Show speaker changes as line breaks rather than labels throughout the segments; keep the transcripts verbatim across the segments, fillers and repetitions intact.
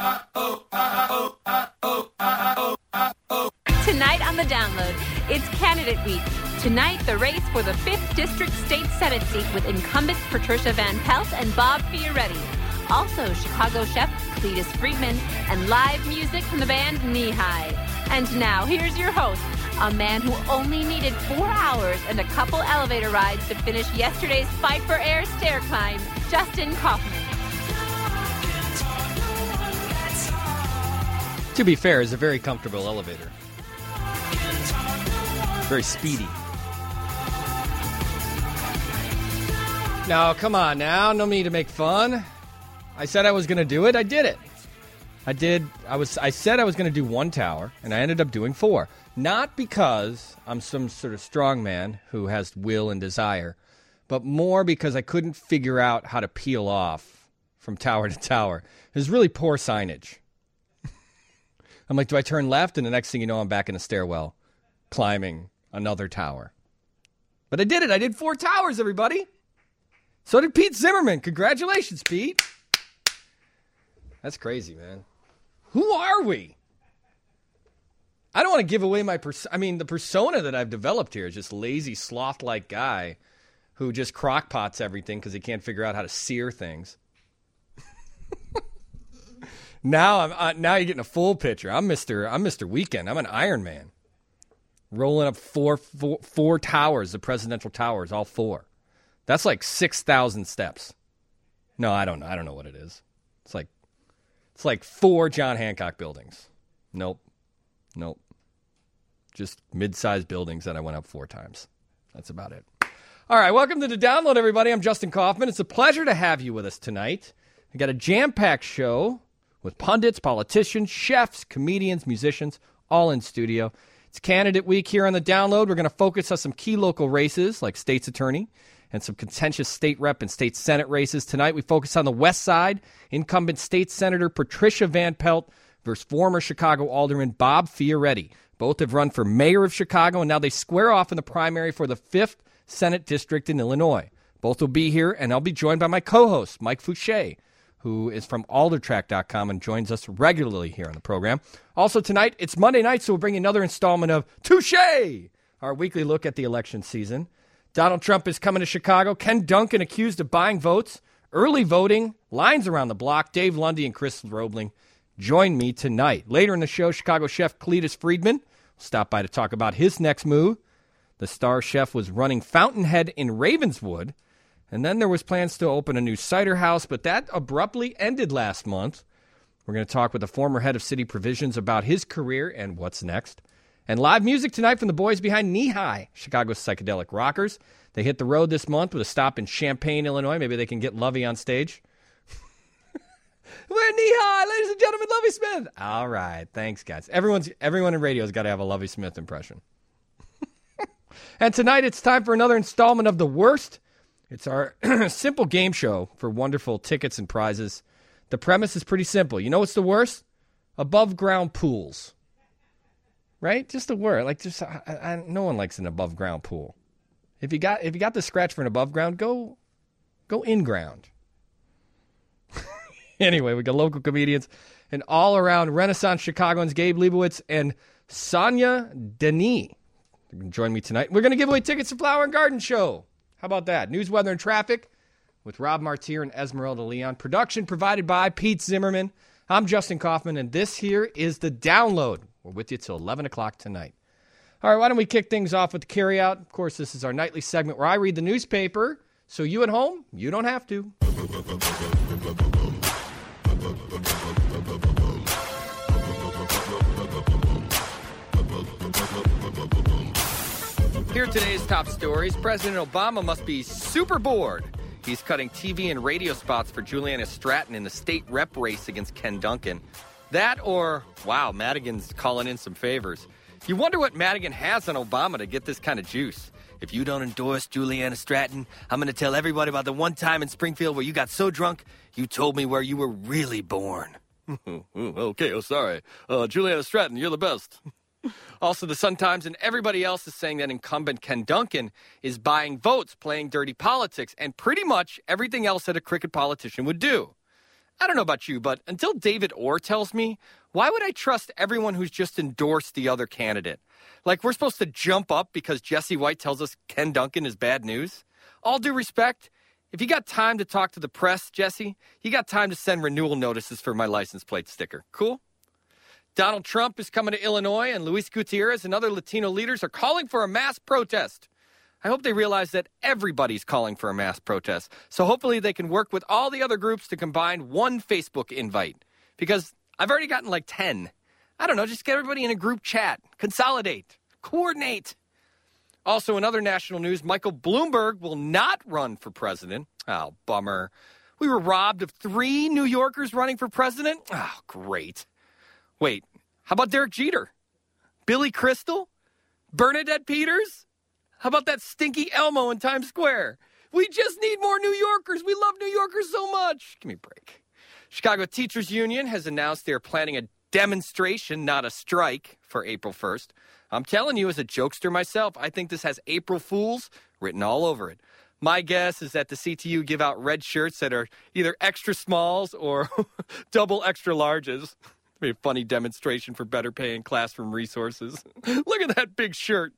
Tonight on The Download, it's Candidate Week. Tonight, the race for the fifth District State Senate seat with incumbents Patricia Van Pelt and Bob Fioretti. Also, Chicago chef Cletus Friedman and live music from the band Knee High. And now, here's your host, a man who only needed four hours and a couple elevator rides to finish yesterday's Fight for Air stair climb, Justin Kaufman.
To be fair, it's a very comfortable elevator. Very speedy. Now, come on now. No need to make fun. I said I was going to do it. I did it. I did. I was. I said I was going to do one tower, and I ended up doing four. Not because I'm some sort of strong man who has will and desire, but more because I couldn't figure out how to peel off from tower to tower. It was really poor signage. I'm like, do I turn left? And the next thing you know, I'm back in the stairwell, climbing another tower. But I did it. I did four towers, everybody. So did Pete Zimmerman. Congratulations, Pete. That's crazy, man. Who are we? I don't want to give away my pers- I mean, the persona that I've developed here is just lazy, sloth-like guy who just crockpots everything because he can't figure out how to sear things. Now I'm uh, now you're getting a full picture. I'm Mister I'm Mister Weekend. I'm an Iron Man. Rolling up four, four, four towers, the presidential towers, all four. That's like six thousand steps. No, I don't know. I don't know what it is. It's like it's like four John Hancock buildings. Nope. Nope. Just mid-sized buildings that I went up four times. That's about it. All right, welcome to The Download, everybody. I'm Justin Kaufman. It's a pleasure to have you with us tonight. I got a jam-packed show with pundits, politicians, chefs, comedians, musicians, all in studio. It's Candidate Week here on The Download. We're going to focus on some key local races like state's attorney and some contentious state rep and state senate races. Tonight we focus on the west side. Incumbent state senator Patricia Van Pelt versus former Chicago alderman Bob Fioretti. Both have run for mayor of Chicago, and now they square off in the primary for the fifth Senate district in Illinois. Both will be here, and I'll be joined by my co-host, Mike Fouché, who is from alder track dot com and joins us regularly here on the program. Also tonight, it's Monday night, so we'll bring you another installment of Touché, our weekly look at the election season. Donald Trump is coming to Chicago. Ken Duncan accused of buying votes. Early voting. Lines around the block. Dave Lundy and Chris Roebling join me tonight. Later in the show, Chicago chef Cletus Friedman will stop by to talk about his next move. The star chef was running Fountainhead in Ravenswood. And then there was plans to open a new cider house, but that abruptly ended last month. We're going to talk with the former head of City Provisions about his career and what's next. And live music tonight from the boys behind Knee High, Chicago's psychedelic rockers. They hit the road this month with a stop in Champaign, Illinois. Maybe they can get Lovey on stage. We're Knee High, ladies and gentlemen, Lovey Smith. All right, thanks, guys. Everyone's everyone in radio's got to have a Lovey Smith impression. And tonight it's time for another installment of The Worst. It's our simple game show for wonderful tickets and prizes. The premise is pretty simple. You know what's the worst? Above ground pools. Right? Just the word. Like, just I, I, no one likes an above ground pool. If you got if you got the scratch for an above ground, go go in ground. Anyway, we got local comedians and all around Renaissance Chicagoans, Gabe Leibowitz and Sonia Denis. You can join me tonight. We're going to give away tickets to Flower and Garden Show. How about that? News, weather, and traffic with Rob Martier and Esmeralda Leon. Production provided by Pete Zimmerman. I'm Justin Kaufman, and this here is The Download. We're with you till eleven o'clock tonight. All right, why don't we kick things off with the carryout? Of course, this is our nightly segment where I read the newspaper, so you at home, you don't have to. Here are today's top stories. President Obama must be super bored. He's cutting T V and radio spots for Juliana Stratton in the state rep race against Ken Duncan. That or, wow, Madigan's calling in some favors. You wonder what Madigan has on Obama to get this kind of juice. If you don't endorse Juliana Stratton, I'm going to tell everybody about the one time in Springfield where you got so drunk, you told me where you were really born. Okay, oh, sorry. Uh, Juliana Stratton, you're the best. Also, the Sun-Times and everybody else is saying that incumbent Ken Duncan is buying votes, playing dirty politics, and pretty much everything else that a crooked politician would do. I don't know about you, but until David Orr tells me, why would I trust everyone who's just endorsed the other candidate? Like, we're supposed to jump up because Jesse White tells us Ken Duncan is bad news? All due respect, if you got time to talk to the press, Jesse, you got time to send renewal notices for my license plate sticker. Cool? Donald Trump is coming to Illinois, and Luis Gutierrez and other Latino leaders are calling for a mass protest. I hope they realize that everybody's calling for a mass protest, so hopefully they can work with all the other groups to combine one Facebook invite. Because I've already gotten like ten. I don't know, just get everybody in a group chat. Consolidate. Coordinate. Also, in other national news, Michael Bloomberg will not run for president. Oh, bummer. We were robbed of three New Yorkers running for president? Oh, great. Wait, how about Derek Jeter? Billy Crystal? Bernadette Peters? How about that stinky Elmo in Times Square? We just need more New Yorkers. We love New Yorkers so much. Give me a break. Chicago Teachers Union has announced they are planning a demonstration, not a strike, for April first. I'm telling you, as a jokester myself, I think this has April Fools written all over it. My guess is that the C T U give out red shirts that are either extra smalls or double extra larges. Be a funny demonstration for better pay and classroom resources. Look at that big shirt.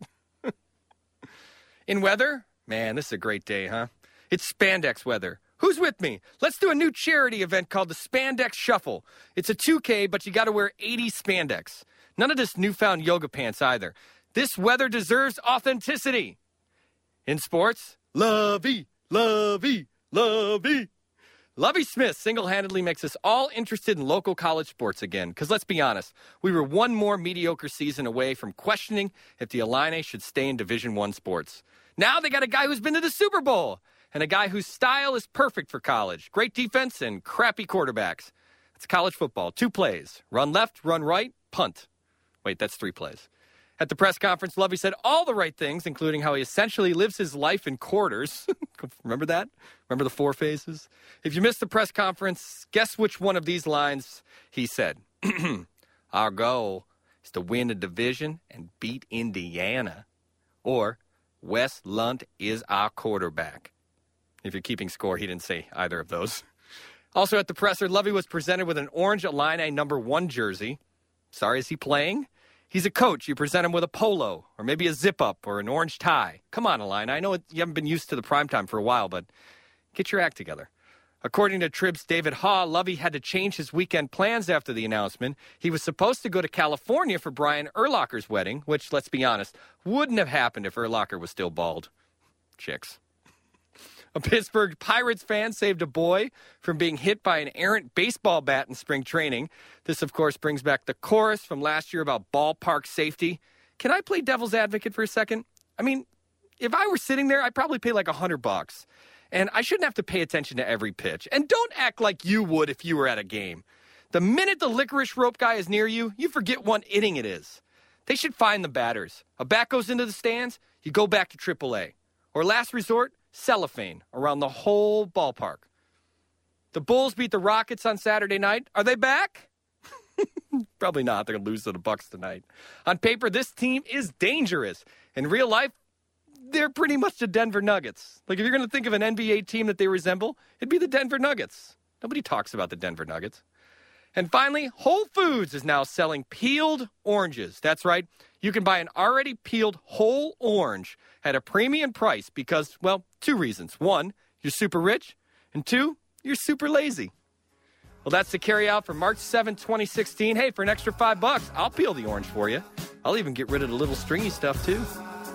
In weather, man, this is a great day, huh? It's spandex weather. Who's with me? Let's do a new charity event called the Spandex Shuffle. It's a two K, but you got to wear eighty spandex. None of this newfound yoga pants either. This weather deserves authenticity. In sports, Lovey, Lovey, Lovey. Lovie Smith single-handedly makes us all interested in local college sports again. Because let's be honest, we were one more mediocre season away from questioning if the Illini should stay in Division One sports. Now they got a guy who's been to the Super Bowl and a guy whose style is perfect for college. Great defense and crappy quarterbacks. It's college football. Two plays. Run left, run right, punt. Wait, that's three plays. At the press conference, Lovie said all the right things, including how he essentially lives his life in quarters. Remember that? Remember the four phases? If you missed the press conference, guess which one of these lines he said. Our goal is to win a division and beat Indiana. Or, Wes Lunt is our quarterback. If you're keeping score, he didn't say either of those. Also at the presser, Lovie was presented with an orange Illini number one jersey. Sorry, is he playing? He's a coach. You present him with a polo or maybe a zip-up or an orange tie. Come on, Illini. I know it, you haven't been used to the primetime for a while, but get your act together. According to Trib's David Haw, Lovie had to change his weekend plans after the announcement. He was supposed to go to California for Brian Urlacher's wedding, which, let's be honest, wouldn't have happened if Urlacher was still bald. Chicks. A Pittsburgh Pirates fan saved a boy from being hit by an errant baseball bat in spring training. This, of course, brings back the chorus from last year about ballpark safety. Can I play devil's advocate for a second? I mean, if I were sitting there, I'd probably pay like a hundred bucks. And I shouldn't have to pay attention to every pitch. And don't act like you would if you were at a game. The minute the licorice rope guy is near you, you forget what inning it is. They should find the batters. A bat goes into the stands, you go back to triple A. Or last resort, cellophane around the whole ballpark. The Bulls beat the Rockets on Saturday night. Are they back? Probably not. They're going to lose to the Bucks tonight. On paper, this team is dangerous. In real life, they're pretty much the Denver Nuggets. Like, if you're going to think of an N B A team that they resemble, it'd be the Denver Nuggets. Nobody talks about the Denver Nuggets. And finally, Whole Foods is now selling peeled oranges. That's right. You can buy an already peeled whole orange at a premium price because, well, two reasons. One, you're super rich. And two, you're super lazy. Well, that's the carry out for March seventh, twenty sixteen. Hey, for an extra five bucks, I'll peel the orange for you. I'll even get rid of the little stringy stuff, too.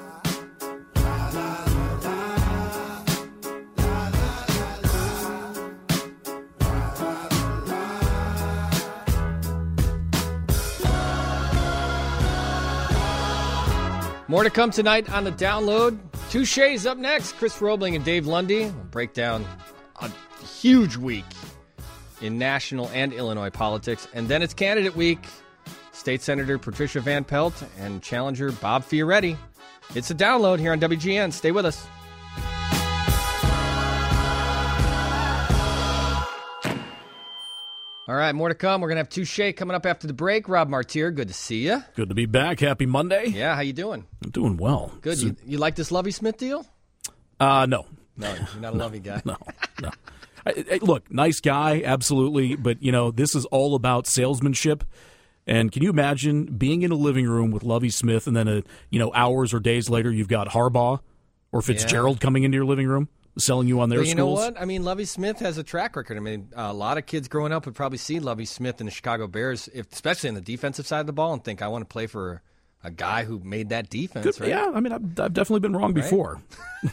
More to come tonight on the download. Touche's up next. Chris Roebling and Dave Lundy will break down a huge week in national and Illinois politics. And then it's candidate week. State Senator Patricia Van Pelt and challenger Bob Fioretti. It's a download here on W G N. Stay with us. All right, more to come. We're going to have Touche coming up after the break. Rob Martier, good to see you.
Good to be back. Happy Monday.
Yeah, how you doing?
I'm doing well.
Good.
So,
you, you like this Lovie Smith deal?
Uh, no.
No, you're not a Lovie guy.
No, no. I, I, look, nice guy, absolutely, but you know this is all about salesmanship. And can you imagine being in a living room with Lovie Smith, and then a you know hours or days later you've got Harbaugh or Fitzgerald yeah. coming into your living room, selling you on their
but you
schools?
know what? I mean, Lovie Smith has a track record. I mean, a lot of kids growing up would probably see Lovie Smith in the Chicago Bears, if, especially on the defensive side of the ball, and think, I want to play for a guy who made that defense.
Good,
right?
Yeah, I mean, I've, I've definitely been wrong
right?
before.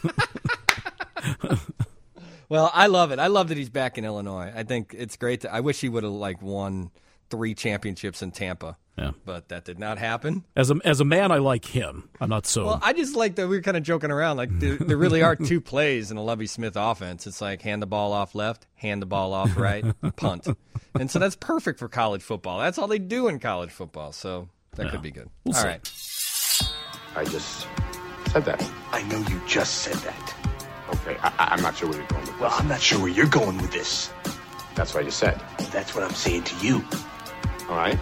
Well, I love it. I love that he's back in Illinois. I think it's great. To, I wish he would have like won three championships in Tampa.
Yeah.
But that did not happen.
As a as a man, I like him. I'm not so.
Well, I just like that we were kind of joking around. Like there, there really are two plays in a Lovie Smith offense. It's like hand the ball off left, hand the ball off right, punt. And so that's perfect for college football. That's all they do in college football. So that
yeah.
could be good.
We'll
all
see.
right.
I just said that.
I know you just said that.
Okay, I, I'm not sure where you're going with this.
Well, I'm not sure where you're going with this.
That's what you said.
That's what I'm saying to you.
All right.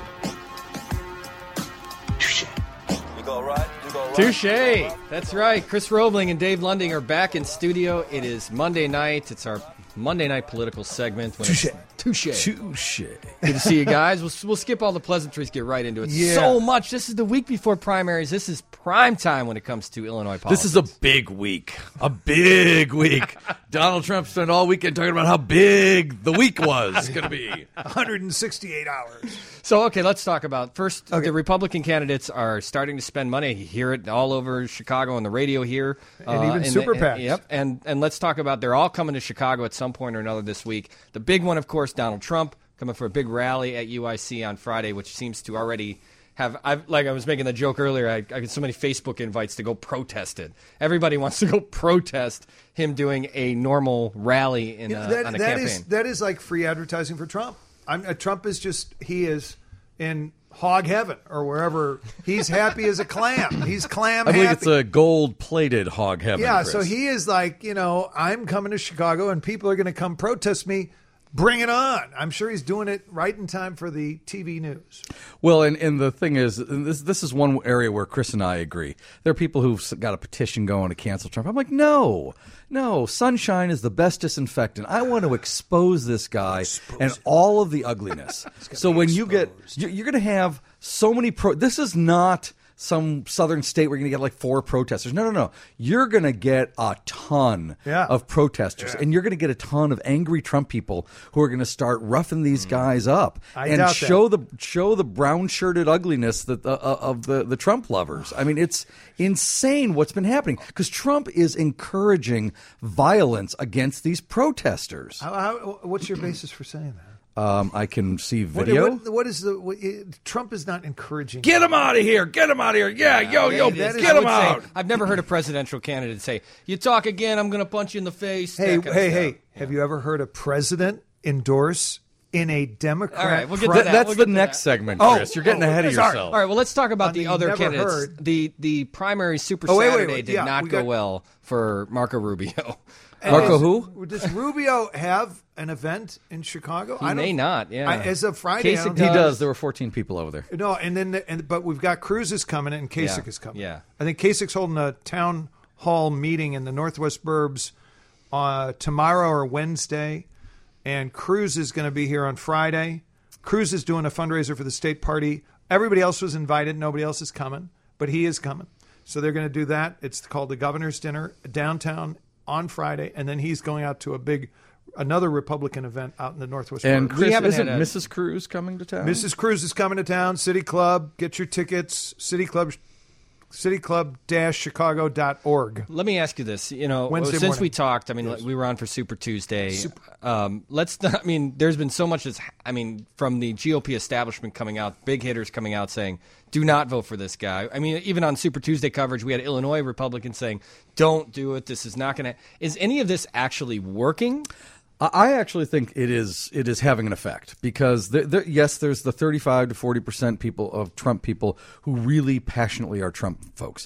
Touche.
You go right, you go right.
Touche. That's right. Chris Roebling and Dave Lunding are back in studio. It is Monday night. It's our Monday night political segment.
Touche.
Touche.
Touche.
Good to see you guys. We'll, we'll skip all the pleasantries, get right into it.
Yeah.
So much. This is the week before primaries. This is prime time when it comes to Illinois politics.
This is a big week. A big week. Donald Trump spent all weekend talking about how big the week was going to be.
one hundred sixty-eight hours.
So, okay, let's talk about first.
Okay.
The Republican candidates are starting to spend money. You hear it all over Chicago on the radio here,
And even
the-
super
and-
PACs.
Yep, and and let's talk about they're all coming to Chicago at some point or another this week. The big one, of course, Donald Trump coming for a big rally at U I C on Friday, which seems to already have. I've, like I was making the joke earlier. I, I get so many Facebook invites to go protest it. Everybody wants to go protest him doing a normal rally in
You know,
a,
that,
on a
that
campaign.
is that is like free advertising for Trump. I'm, uh, Trump is just he is in hog heaven or wherever he's happy as a clam. He's clam
I believe
happy.
it's a gold-plated hog heaven.
yeah,
Chris.
so he is like, you know, I'm coming to Chicago and people are going to come protest me. Bring it on. I'm sure he's doing it right in time for the T V news.
Well, and, and the thing is, and this this is one area where Chris and I agree. There are people who've got a petition going to cancel Trump. I'm like, no, no. Sunshine is the best disinfectant. I want to expose this guy
Expose
and
him.
all of the ugliness. So
be
when you get,
exposed.
you're, you're going to have so many pro. This is not some southern state where you're going to get like four protesters. No, no, no. You're going to get a ton
Yeah.
of protesters,
Yeah.
and you're going to get a ton of angry Trump people who are going to start roughing these guys up
I
and
doubt that.
show the show the brown shirted ugliness that uh, of the the Trump lovers. I mean, it's insane what's been happening because Trump is encouraging violence against these protesters.
How, how, what's your basis for saying that?
Um, I can see
What-
video.
What, what is the what, it, Trump is not encouraging.
Get him out of here! Get him out of here! Yeah, yo, yo,
that is-
get
I
him
would
out!
say, I've never heard a presidential candidate say, "You talk again, I'm going to punch you in the face."
Hey,
that kind of
hey,
stuff.
hey! Have you ever heard a president endorse in a Democrat?
All right, we'll get to
pri-
that.
That's
We'll
the
get to
next
that.
segment,
Oh,
Chris. You're getting
oh,
ahead of
sorry.
yourself.
All right, well, let's talk about
On
the
the
other
never
candidates.
heard.
The the primary Super
Oh, wait, wait,
Saturday
wait.
did
Yeah,
not
we
go
got-
well for Marco Rubio.
And
Marco
does-
who?
Does Rubio have an event in Chicago?
He
I don't-
may not, yeah.
I, as of Friday, I
Kasich
don't
He
think-
does. There were fourteen people over there.
No, and then the, and but we've got Cruz is coming and Kasich
Yeah,
is coming.
yeah.
I think Kasich's holding a town hall meeting in the Northwest Burbs uh, tomorrow or Wednesday, and Cruz is going to be here on Friday. Cruz is doing a fundraiser for the state party. Everybody else was invited. Nobody else is coming, but he is coming. So they're going to do that. It's called the Governor's Dinner downtown on Friday, and then he's going out to a big, another Republican event out in the Northwest
And
Burbs.
Chris,
haven't
isn't
had a-
Missus Cruz coming to town?
Missus Cruz is coming to town. City Club. Get your tickets. City Club. cityclub dash chicago dot org.
Let me ask you this. You know,
Wednesday
since
morning.
we talked, I mean, like, we were on for Super Tuesday. Um, let's. Not, I mean, there's been so much. That's, I mean, from the G O P establishment coming out, big hitters coming out saying, "Do not vote for this guy." I mean, even on Super Tuesday coverage, we had Illinois Republicans saying, "Don't do it. This is not going to." Is any of this actually working?
I actually think it is it is having an effect because there, there, yes, there's the thirty-five to forty percent people of Trump people who really passionately are Trump folks.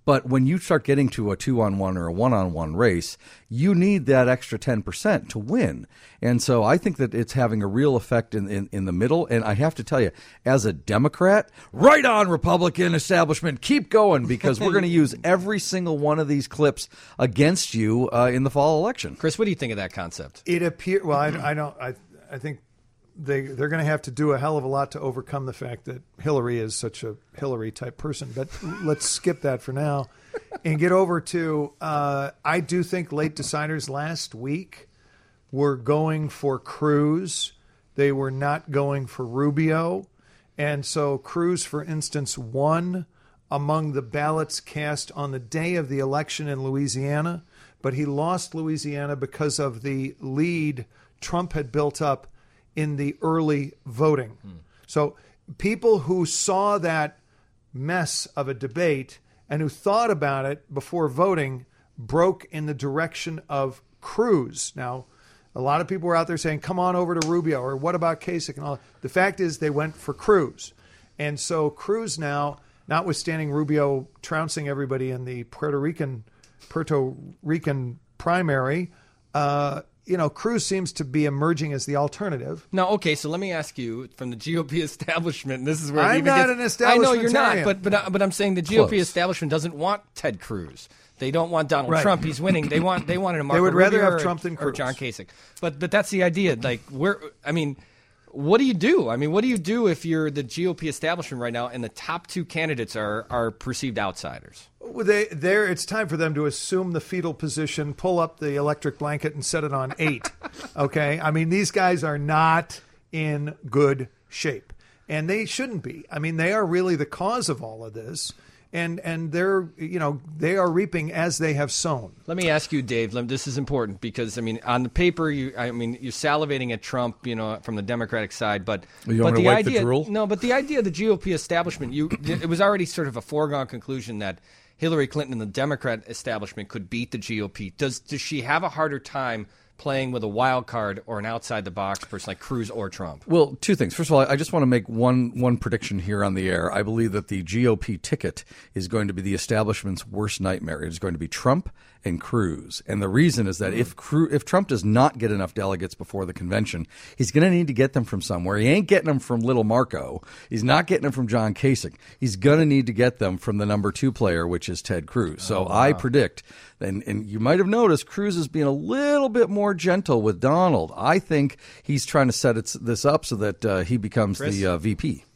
But when you start getting to a two-on-one or a one-on-one race, you need that extra ten percent to win. And so I think that it's having a real effect in, in, in the middle. And I have to tell you, as a Democrat, right on, Republican establishment, keep going, because we're going to use every single one of these clips against you uh, in the fall election.
Chris, what do you think of that concept?
It appears, well, I, I don't, I, I think they, they're going to have to do a hell of a lot to overcome the fact that Hillary is such a Hillary-type person. But let's skip that for now and get over to, uh, I do think late deciders last week were going for Cruz. They were not going for Rubio. And so Cruz, for instance, won among the ballots cast on the day of the election in Louisiana, but he lost Louisiana because of the lead Trump had built up in the early voting. Hmm. So people who saw that mess of a debate and who thought about it before voting broke in the direction of Cruz. Now, a lot of people were out there saying, come on over to Rubio, or what about Kasich and all. The fact is they went for Cruz. And so Cruz now, notwithstanding Rubio trouncing everybody in the Puerto Rican Puerto Rican primary, uh, you know, Cruz seems to be emerging as the alternative.
No, okay, so let me ask you, from the G O P establishment, and this is where it
I'm
even
not
gets,
an establishmentarian.
I know you're not, but but but I'm saying the G O P
Close.
establishment doesn't want Ted Cruz. They don't want Donald
Right.
Trump. He's winning. They want they wanted a Marco
They would rather
Rubio
have
or,
Trump than
or
Cruz.
John Kasich. But but that's the idea. Like, where I mean, what do you do? I mean, what do you do if you're the G O P establishment right now and the top two candidates are are perceived outsiders?
Well, They, there, it's time for them to assume the fetal position, pull up the electric blanket, and set it on eight. Okay, I mean, these guys are not in good shape, and they shouldn't be. I mean, they are really the cause of all of this, and and they're you know they are reaping as they have sown.
Let me ask you, Dave. lem- This is important because I mean, on the paper, you I mean, you're salivating at Trump, you know, from the Democratic side, but
You
but
want me
the
to wipe the
idea,
drool?
no, but the idea of the G O P establishment, you it was already sort of a foregone conclusion that Hillary Clinton and the Democrat establishment could beat the G O P. Does does she have a harder time playing with a wild card or an outside the box person like Cruz or Trump?
Well, two things. First of all, I just want to make one one prediction here on the air. I believe that the G O P ticket is going to be the establishment's worst nightmare. It is going to be Trump and Cruz. And the reason is that if Cru- if Trump does not get enough delegates before the convention, he's going to need to get them from somewhere. He ain't getting them from Little Marco. He's not getting them from John Kasich. He's going to need to get them from the number two player, which is Ted Cruz. So
Oh, wow.
I predict, and, and you might have noticed, Cruz is being a little bit more gentle with Donald. I think he's trying to set it, this up so that uh, he becomes
Chris?
the uh, V P.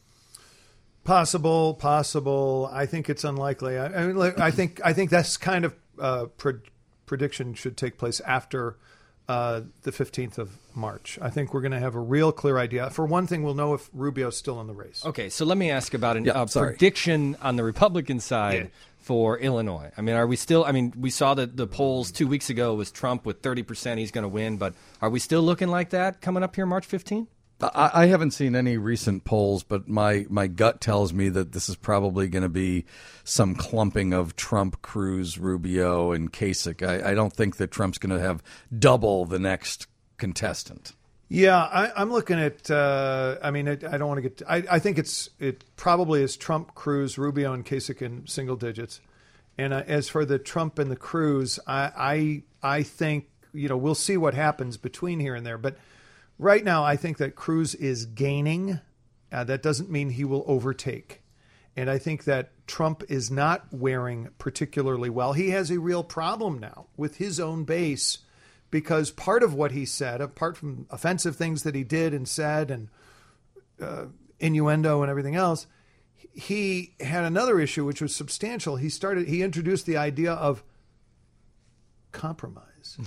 Possible, possible. I think it's unlikely. I, I mean, like, I think I think that's kind of uh, pre- prediction should take place after uh, the fifteenth of March. I think we're going to have a real clear idea. For one thing, we'll know if Rubio's still in the race.
Okay, so let me ask about a
Yeah,
uh,
sorry.
prediction on the Republican side
Yeah.
for Illinois. I mean, are we still? I mean, we saw that the polls two weeks ago was Trump with thirty percent. He's going to win, but are we still looking like that coming up here March fifteenth?
I, I haven't seen any recent polls, but my, my gut tells me that this is probably going to be some clumping of Trump, Cruz, Rubio, and Kasich. I, I don't think that Trump's going to have double the next contestant.
Yeah, I, I'm looking at. Uh, I mean, I, I don't want to get. I, I think it's it probably is Trump, Cruz, Rubio, and Kasich in single digits. And uh, as for the Trump and the Cruz, I, I I think you know we'll see what happens between here and there. But right now, I think that Cruz is gaining. Uh, that doesn't mean he will overtake. And I think that Trump is not wearing particularly well. He has a real problem now with his own base. Because part of what he said, apart from offensive things that he did and said and uh, innuendo and everything else, he had another issue which was substantial. He started. He introduced the idea of compromise.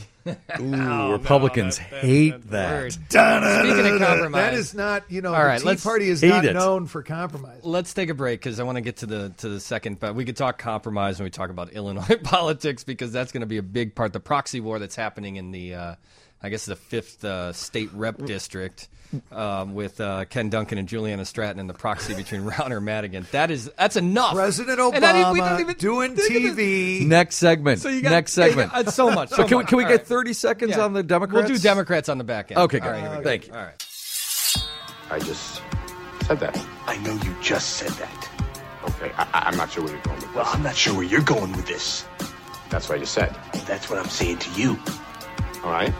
Ooh, Republicans hate that.
Speaking of compromise,
That is not, you know,
All right,
the Tea
let's
Party is
hate
not
it.
known for compromise.
let's take a break because I want to get to the to the second. But we could talk compromise when we talk about Illinois politics because that's going to be a big part. The proxy war that's happening in the, uh, I guess, the fifth uh, state rep district um, with uh, Ken Duncan and Juliana Stratton and the proxy between Rauner and Madigan. That is that's enough.
President
And I didn't- we
Obama
didn't even
doing
think of
T
this.
V.
Next segment.
So you got,
Next segment.
Uh, so much. So
So can we,
much.
can we
All
get
right.
thirty seconds
Yeah.
on the Democrats?
We'll do Democrats on the back end.
Okay, good.
All right, here we go.
Thank you.
All right.
I just said that.
I know you just said that.
Okay, I- I- I'm not sure where you're going with this.
Well, I'm not sure where you're going with this.
That's what you said.
That's what I'm saying to you.
All right?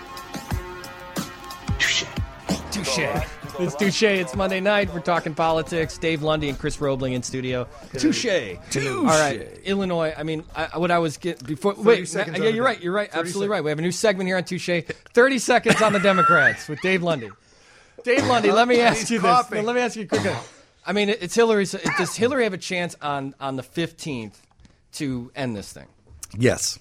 Touche.
Touche. It's Touche. It's Monday night. We're talking politics. Dave Lundy and Chris Roebling in studio. Touche.
Touche.
All right, Illinois. I mean, I, what I was get before. Wait,
seconds
yeah,
on
you're
the-
right. You're right.
thirty
Absolutely
seconds.
right. We have a new segment here on Touche. Thirty seconds on the Democrats with Dave Lundy. Dave Lundy. Let me ask
He's
you
coughing.
this. Let me ask you quickly. I mean, it's Hillary's. Does Hillary have a chance on on the fifteenth to end this thing?
Yes.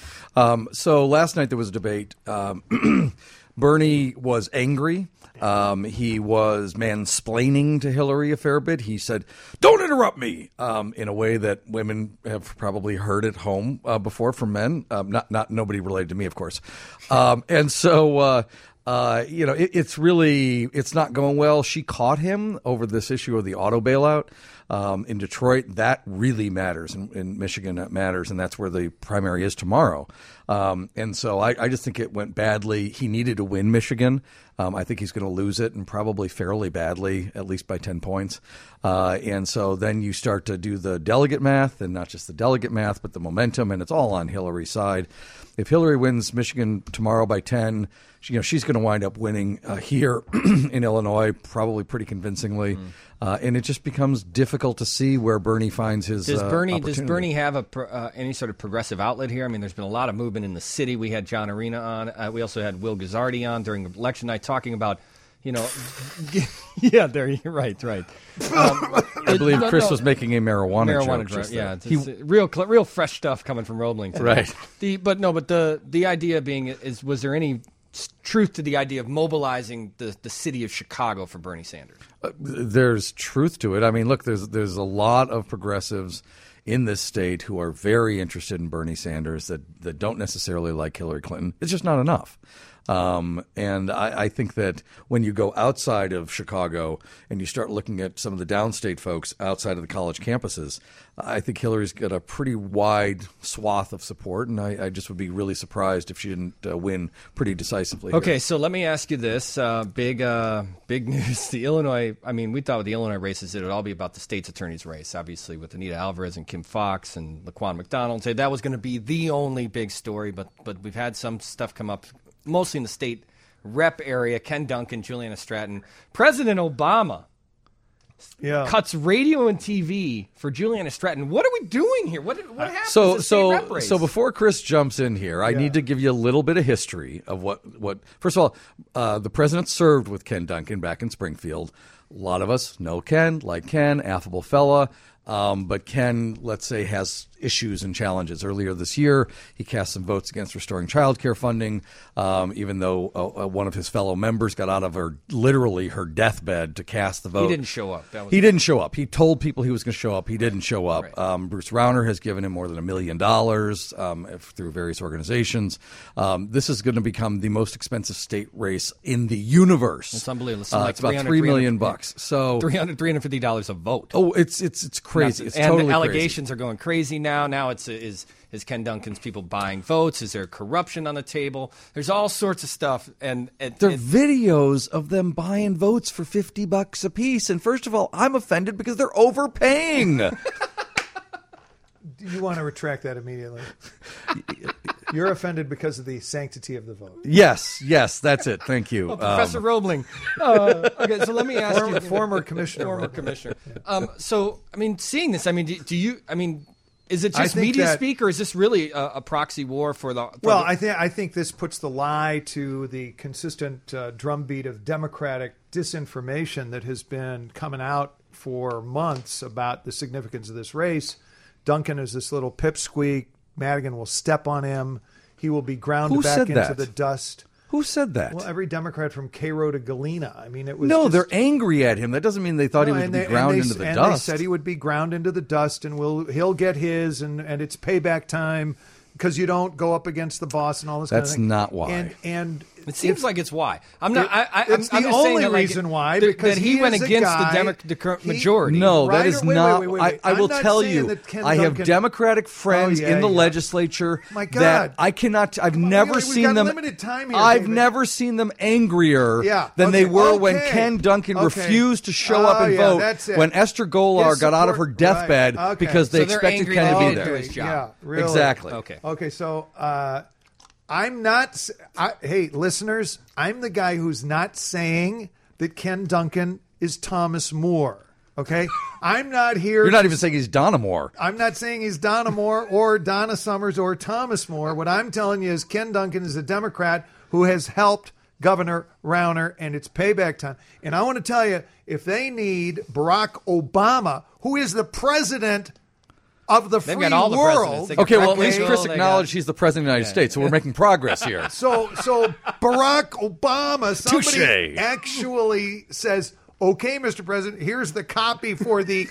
Um, so last night there was a debate. Um, Bernie was angry. Um, he was mansplaining to Hillary a fair bit. He said, "Don't interrupt me," um, in a way that women have probably heard at home uh, before from men. Um, not not nobody related to me, of course. Um, and so. Uh, Uh, you know, it, it's really, it's not going well. She caught him over this issue of the auto bailout um, in Detroit. That really matters. In, in Michigan, that matters. And that's where the primary is tomorrow. Um, and so I, I just think it went badly. He needed to win Michigan. Um, I think he's going to lose it, and probably fairly badly, at least by ten points. Uh, and so then you start to do the delegate math, and not just the delegate math, but the momentum, and it's all on Hillary's side. If Hillary wins Michigan tomorrow by ten, she, you know, she's going to wind up winning uh, here in Illinois, probably pretty convincingly. Mm. Uh, and it just becomes difficult to see where Bernie finds his
Does Bernie
uh,
does Bernie have a pro- uh, any sort of progressive outlet here? I mean, there's been a lot of movement in the city. We had John Arena on. Uh, we also had Will Guzzardi on during election night talking about, you know, yeah, there you're right, right. Um,
I believe
no,
Chris
no,
was making a marijuana,
marijuana
joke.
joke.
just
Yeah,
there.
it's,
He-
it's real, cl- real fresh stuff coming from Roebling today.
Right.
The but no, but the the idea being is, was there any s- truth to the idea of mobilizing the the city of Chicago for Bernie Sanders?
Uh, there's truth to it. I mean, look, there's there's a lot of progressives in this state who are very interested in Bernie Sanders that, that don't necessarily like Hillary Clinton. It's just not enough. Um, and I, I think that when you go outside of Chicago and you start looking at some of the downstate folks outside of the college campuses, I think Hillary's got a pretty wide swath of support, and I, I just would be really surprised if she didn't uh, win pretty decisively.
Okay,
here.
so let me ask you this: uh, big, uh, big news. The Illinois. I mean, we thought with the Illinois races, it would all be about the state's attorney's race. Obviously, with Anita Alvarez and Kim Foxx and Laquan McDonald, say that was going to be the only big story. But but we've had some stuff come up, mostly in the state rep area. Ken Duncan, Juliana Stratton, President Obama.
Yeah.
Cuts radio and T V for Juliana Stratton. What are we doing here? What what happened?
So
to the state rep
so
race?
so before Chris jumps in here, I
Yeah.
need to give you a little bit of history of what what. First of all, uh, the president served with Ken Duncan back in Springfield. A lot of us know Ken, like Ken, affable fella. Um, but Ken, let's say, has issues and challenges. Earlier this year, he cast some votes against restoring child care funding, um, even though uh, uh, one of his fellow members got out of her, literally her deathbed to cast the vote.
He didn't show up. That was
He didn't show up. He told people he was going to show up. He didn't show up.
Right.
Um, Bruce Rauner has given him more than a million dollars um, through various organizations. Um, this is going to become the most expensive state race in the universe.
It's unbelievable. It's
Uh,
like
it's about
three hundred,
three million
three hundred
bucks. So
three hundred, three hundred fifty dollars a vote.
oh, it's it's it's crazy. It's
and
totally
the
crazy.
allegations are going crazy now. Now it's is is Ken Duncan's people buying votes? Is there corruption on the table? There's all sorts of stuff, and it,
There are
it-
videos of them buying votes for fifty bucks a piece. And first of all, I'm offended because they're overpaying.
You want to retract that immediately. You're offended because of the sanctity of the vote.
yes, yes, that's it. Thank you.
Oh, Professor
Um,
Roebling. Uh, okay, so let me ask
Former,
you,
former commissioner.
former
Roebling.
commissioner. Um, so, I mean, seeing this, I mean, do, do you? I mean, is it
I
just
think
media
that-
speak, or is this really a, a proxy war for the? For
Well,
the,
I think I think this puts the lie to the consistent uh, drumbeat of Democratic disinformation that has been coming out for months about the significance of this race. Duncan is this little pipsqueak. Madigan will step on him. He will be ground
Who
back
said
into
that?
the dust.
Who said that?
Well, every Democrat from Cairo to Galena. I mean, it was
no,
just,
they're angry at him. That doesn't mean they thought
No,
he would
and
be
they-
ground
and they,
into the
and
dust.
They said he would be ground into the dust, and will he'll get his, and, and it's payback time because you don't go up against the boss and all this.
That's
kind of thing.
not why.
And and
It seems
if,
like it's why. I'm not.
It,
I, I,
it's
I'm
the
just saying
only
that, like,
reason why
th-
because
that he,
he
went
is a
against
guy,
the Democratic
he,
majority.
No,
right,
that is
wait,
not.
Wait, wait, wait, wait.
I, I will
I'm
tell
you.
you,
Ken
I have
Duncan,
Democratic friends
oh, yeah,
in the
yeah.
legislature
My God.
that I cannot. I've
on,
never
we- we've
seen
got
them.
limited time here,
I've
David.
never seen them angrier
Yeah,
than
okay,
they were when
okay,
Ken Duncan
okay.
refused to show
Oh,
up and
yeah,
vote
that's it.
when Esther Golar
His
got out of her
support-
deathbed
right, okay.
because they
So they're
expected
angry
Ken
that
to
he
be
didn't
there.
do his job.
Yeah, really.
Exactly.
Okay.
Okay, so uh, I'm not. s- I, hey, listeners, I'm the guy who's not saying that Ken Duncan is Thomas More. Okay, I'm not here.
You're not
to-
even saying he's Donna Moore.
I'm not saying he's Donna Moore or Donna Summers or Thomas More. What I'm telling you is Ken Duncan is a Democrat who has helped Governor Rauner, and it's payback time. And I want to tell you, if they need Barack Obama, who is the president of the
They've
free
got all the presidents.
world.
They got
Okay, well, at
Frank
least
Bill,
Chris
they got-
acknowledged he's the president of the United States, so we're making progress here.
So, so Barack Obama, somebody
Touche.
actually says, "Okay, Mister President, here's the copy for the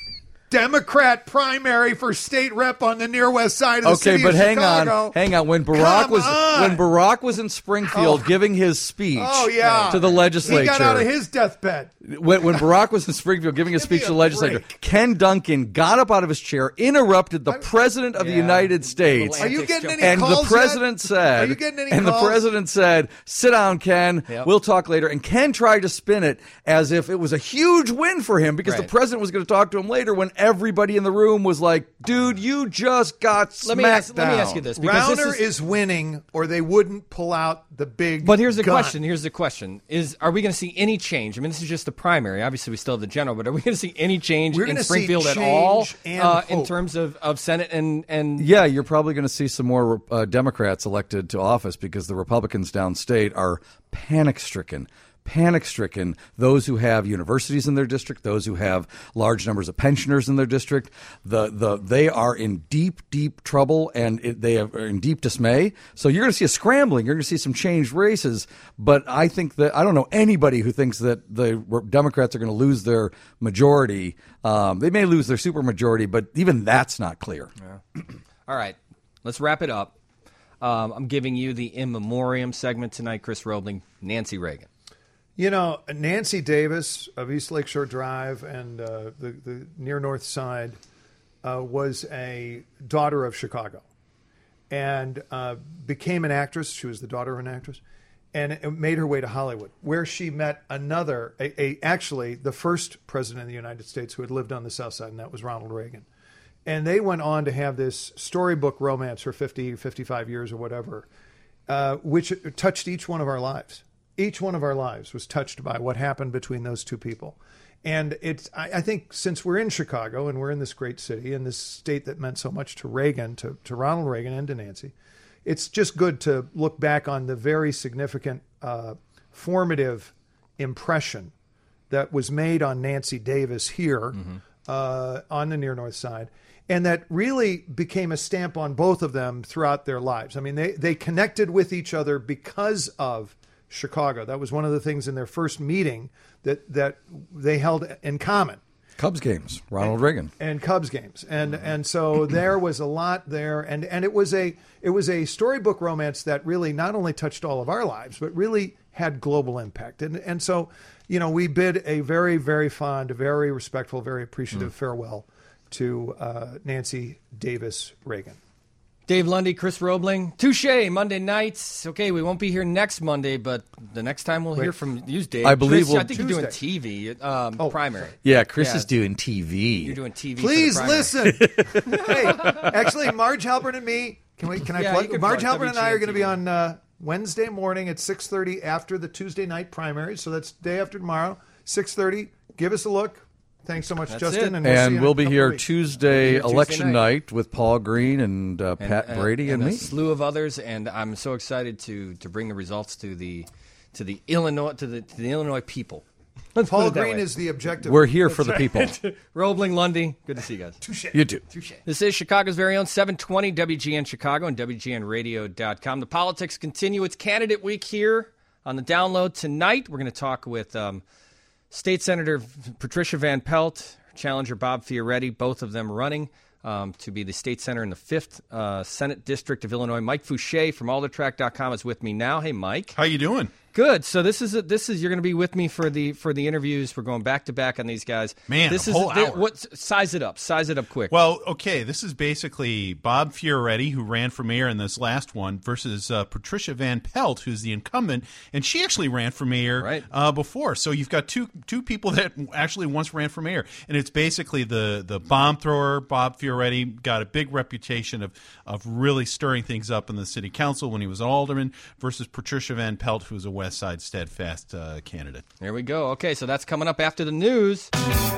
Democrat primary for state rep on the near west side of the
Okay,
city
but
of
hang
Chicago."
on, hang on. When Barack
Come
was
on.
when Barack was in Springfield
Oh.
giving his speech
Oh yeah,
to the legislature,
He got out of his deathbed.
when, when Barack was in Springfield giving his
Give me
speech to
a
the legislature,
break.
Ken Duncan got up out of his chair, interrupted the president of the
Yeah.
United States,
Are you getting any
and the
calls
president
yet?
said,
Are you getting any
and
calls?
the president said, "Sit down, Ken.
Yep.
We'll talk later." And Ken tried to spin it as if it was a huge win for him because the
Right.
president was going to talk to him later. When everybody in the room was like, "Dude, you just got smacked
Let me ask,
down."
let me ask you this because
Rauner
this
is, winning, or they wouldn't pull out the big.
But here's the
gun.
question. Here's the question: Is are we going to see any change? I mean, this is just the primary. Obviously, we still have the general, but are we going to see any change
We're
in
gonna see
Springfield at all
change and
uh, in
hope.
terms of, of Senate and and
Yeah, you're probably going to see some more uh, Democrats elected to office because the Republicans downstate are panic-stricken. Panic-stricken, those who have universities in their district, those who have large numbers of pensioners in their district, the the they are in deep, deep trouble, and it, they are in deep dismay. So you're going to see a scrambling. You're going to see some changed races. But I think that I don't know anybody who thinks that the Democrats are going to lose their majority. Um, they may lose their supermajority, but even that's not clear.
All right, let's wrap it up. Um, I'm giving you the in memoriam segment tonight. Chris Roebling, Nancy Reagan.
You know, Nancy Davis of East Lakeshore Drive and uh, the, the near north side uh, was a daughter of Chicago and uh, became an actress. She was the daughter of an actress and it made her way to Hollywood, where she met another, a, a actually the first president of the United States who had lived on the South Side, and that was Ronald Reagan. And they went on to have this storybook romance for fifty, fifty-five years or whatever, uh, which touched each one of our lives. Each one of our lives was touched by what happened between those two people. And it's, I, I think since we're in Chicago and we're in this great city and this state that meant so much to Reagan, to, to Ronald Reagan and to Nancy, it's just good to look back on the very significant, uh, formative impression that was made on Nancy Davis here mm-hmm. uh, on the near north side. And that really became a stamp on both of them throughout their lives. I mean, they, they connected with each other because of Chicago. That was one of the things in their first meeting that, that they held in common.
Cubs games, Ronald Reagan,
and Cubs games, and and so there was a lot there, and and it was a it was a storybook romance that really not only touched all of our lives, but really had global impact. And and so, you know, we bid a very very fond, very respectful, very appreciative mm. farewell to uh, Nancy Davis Reagan.
Dave Lundy, Chris Roebling, touche. Monday nights. Okay, we won't be here next Monday, but the next time we'll Wait. hear from you, Dave.
I believe
Chris,
we'll
I think
Tuesday.
you're doing T V, um, oh. primary.
Yeah, Chris
yeah.
is doing T V.
You're doing T V.
Please
for the
listen. Hey, actually, Marge Halpern and me. Can we? Can I
yeah,
plug? Marge
plug
Halpern and I are going to be on uh, Wednesday morning at six thirty after the Tuesday night primary. So that's day after tomorrow, six thirty. Give us a look. Thanks so much,
That's
Justin.
it.
And,
and
we'll, see you
we'll
in
be
a
here
weeks.
Tuesday,
we'll Tuesday
election
night.
night with Paul Green and uh, Pat
and, uh,
Brady and,
and
me.
a slew of others. And I'm so excited to to bring the results to the to the Illinois to the to the Illinois people. Let's
Paul
put it that
Green
way.
is the objective.
We're here for the people.
Roebling, Lundy, good to see you guys.
Touche.
You too.
Touche.
This is Chicago's very own seven twenty W G N Chicago and W G N radio dot com. The politics continue. It's candidate week here on the download. Tonight, we're going to talk with um, State Senator Patricia Van Pelt, challenger Bob Fioretti, both of them running um, to be the state senator in the fifth uh, Senate District of Illinois. Mike Fouché from Alder Track dot com is with me now. Hey, Mike.
How you doing?
Good. So this is a, this is you're going to be with me for the for the interviews. We're going back to back on these guys.
Man,
this
a
is
whole
the,
hour.
What size it up? Size it up quick.
Well, okay. This is basically Bob Fioretti, who ran for mayor in this last one, versus uh, Patricia Van Pelt, who's the incumbent, and she actually ran for mayor
right.
uh, before. So you've got two two people that actually once ran for mayor, and it's basically the the bomb thrower. Bob Fioretti got a big reputation of of really stirring things up in the city council when he was an alderman, versus Patricia Van Pelt, who's a West Side steadfast uh, candidate.
There we go. Okay, so that's coming up after the news.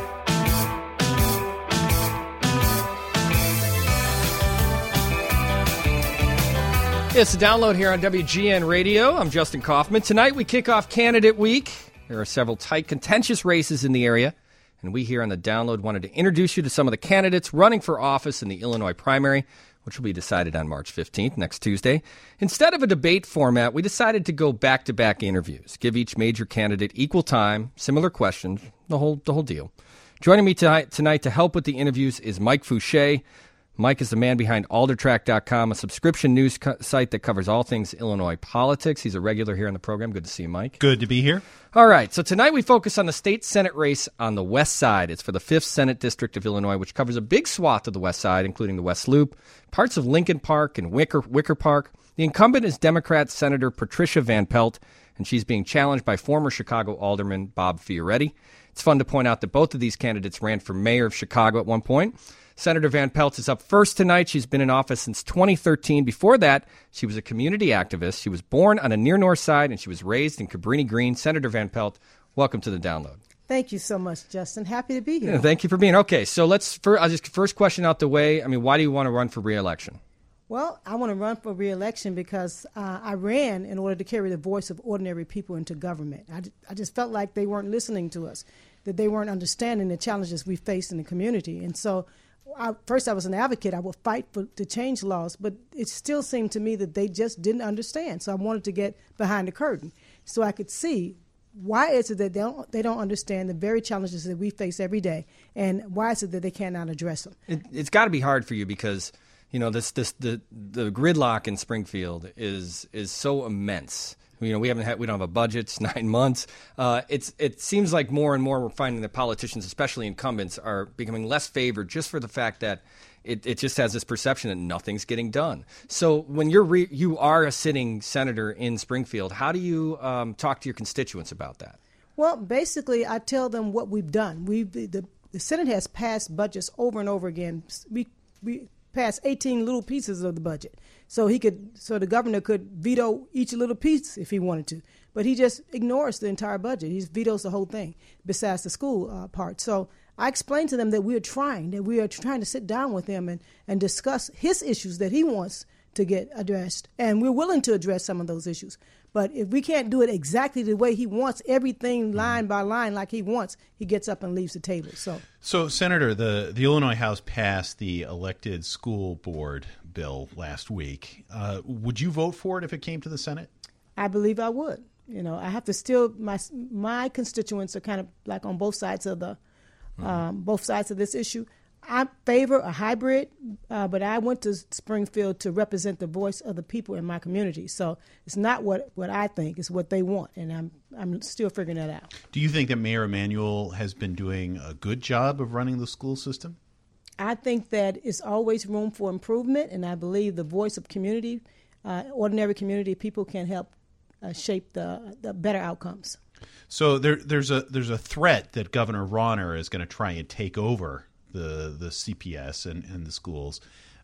It's a download here on W G N Radio. I'm Justin Kaufman. Tonight we kick off Candidate Week. There are several tight, contentious races in the area, and we here on the download wanted to introduce you to some of the candidates running for office in the Illinois primary, which will be decided on March fifteenth, next Tuesday. Instead of a debate format, we decided to go back-to-back interviews, give each major candidate equal time, similar questions, the whole the whole deal. Joining me tonight, tonight to help with the interviews is Mike Fouché. Mike is the man behind Alder Track dot com, a subscription news co- site that covers all things Illinois politics. He's a regular here on the program. Good to see you, Mike.
Good to be here.
All right, so tonight we focus on the state Senate race on the west side. It's for the fifth Senate District of Illinois, which covers a big swath of the west side, including the West Loop, parts of Lincoln Park and Wicker, Wicker Park. The incumbent is Democrat Senator Patricia Van Pelt, and she's being challenged by former Chicago Alderman Bob Fioretti. It's fun to point out that both of these candidates ran for mayor of Chicago at one point. Senator Van Pelt is up first tonight. She's been in office since twenty thirteen. Before that, she was a community activist. She was born on the near north side, and she was raised in Cabrini Green. Senator Van Pelt, welcome to the download.
Thank you so much, Justin. Happy to be here.
Yeah, thank you for being okay. So let's first, I'll just first question out the way. I mean, why do you want to run for re-election?
Well, I want to run for re-election because uh, I ran in order to carry the voice of ordinary people into government. I, I just felt like they weren't listening to us, that they weren't understanding the challenges we face in the community. And so I, first I was an advocate. I would fight for, to change laws, but it still seemed to me that they just didn't understand. So I wanted to get behind the curtain so I could see why is it that they don't, they don't understand the very challenges that we face every day, and why is it that they cannot address them?
It, it's got to be hard for you because, you know, this this the the gridlock in Springfield is is so immense. You know, we haven't had we don't have a budget. It's nine months. Uh, it's it seems like more and more we're finding that politicians, especially incumbents, are becoming less favored just for the fact that it, it just has this perception that nothing's getting done. So when you're re, you are a sitting senator in Springfield, how do you um, talk to your constituents about that?
Well, basically, I tell them what we've done. We the the Senate has passed budgets over and over again. We we passed eighteen little pieces of the budget. So he could, so the governor could veto each little piece if he wanted to, but he just ignores the entire budget. He vetoes the whole thing, besides the school uh, part. So I explained to them that we are trying, that we are trying to sit down with him and, and discuss his issues that he wants to get addressed, and we're willing to address some of those issues. But if we can't do it exactly the way he wants, everything line by line like he wants, he gets up and leaves the table. So,
so Senator, the, the Illinois House passed the elected school board bill last week. Uh, would you vote for it if it came to the Senate?
I believe I would. You know, I have to still, my my constituents are kind of like on both sides of the, mm-hmm. um, both sides of this issue. I favor a hybrid, uh, but I went to Springfield to represent the voice of the people in my community. So it's not what, what I think, it's what they want, and I'm I'm still figuring that out.
Do you think that Mayor Emanuel has been doing a good job of running the school system?
I think that it's always room for improvement, and I believe the voice of community, uh, ordinary community people can help uh, shape the, the better outcomes.
So there, there's a there's a threat that Governor Rauner is going to try and take over the the C P S and, and the schools.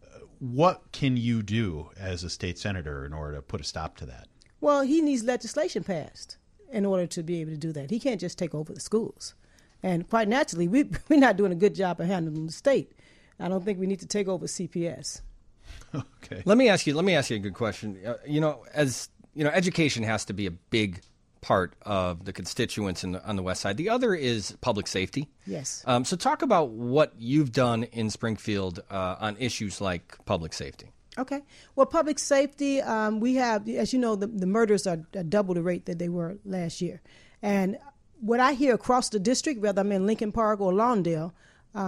What can you do as a state senator in order to put a stop to that?
Well, he needs legislation passed in order to be able to do that. He can't just take over the schools. And quite naturally, we, we're not doing a good job of handling the state. I don't think we need to take over C P S.
Okay.
Let me ask you. Let me ask you a good question. Uh, you know, as you know, education has to be a big part of the constituents in the, on the west side. The other is public safety.
Yes.
Um, so talk about what you've done in Springfield uh, on issues like public safety.
Okay. Well, public safety, um, we have, as you know, the, the murders are, are double the rate that they were last year. And what I hear across the district, whether I'm in Lincoln Park or Lawndale, um,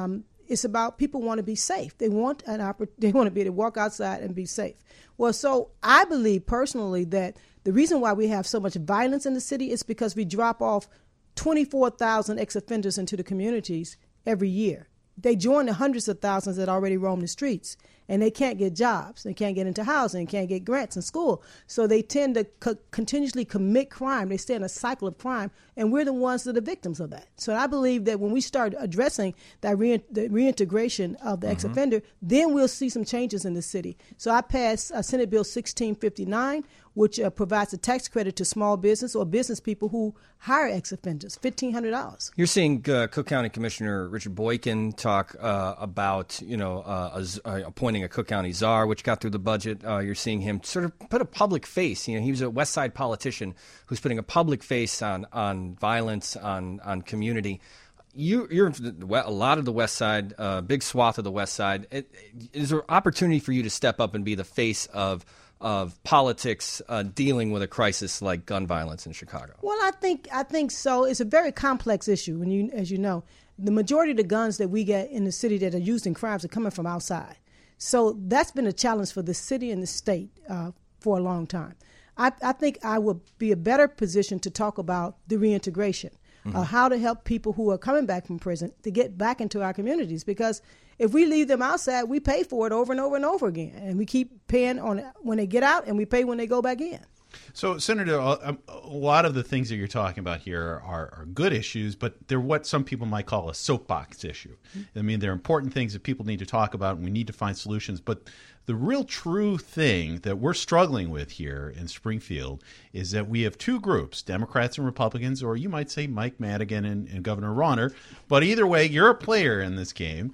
it's about people want to be safe. They want an oppor- They want to be able to walk outside and be safe. Well, so I believe personally that the reason why we have so much violence in the city is because we drop off twenty-four thousand ex-offenders into the communities every year. They join the hundreds of thousands that already roam the streets, and they can't get jobs, they can't get into housing, can't get grants in school. So they tend to co- continuously commit crime. They stay in a cycle of crime, and we're the ones that are victims of that. So I believe that when we start addressing that re- the reintegration of the mm-hmm. ex-offender, then we'll see some changes in the city. So I passed uh, Senate Bill sixteen fifty-nine, which uh, provides a tax credit to small business or business people who hire ex-offenders, fifteen hundred dollars.
You're seeing uh, Cook County Commissioner Richard Boykin talk uh, about, you know, uh, a, uh, appointing a Cook County czar, which got through the budget. Uh, you're seeing him sort of put a public face. You know, he was a West Side politician who's putting a public face on on violence, on on community. You, you're a lot of the West Side, uh, big swath of the West Side. It, is there opportunity for you to step up and be the face of of politics uh, dealing with a crisis like gun violence in Chicago?
Well, I think I think so. It's a very complex issue. When you, as you know, the majority of the guns that we get in the city that are used in crimes are coming from outside. So that's been a challenge for the city and the state uh, for a long time. I, I think I would be a better position to talk about the reintegration, mm-hmm. uh, how to help people who are coming back from prison to get back into our communities. Because if we leave them outside, we pay for it over and over and over again. And we keep paying on it when they get out, and we pay when they go back in.
So, Senator, a, a lot of the things that you're talking about here are, are good issues, but they're what some people might call a soapbox issue. Mm-hmm. I mean, they're important things that people need to talk about, and we need to find solutions. But the real true thing that we're struggling with here in Springfield is that we have two groups, Democrats and Republicans, or you might say Mike Madigan and, and Governor Rauner. But either way, you're a player in this game.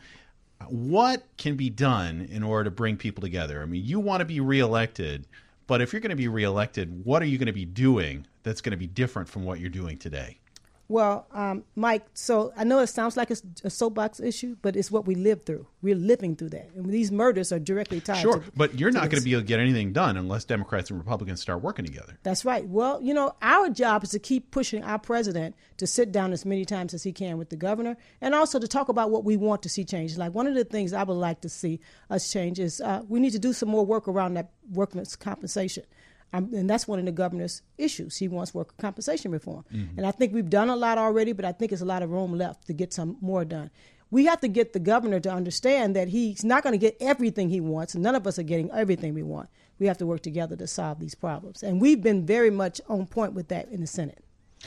What can be done in order to bring people together? I mean, you want to be reelected, but if you're going to be reelected, what are you going to be doing that's going to be different from what you're doing today?
Well, um, Mike, so I know it sounds like a, a soapbox issue, but it's what we live through. We're living through that. And these murders are directly tied
sure,
to Sure,
but you're
to
not going
this.
to be able to get anything done unless Democrats and Republicans start working together.
That's right. Well, you know, our job is to keep pushing our president to sit down as many times as he can with the governor, and also to talk about what we want to see change. Like one of the things I would like to see us change is uh, we need to do some more work around that workman's compensation. Um, and that's one of the governor's issues. He wants worker compensation reform. Mm-hmm. And I think we've done a lot already, but I think there's a lot of room left to get some more done. We have to get the governor to understand that he's not going to get everything he wants. None of us are getting everything we want. We have to work together to solve these problems. And we've been very much on point with that in the Senate.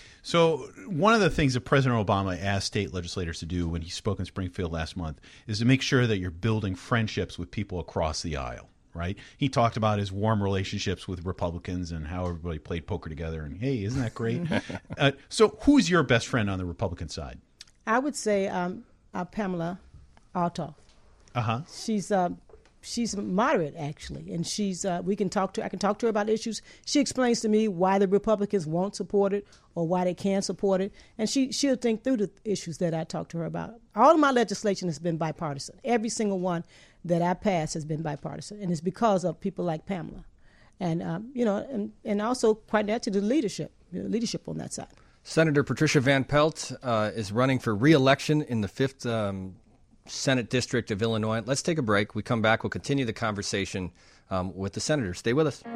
So one of the things that President Obama asked state legislators to do when he spoke in Springfield last month is to make sure that you're building friendships with people across the aisle. Right? He talked about his warm relationships with Republicans and how everybody played poker together. And, hey, isn't that great? uh, so who's your best friend on the Republican side?
I would say um, uh, Pamela Althoff.
Uh-huh.
She's uh, she's moderate, actually. And she's uh, we can talk to I can talk to her about issues. She explains to me why the Republicans won't support it or why they can support it. And she, she'll think through the issues that I talk to her about. All of my legislation has been bipartisan. Every single one that I passed has been bipartisan, and it's because of people like Pamela, and um, you know, and, and also quite naturally the leadership, the leadership on that side.
Senator Patricia Van Pelt uh, is running for re-election in the fifth um, Senate District of Illinois. Let's take a break. We come back. We'll continue the conversation um, with the senator. Stay with us.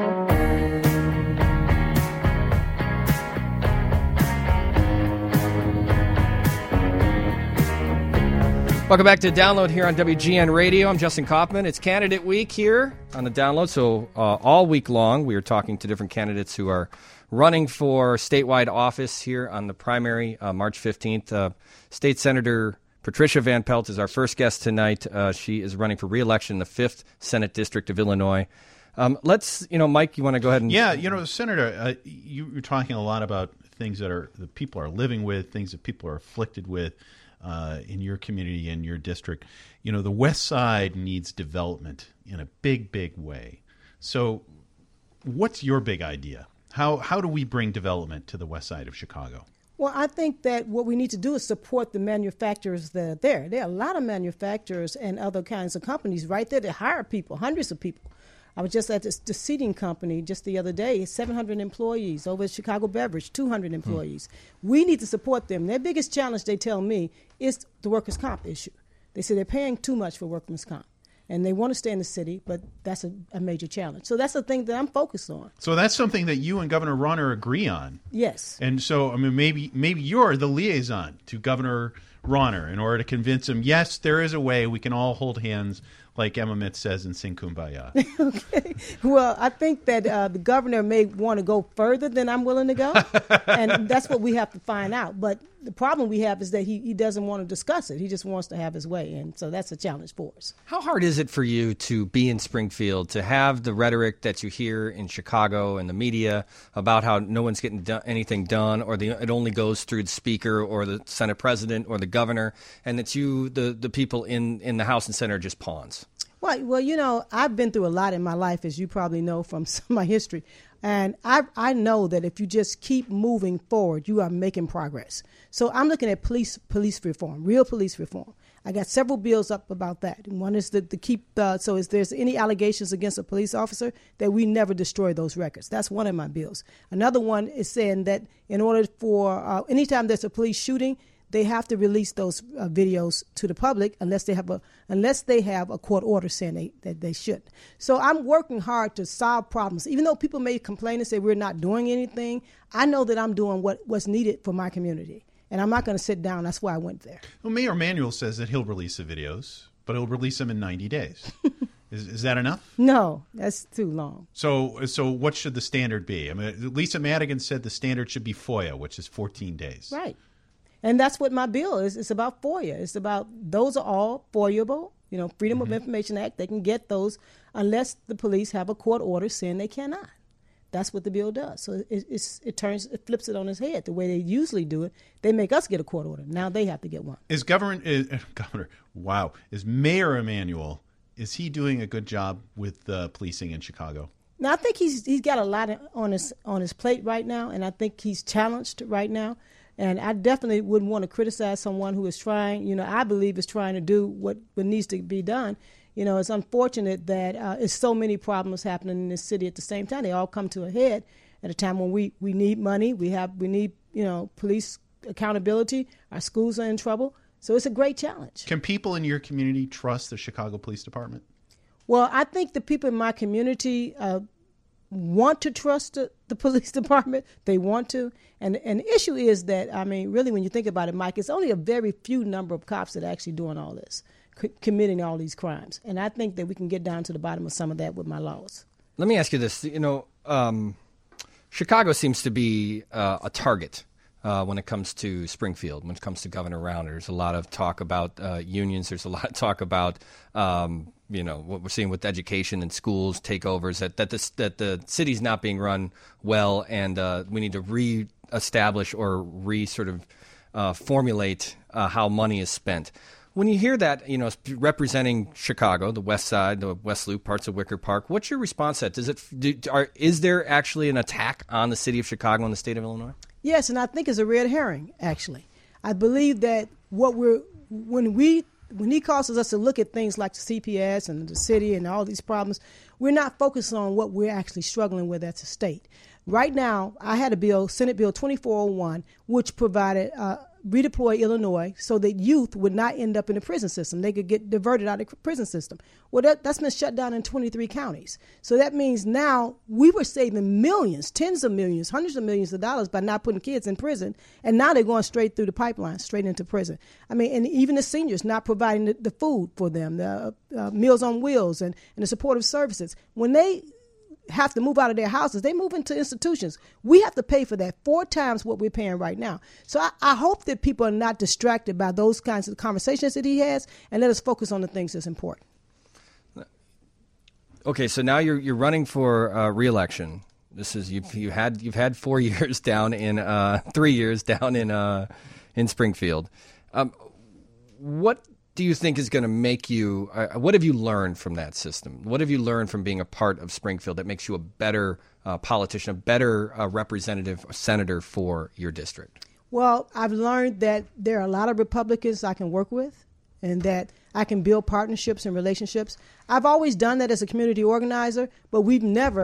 Welcome back to Download here on W G N Radio. I'm Justin Kaufman. It's Candidate Week here on the Download. So uh, all week long, we are talking to different candidates who are running for statewide office here on the primary, uh, March fifteenth. Uh, State Senator Patricia Van Pelt is our first guest tonight. Uh, she is running for re-election in the fifth Senate District of Illinois. Um, let's, you know, Mike, you want to go ahead and...
Yeah, you know, Senator, uh, you, you're talking a lot about things that are that people are living with, things that people are afflicted with. Uh, in your community, in your district, you know, the West Side needs development in a big, big way. So what's your big idea? How how do we bring development to the West Side of Chicago?
Well, I think that what we need to do is support the manufacturers that are there. There are a lot of manufacturers and other kinds of companies right there that hire people, hundreds of people. I was just at this, the seating company just the other day, seven hundred employees. Over at Chicago Beverage, two hundred employees. Hmm. We need to support them. Their biggest challenge, they tell me, is the workers' comp issue. They say they're paying too much for workman's comp. And they want to stay in the city, but that's a, a major challenge. So that's the thing that I'm focused on.
So that's something that you and Governor Rauner agree on.
Yes.
And so, I mean, maybe maybe you're the liaison to Governor Rauner in order to convince him, yes, there is a way we can all hold hands, like Emma Mitz says, and sing Kumbaya.
Okay. Well, I think that uh, the governor may want to go further than I'm willing to go, and that's what we have to find out. But the problem we have is that he, he doesn't want to discuss it. He just wants to have his way, and so that's a challenge for us.
How hard is it for you to be in Springfield, to have the rhetoric that you hear in Chicago and the media about how no one's getting do- anything done, or the, it only goes through the speaker or the Senate president or the governor, and that you, the, the people in, in the House and Senate, are just pawns?
Well, well, you know, I've been through a lot in my life, as you probably know from some of my history. And I I know that if you just keep moving forward, you are making progress. So I'm looking at police police reform, real police reform. I got several bills up about that. And one is to, to keep, uh, so if there's any allegations against a police officer, that we never destroy those records. That's one of my bills. Another one is saying that in order for, uh, anytime there's a police shooting, they have to release those uh, videos to the public unless they have a unless they have a court order saying they, that they should. So I'm working hard to solve problems. Even though people may complain and say we're not doing anything, I know that I'm doing what, what's needed for my community. And I'm not going to sit down. That's why I went there.
Well, Mayor Emanuel says that he'll release the videos, but he'll release them in ninety days. Is, is that enough?
No, that's too long.
So so what should the standard be? I mean, Lisa Madigan said the standard should be FOIA, which is fourteen days.
Right. And that's what my bill is. It's about FOIA. It's about those are all FOIAble. You know, Freedom mm-hmm. of Information Act. They can get those unless the police have a court order saying they cannot. That's what the bill does. So it, it's, it turns, it flips it on its head. The way they usually do it, they make us get a court order. Now they have to get one.
Is government, is, Governor, wow, is Mayor Emanuel, is he doing a good job with uh, policing in Chicago?
Now I think he's he's got a lot on his on his plate right now, and I think he's challenged right now. And I definitely wouldn't want to criticize someone who is trying, you know, I believe is trying to do what, what needs to be done. You know, it's unfortunate that uh, there's so many problems happening in this city at the same time. They all come to a head at a time when we, we need money. We have we need, you know, police accountability. Our schools are in trouble. So it's a great challenge.
Can people in your community trust the Chicago Police Department?
Well, I think the people in my community uh, want to trust the, the police department. They want to. And, and the issue is that, I mean, really, when you think about it, Mike, it's only a very few number of cops that are actually doing all this, c- committing all these crimes. And I think that we can get down to the bottom of some of that with my laws.
Let me ask you this. You know, um, Chicago seems to be uh, a target uh, when it comes to Springfield, when it comes to Governor Rauner. There's a lot of talk about uh, unions. There's a lot of talk about, um, you know, what we're seeing with education and schools takeovers, that that, this, that the city's not being run well, and uh, we need to re-establish or re sort of uh, formulate uh, how money is spent. When you hear that, you know, representing Chicago, the West Side, the West Loop, parts of Wicker Park, what's your response to that? Does it, do, are, is there actually an attack on the city of Chicago and the state of Illinois?
Yes, and I think it's a red herring, actually. I believe that what we're when we when he causes us to look at things like the C P S and the city and all these problems, we're not focused on what we're actually struggling with as a state. Right now, I had a bill, Senate Bill twenty-four oh one, which provided uh, redeploy Illinois so that youth would not end up in the prison system. They could get diverted out of the prison system. Well, that, that's been shut down in twenty-three counties. So that means now we were saving millions, tens of millions, hundreds of millions of dollars by not putting kids in prison. And now they're going straight through the pipeline, straight into prison. I mean, and even the seniors not providing the, the food for them, the uh, Meals on Wheels and, and the supportive services. When they have to move out of their houses, they move into institutions. We have to pay for that four times what we're paying right now. So I, I hope that people are not distracted by those kinds of conversations that he has, and let us focus on the things that's important.
Okay, so now you're you're running for uh, re-election. This is you've you had you've had four years down in uh, three years down in uh, in Springfield. Um, what do you think is going to make you, uh, what have you learned from that system? What have you learned from being a part of Springfield that makes you a better uh, politician, a better uh, representative, a senator for your district?
Well, I've learned that there are a lot of Republicans I can work with and that I can build partnerships and relationships. I've always done that as a community organizer, but we've never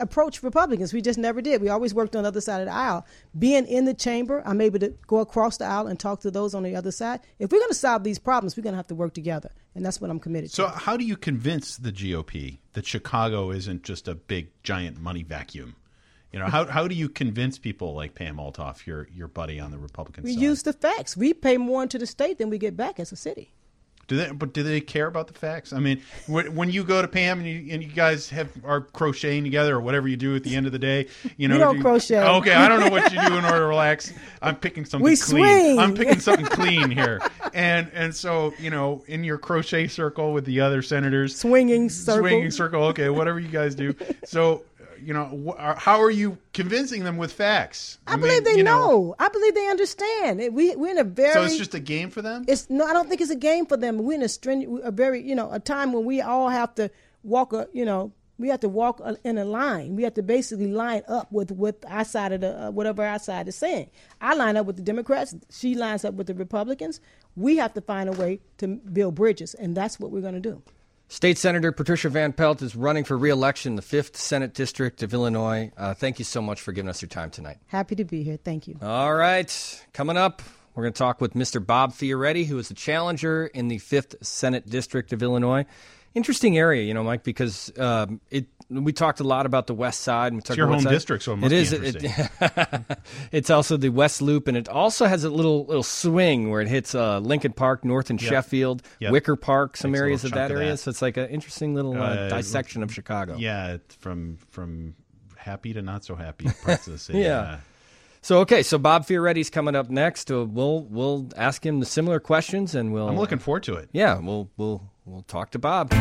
approach Republicans. We just never did. We always worked on the other side of the aisle. Being in the chamber, I'm able to go across the aisle and talk to those on the other side. If we're going to solve these problems, we're going to have to work together, and that's what I'm committed
so
to.
So how do you convince the G O P that Chicago isn't just a big, giant money vacuum? You know, how how do you convince people like Pam Altoff, your your buddy on the Republican
we
side?
We use the facts. We pay more into the state than we get back as a city.
Do they? But do they care about the facts? I mean, when, when you go to Pam and you, and you guys have are crocheting together or whatever you do at the end of the day, you know,
we don't
do you,
crochet.
Okay, I don't know what you do in order to relax. I'm picking something
we
clean.
Swing.
I'm picking something clean here, and and so you know, in your crochet circle with the other senators,
swinging circle,
swinging circle. Okay, whatever you guys do. So. You know, wh- how are you convincing them with facts?
I,
I
believe
mean,
they
you
know.
know.
I believe they understand. We we're in a very
so it's just a game for them.
It's no, I don't think it's a game for them. We're in a stringent, a very you know, a time when we all have to walk a, you know, we have to walk a, in a line. We have to basically line up with with our side of the uh, whatever our side is saying. I line up with the Democrats. She lines up with the Republicans. We have to find a way to build bridges, and that's what we're going to do.
State Senator Patricia Van Pelt is running for re-election in the fifth Senate District of Illinois. Uh, thank you so much for giving us your time tonight.
Happy to be here. Thank you.
All right. Coming up, we're going to talk with Mister Bob Fioretti, who is the challenger in the fifth Senate District of Illinois. Interesting area, you know, Mike, because um, it we talked a lot about the West Side. And we
it's your home
side.
district, so it must
it is,
be interesting.
It, it's also the West Loop, and it also has a little little swing where it hits uh, Lincoln Park, North and
yep.
Sheffield,
yep.
Wicker Park, some
Takes
areas of that
of
area.
that.
So it's like an interesting little uh, uh, dissection of Chicago.
Yeah, from from happy to not so happy parts of the city.
yeah.
Uh,
So okay, so Bob Fioretti's coming up next. Uh, we'll we'll ask him the similar questions, and we'll.
I'm looking forward to it.
Yeah, we'll we'll we'll talk to Bob.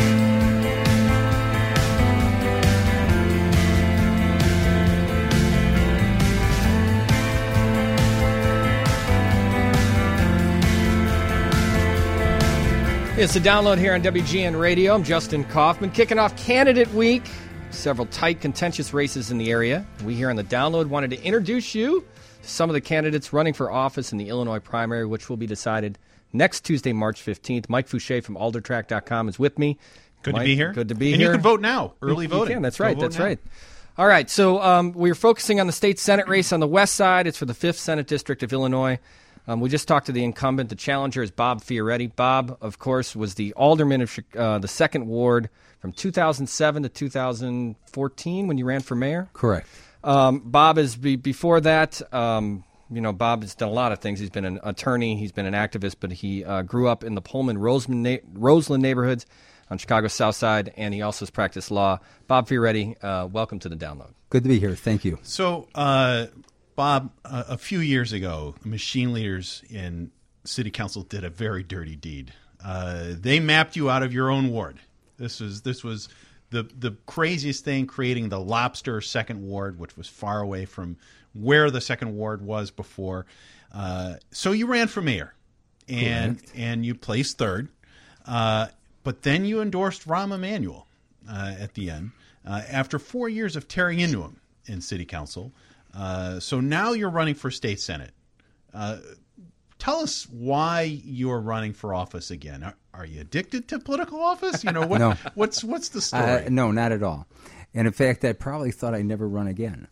It's a download here on W G N Radio. I'm Justin Kaufman, kicking off Candidate Week. Several tight, contentious races in the area. We here on the download wanted to introduce you to some of the candidates running for office in the Illinois primary, which will be decided next Tuesday, March fifteenth. Mike Fouché from alder track dot com is with me.
Good
Mike,
to be here.
Good to be
and
here.
And you can vote now. Early
you,
voting.
You can. That's
Go
right.
vote
That's
now.
right. All right. So um, we're focusing on the state Senate race on the west side. It's for the fifth Senate District of Illinois. Um, we just talked to the incumbent. The challenger is Bob Fioretti. Bob, of course, was the alderman of uh, the second ward from two thousand seven to two thousand fourteen when you ran for mayor.
Correct.
Um, Bob is be, before that. Um, you know, Bob has done a lot of things. He's been an attorney. He's been an activist, but he uh, grew up in the Pullman Roseland, na- Roseland neighborhoods on Chicago's South Side, and he also has practiced law. Bob Fioretti, uh, welcome to the download.
Good to be here. Thank you.
So. Uh, Bob, uh, a few years ago, machine leaders in city council did a very dirty deed. Uh, they mapped you out of your own ward. This was this was the the craziest thing, creating the Lobster Second Ward, which was far away from where the Second Ward was before. Uh, so you ran for mayor, and Correct. and you placed third. Uh, but then you endorsed Rahm Emanuel uh, at the end uh, after four years of tearing into him in city council. Uh, so now you're running for state senate. Uh, tell us why you're running for office again. Are, are you addicted to political office? You know, what,
no.
what's what's the story?
Uh, no, not at all. And in fact, I probably thought I'd never run again.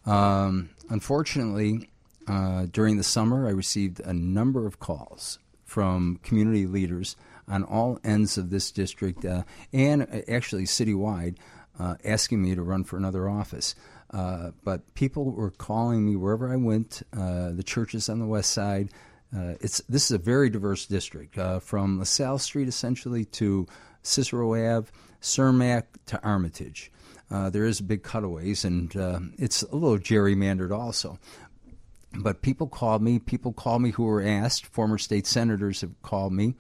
Um, unfortunately, uh, during the summer, I received a number of calls from community leaders on all ends of this district uh, and actually citywide uh, asking me to run for another office. Uh, but people were calling me wherever I went, uh, the churches on the west side. Uh, it's this is a very diverse district, uh, from LaSalle Street essentially to Cicero Avenue, Cermak to Armitage. Uh, there is big cutaways, and uh, it's a little gerrymandered also. But people called me. People called me who were asked. Former state senators have called me,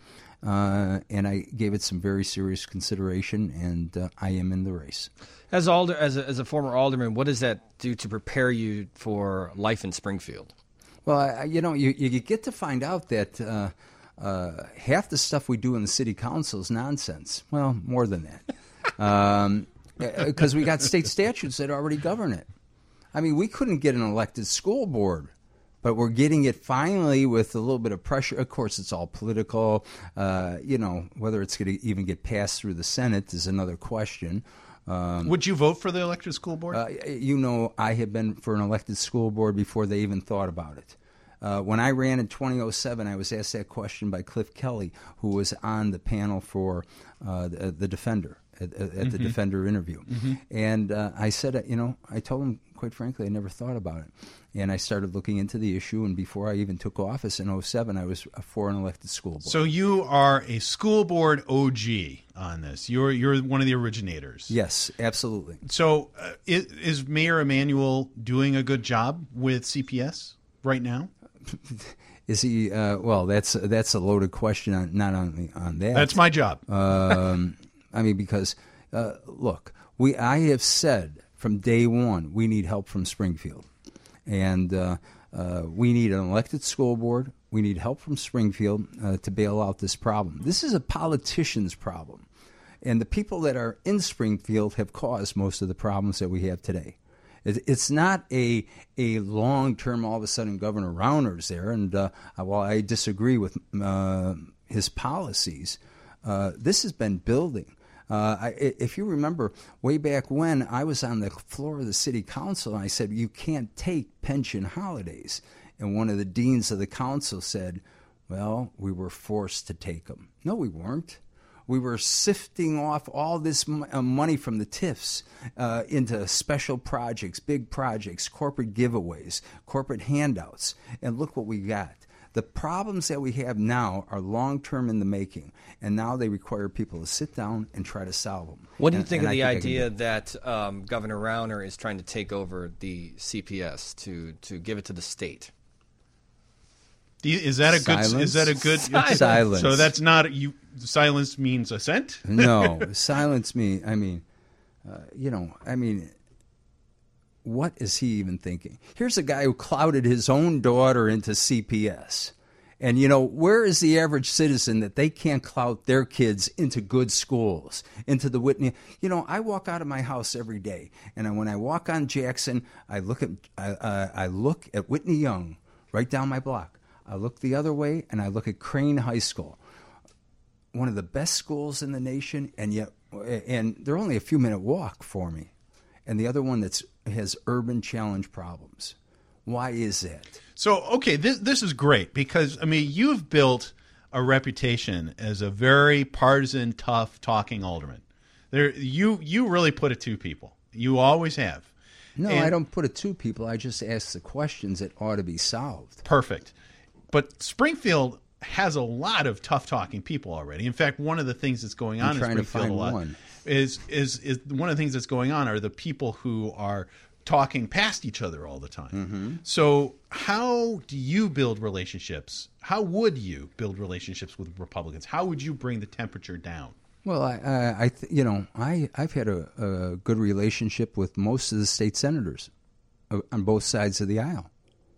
uh, and I gave it some very serious consideration, and uh, I am in the race.
As alder, as a, as a former alderman, what does that do to prepare you for life in Springfield?
Well, I, you know, you, you get to find out that uh, uh, half the stuff we do in the city council is nonsense. Well, more than that, um, because we got state statutes that already govern it. I mean, we couldn't get an elected school board, but we're getting it finally with a little bit of pressure. Of course, it's all political. Uh, you know, whether it's going to even get passed through the Senate is another question.
Um,
Would you vote for the elected school board?
Uh, you know, I have been for an elected school board before they even thought about it. Uh, when I ran in twenty oh seven, I was asked that question by Cliff Kelly, who was on the panel for uh, the, the Defender, at, at mm-hmm. the Defender interview. Mm-hmm. And uh, I said, you know, I told him, quite frankly, I never thought about it. And I started looking into the issue, and before I even took office in oh seven, I was for an elected school board.
So you are a school board O G on this. You're you're one of the originators.
Yes, absolutely.
So uh, is, is Mayor Emanuel doing a good job with C P S right now?
Is he? Uh, well, that's that's a loaded question. On, not on on that.
That's my job.
um, I mean, because uh, look, we I have said from day one we need help from Springfield, and uh, uh, we need an elected school board. We need help from Springfield uh, to bail out this problem. This is a politician's problem, and the people that are in Springfield have caused most of the problems that we have today. It's not a a long term. All of a sudden, Governor Rauner's there, and uh, while I disagree with uh, his policies, uh, this has been building. Uh, I, if you remember, way back when I was on the floor of the city council, I said you can't take pension holidays, and one of the deans of the council said, "Well, we were forced to take them." No, we weren't. We were sifting off all this money from the T I Fs uh, into special projects, big projects, corporate giveaways, corporate handouts, and look what we got. The problems that we have now are long-term in the making, and now they require people to sit down and try to solve them.
What do you
and,
think
and
of
I
the
think
idea that um, Governor Rauner is trying to take over the C P S to, to give it to the state?
Is that a
Silence?
good? Is that a good
Silence?
So that's not you. Silence means assent.
No, silence me. I mean, uh, you know, I mean, what is he even thinking? Here's a guy who clouded his own daughter into C P S, and you know, where is the average citizen that they can't clout their kids into good schools, into the Whitney? You know, I walk out of my house every day, and when I walk on Jackson, I look at I, uh, I look at Whitney Young right down my block. I look the other way, and I look at Crane High School, one of the best schools in the nation, and yet, and they're only a few minute walk for me, and the other one that's has urban challenge problems. Why is that?
So, okay, this this is great because I mean you've built a reputation as a very partisan, tough talking alderman. There, you you really put it to people. You always have.
No,
and,
I don't put it to people. I just ask the questions that ought to be solved.
Perfect. But Springfield has a lot of tough talking people already. In fact, one of the things that's going on
I'm
in
trying
Springfield
to find
a lot
one.
is is is one of the things that's going on are the people who are talking past each other all the time.
Mm-hmm.
So how do you build relationships? How would you build relationships with Republicans? How would you bring the temperature down?
Well, I, I, I th- you know, I, I've had a, a good relationship with most of the state senators uh, on both sides of the aisle.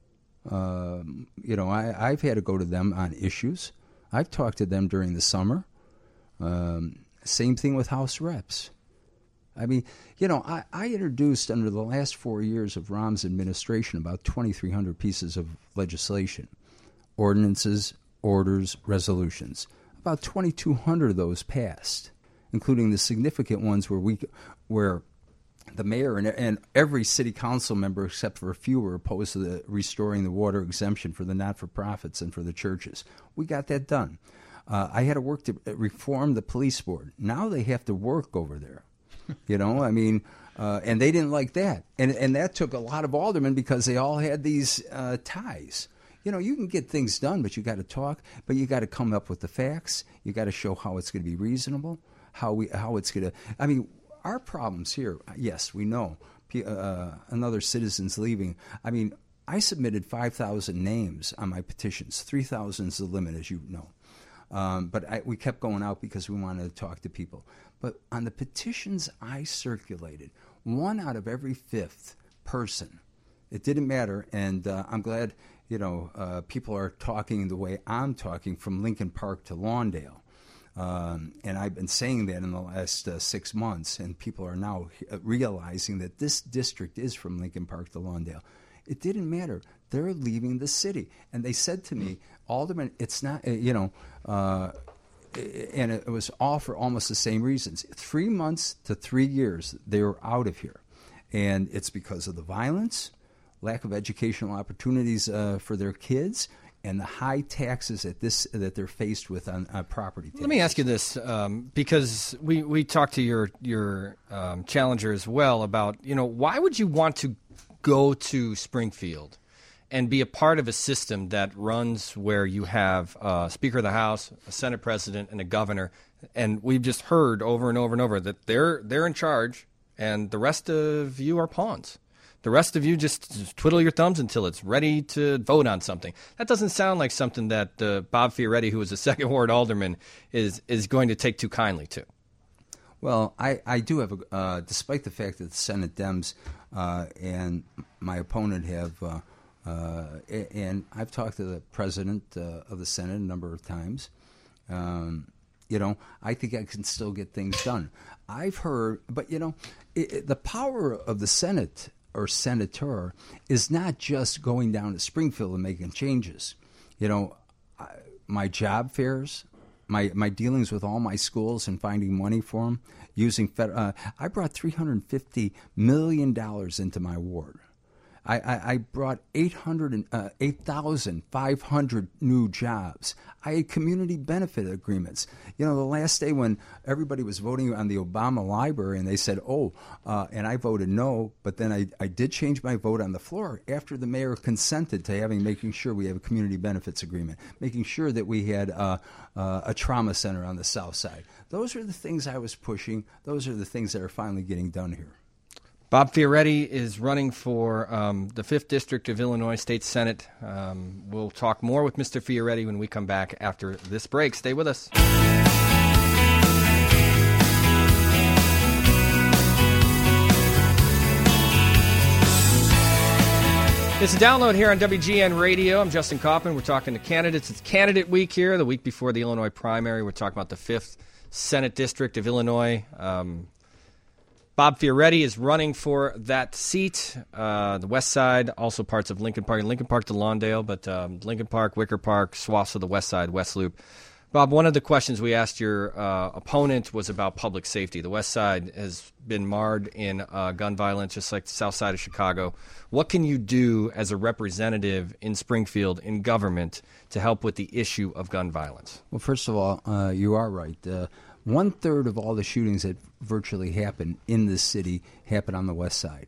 Um, you know, I, I've had to go to them on issues. I've talked to them during the summer. Um, same thing with House reps. I mean, you know, I, I introduced under the last four years of Rahm's administration about twenty-three hundred pieces of legislation, ordinances, orders, resolutions. About twenty-two hundred of those passed, including the significant ones where we, where the mayor and, and every city council member, except for a few, were opposed to the restoring the water exemption for the not-for-profits and for the churches. We got that done. Uh, I had to work to reform the police board. Now they have to work over there. You know, I mean, uh, and they didn't like that. And and that took a lot of aldermen because they all had these uh, ties. You know, you can get things done, but you got to talk, but you got to come up with the facts. You got to show how it's going to be reasonable, how we how it's going to, I mean, our problems here, yes, we know. Uh, another citizen's leaving. I mean, I submitted five thousand names on my petitions. three thousand is the limit, as you know. Um, but I, we kept going out because we wanted to talk to people. But on the petitions I circulated, one out of every fifth person, it didn't matter. And uh, I'm glad, you know, uh, people are talking the way I'm talking from Lincoln Park to Lawndale. Um, and I've been saying that in the last uh, six months, and people are now realizing that this district is from Lincoln Park to Lawndale. It didn't matter. They're leaving the city. And they said to me, Alderman, it's not, uh, you know, uh, and it was all for almost the same reasons. Three months to three years, they were out of here. And it's because of the violence, lack of educational opportunities uh, for their kids, and the high taxes that this that they're faced with on, on property taxes.
Let me ask you this, um, because we, we talked to your your um, challenger as well about, you know, why would you want to go to Springfield and be a part of a system that runs where you have a Speaker of the House, a Senate President, and a governor, and we've just heard over and over and over that they're they're in charge, and the rest of you are pawns. The rest of you just, just twiddle your thumbs until it's ready to vote on something. That doesn't sound like something that uh, Bob Fioretti, who is a second ward alderman, is is going to take too kindly to.
Well, I, I do have, a, uh, despite the fact that the Senate Dems uh, and my opponent have, uh, uh, and I've talked to the president uh, of the Senate a number of times, um, you know, I think I can still get things done. I've heard, but, you know, it, it, the power of the Senate or senator is not just going down to Springfield and making changes. You know, I, my job fairs, my my dealings with all my schools and finding money for them, using fed, uh, I brought three hundred fifty million dollars into my ward. I, I, I brought eight thousand five hundred new jobs. I had community benefit agreements. You know, the last day when everybody was voting on the Obama library and they said, oh, uh, and I voted no, but then I, I did change my vote on the floor after the mayor consented to having, making sure we have a community benefits agreement, making sure that we had uh, uh, a trauma center on the south side. Those are the things I was pushing. Those are the things that are finally getting done here.
Bob Fioretti is running for um, the fifth District of Illinois State Senate. Um, we'll talk more with Mister Fioretti when we come back after this break. Stay with us. It's a download here on W G N Radio. I'm Justin Kaufman. We're talking to candidates. It's candidate week here, the week before the Illinois primary. We're talking about the fifth Senate District of Illinois. Um, Bob Fioretti is running for that seat. Uh, the west side, also parts of Lincoln Park. Lincoln Park to Lawndale, but um, Lincoln Park, Wicker Park, swaths of the west side, West Loop. Bob, one of the questions we asked your uh, opponent was about public safety. The west side has been marred in uh, gun violence, just like the south side of Chicago. What can you do as a representative in Springfield in government to help with the issue of gun violence?
Well, first of all, uh, you are right. Uh, One third of all the shootings that virtually happen in this city happen on the west side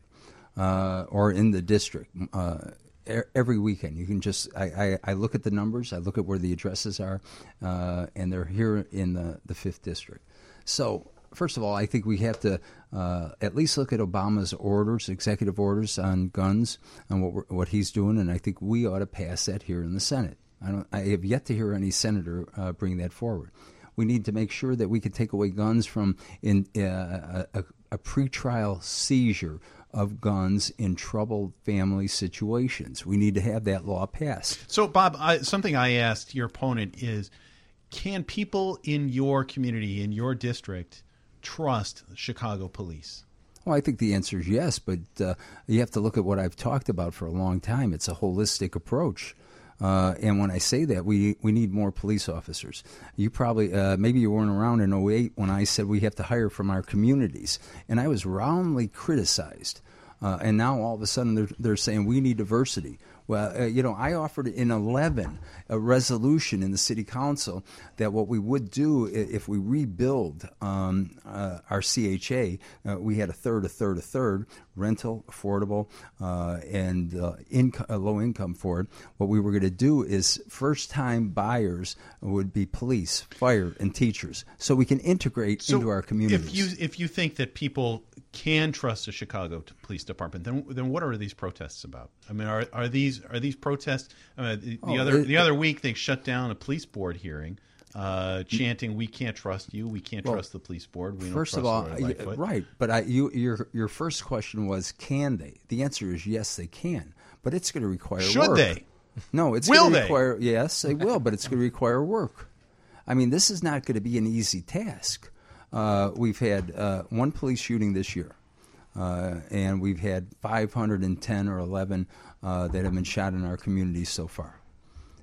uh, or in the district uh, er- every weekend. You can just I, I, I look at the numbers, I look at where the addresses are, uh, and they're here in the, the fifth district. So first of all, I think we have to uh, at least look at Obama's orders, executive orders on guns, and what we're, what he's doing, and I think we ought to pass that here in the Senate. I don't. I have yet to hear any senator uh, bring that forward. We need to make sure that we can take away guns from in uh, a, a pretrial seizure of guns in troubled family situations. We need to have that law passed.
So, Bob, I, something I asked your opponent is, can people in your community, in your district, trust Chicago police?
Well, I think the answer is yes, but uh, you have to look at what I've talked about for a long time. It's a holistic approach. Uh, and when I say that, we we need more police officers. You probably, uh, maybe you weren't around in oh eight when I said we have to hire from our communities. And I was roundly criticized. Uh, and now all of a sudden they're, they're saying we need diversity. Well, uh, you know, I offered in eleven a resolution in the city council that what we would do if we rebuild um, uh, our C H A, uh, we had a third, a third, a third, rental, affordable, uh, and uh, inco- uh, low income for it. What we were going to do is first-time buyers would be police, fire, and teachers, so we can integrate
so
into our communities.
If you if you think that people can trust the Chicago Police Department, then then what are these protests about? I mean, are are these are these protests? Uh, the,
oh,
the other
it,
the other week they shut down a police board hearing, uh, chanting, "We can't trust you. We can't
well,
trust the police board. We
first
don't
of
trust
all,
Lightfoot."
right? But I, you, your your first question was, can they? The answer is yes, they can. But it's going to require
Should
work.
they?
No, it's
will
going to
they?
require. Yes, they will, but it's going to require work. I mean, this is not going to be an easy task. Uh, we've had uh, one police shooting this year. Uh, and we've had five hundred ten or eleven uh, that have been shot in our communities so far.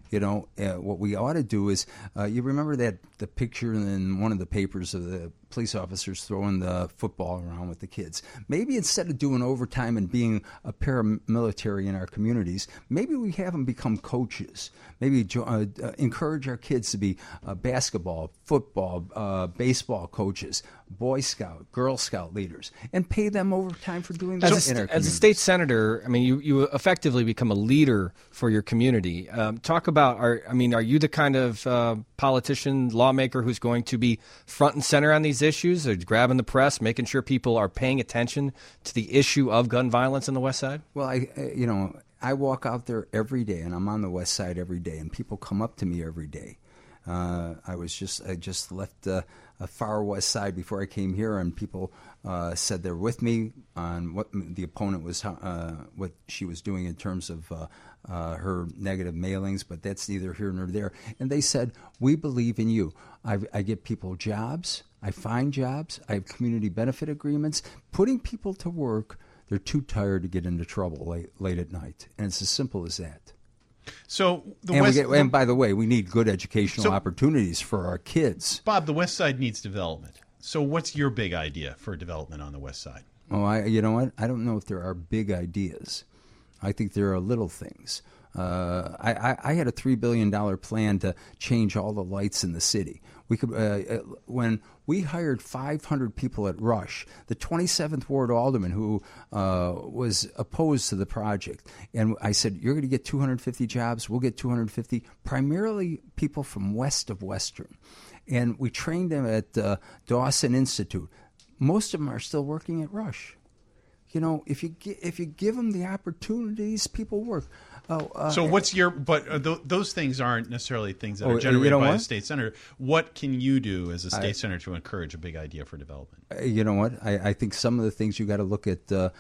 You know, uh, what we ought to do is, uh, you remember that the picture in one of the papers of the police officers throwing the football around with the kids. Maybe instead of doing overtime and being a paramilitary in our communities, maybe we have them become coaches. Maybe uh, uh, encourage our kids to be uh, basketball, football, uh, baseball coaches, Boy Scout, Girl Scout leaders, and pay them overtime for doing that
as
in
a,
our
As a state senator, I mean, you, you effectively become a leader for your community. Um, talk about, are, I mean, are you the kind of uh, politician, lawmaker who's going to be front and center on these issues, or grabbing the press, making sure people are paying attention to the issue of gun violence on the West Side?
Well, I, you know, I walk out there every day, and I'm on the West Side every day, and people come up to me every day. Uh, I was just, I just left uh, a far West Side before I came here, and people uh, said they're with me on what the opponent was, uh, what she was doing in terms of uh, uh, her negative mailings, but that's neither here nor there. And they said, we believe in you. I, I get people jobs. I find jobs. I have community benefit agreements. Putting people to work, they're too tired to get into trouble late, late at night. And it's as simple as that.
So the
and,
West,
we get, and by the way, we need good educational
so,
opportunities for our kids.
Bob, the West Side needs development. So what's your big idea for development on the West Side?
Oh, I, you know what? I don't know if there are big ideas. I think there are little things. Uh, I, I, I had a three billion dollars plan to change all the lights in the city. We could, uh, when we hired five hundred people at Rush, the twenty-seventh Ward Alderman who uh, was opposed to the project, and I said, you're going to get two hundred fifty jobs, we'll get two hundred fifty, primarily people from west of Western. And we trained them at uh, Dawson Institute. Most of them are still working at Rush. You know, if you if you give them the opportunities, people work. Oh, uh,
so what's your? But uh, th- those things aren't necessarily things that
oh,
are generated
you know
by
what?
a state senator. What can you do as a state
I,
senator to encourage a big idea for development?
You know what? I, I think some of the things you got to look at uh,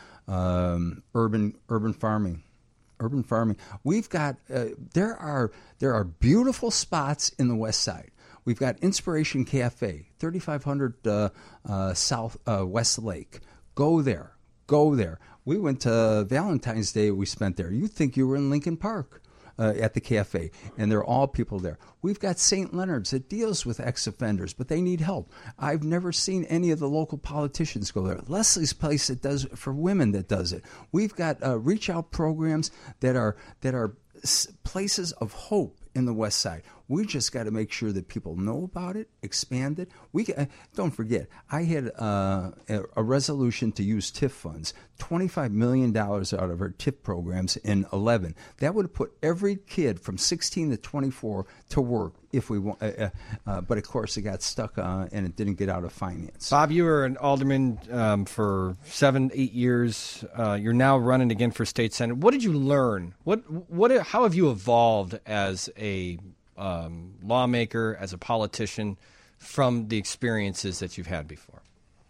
um, urban urban farming. Urban farming. We've got uh, there are there are beautiful spots in the West Side. We've got Inspiration Cafe, thirty-five hundred uh, uh, South uh, West Lake. Go there. Go there. We went to Valentine's Day. We spent there. You'd think you were in Lincoln Park uh, at the cafe, and there are all people there. We've got Saint Leonard's that deals with ex-offenders, but they need help. I've never seen any of the local politicians go there. Leslie's Place that does for women that does it. We've got uh, reach-out programs that are that are places of hope in the West Side. We just got to make sure that people know about it, expand it. We can, uh, don't forget, I had uh, a, a resolution to use T I F funds, twenty-five million dollars out of our T I F programs in eleven. That would have put every kid from sixteen to twenty-four to work if we want. Uh, uh, but of course, it got stuck uh, and it didn't get out of finance.
Bob, you were an alderman um, for seven, eight years. Uh, you're now running again for state senate. What did you learn? What, what, how have you evolved as a Um, lawmaker, as a politician, from the experiences that you've had before?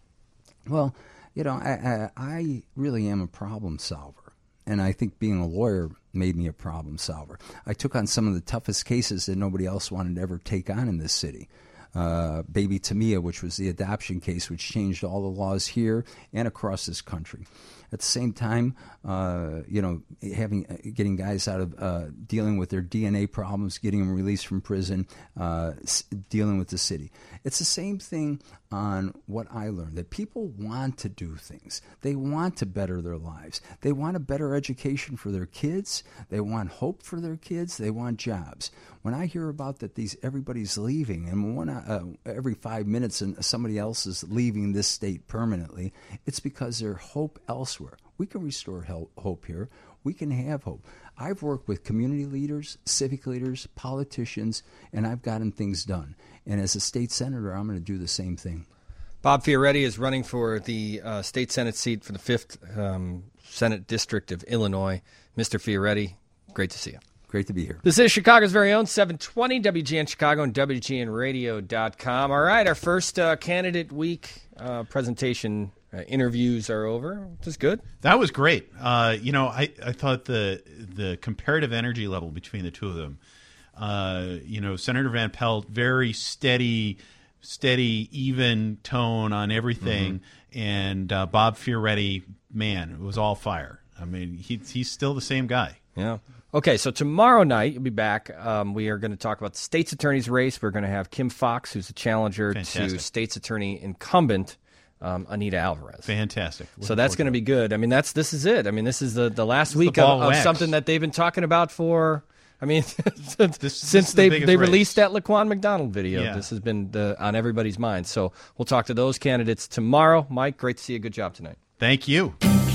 Well, you know, I, I, I really am a problem solver, and I think being a lawyer made me a problem solver. I took on some of the toughest cases that nobody else wanted to ever take on in this city. Uh, Baby Tamia, which was the adoption case, which changed all the laws here and across this country. At the same time, uh, you know, having getting guys out of uh, dealing with their D N A problems, getting them released from prison, uh, s- dealing with the city. It's the same thing on what I learned, that people want to do things. They want to better their lives. They want a better education for their kids. They want hope for their kids. They want jobs. When I hear about that, these everybody's leaving, and one uh, every five minutes, and somebody else is leaving this state permanently, it's because there's hope elsewhere. We can restore hope here. We can have hope. I've worked with community leaders, civic leaders, politicians, and I've gotten things done. And as a state senator, I'm going to do the same thing.
Bob Fioretti is running for the uh, state senate seat for the fifth um, Senate District of Illinois. Mister Fioretti, great to see you.
Great to be here.
This is Chicago's very own seven twenty W G N Chicago and W G N radio dot com. All right, our first uh, candidate week uh, presentation uh, interviews are over, which is good.
That was great. Uh, you know, I, I thought the the comparative energy level between the two of them, uh, you know, Senator Van Pelt, very steady, steady, even tone on everything. Mm-hmm. And uh, Bob Fioretti, man, it was all fire. I mean, he, he's still the same guy.
Yeah. Okay, so tomorrow night, you'll be back. Um, we are going to talk about the state's attorney's race. We're going to have Kim Fox, who's a challenger
Fantastic.
to state's attorney incumbent um, Anita Alvarez.
Fantastic. Looking
so that's
forward
going to be good. I mean, that's this is it. I mean, this is the, the last
This is
week
the
of,
ball
of
wax.
something that they've been talking about for, I mean, since,
this
since
is the
they
biggest
they
race.
released that Laquan McDonald video.
Yeah.
This has been the, on everybody's mind. So we'll talk to those candidates tomorrow. Mike, great to see you. Good job tonight.
Thank you.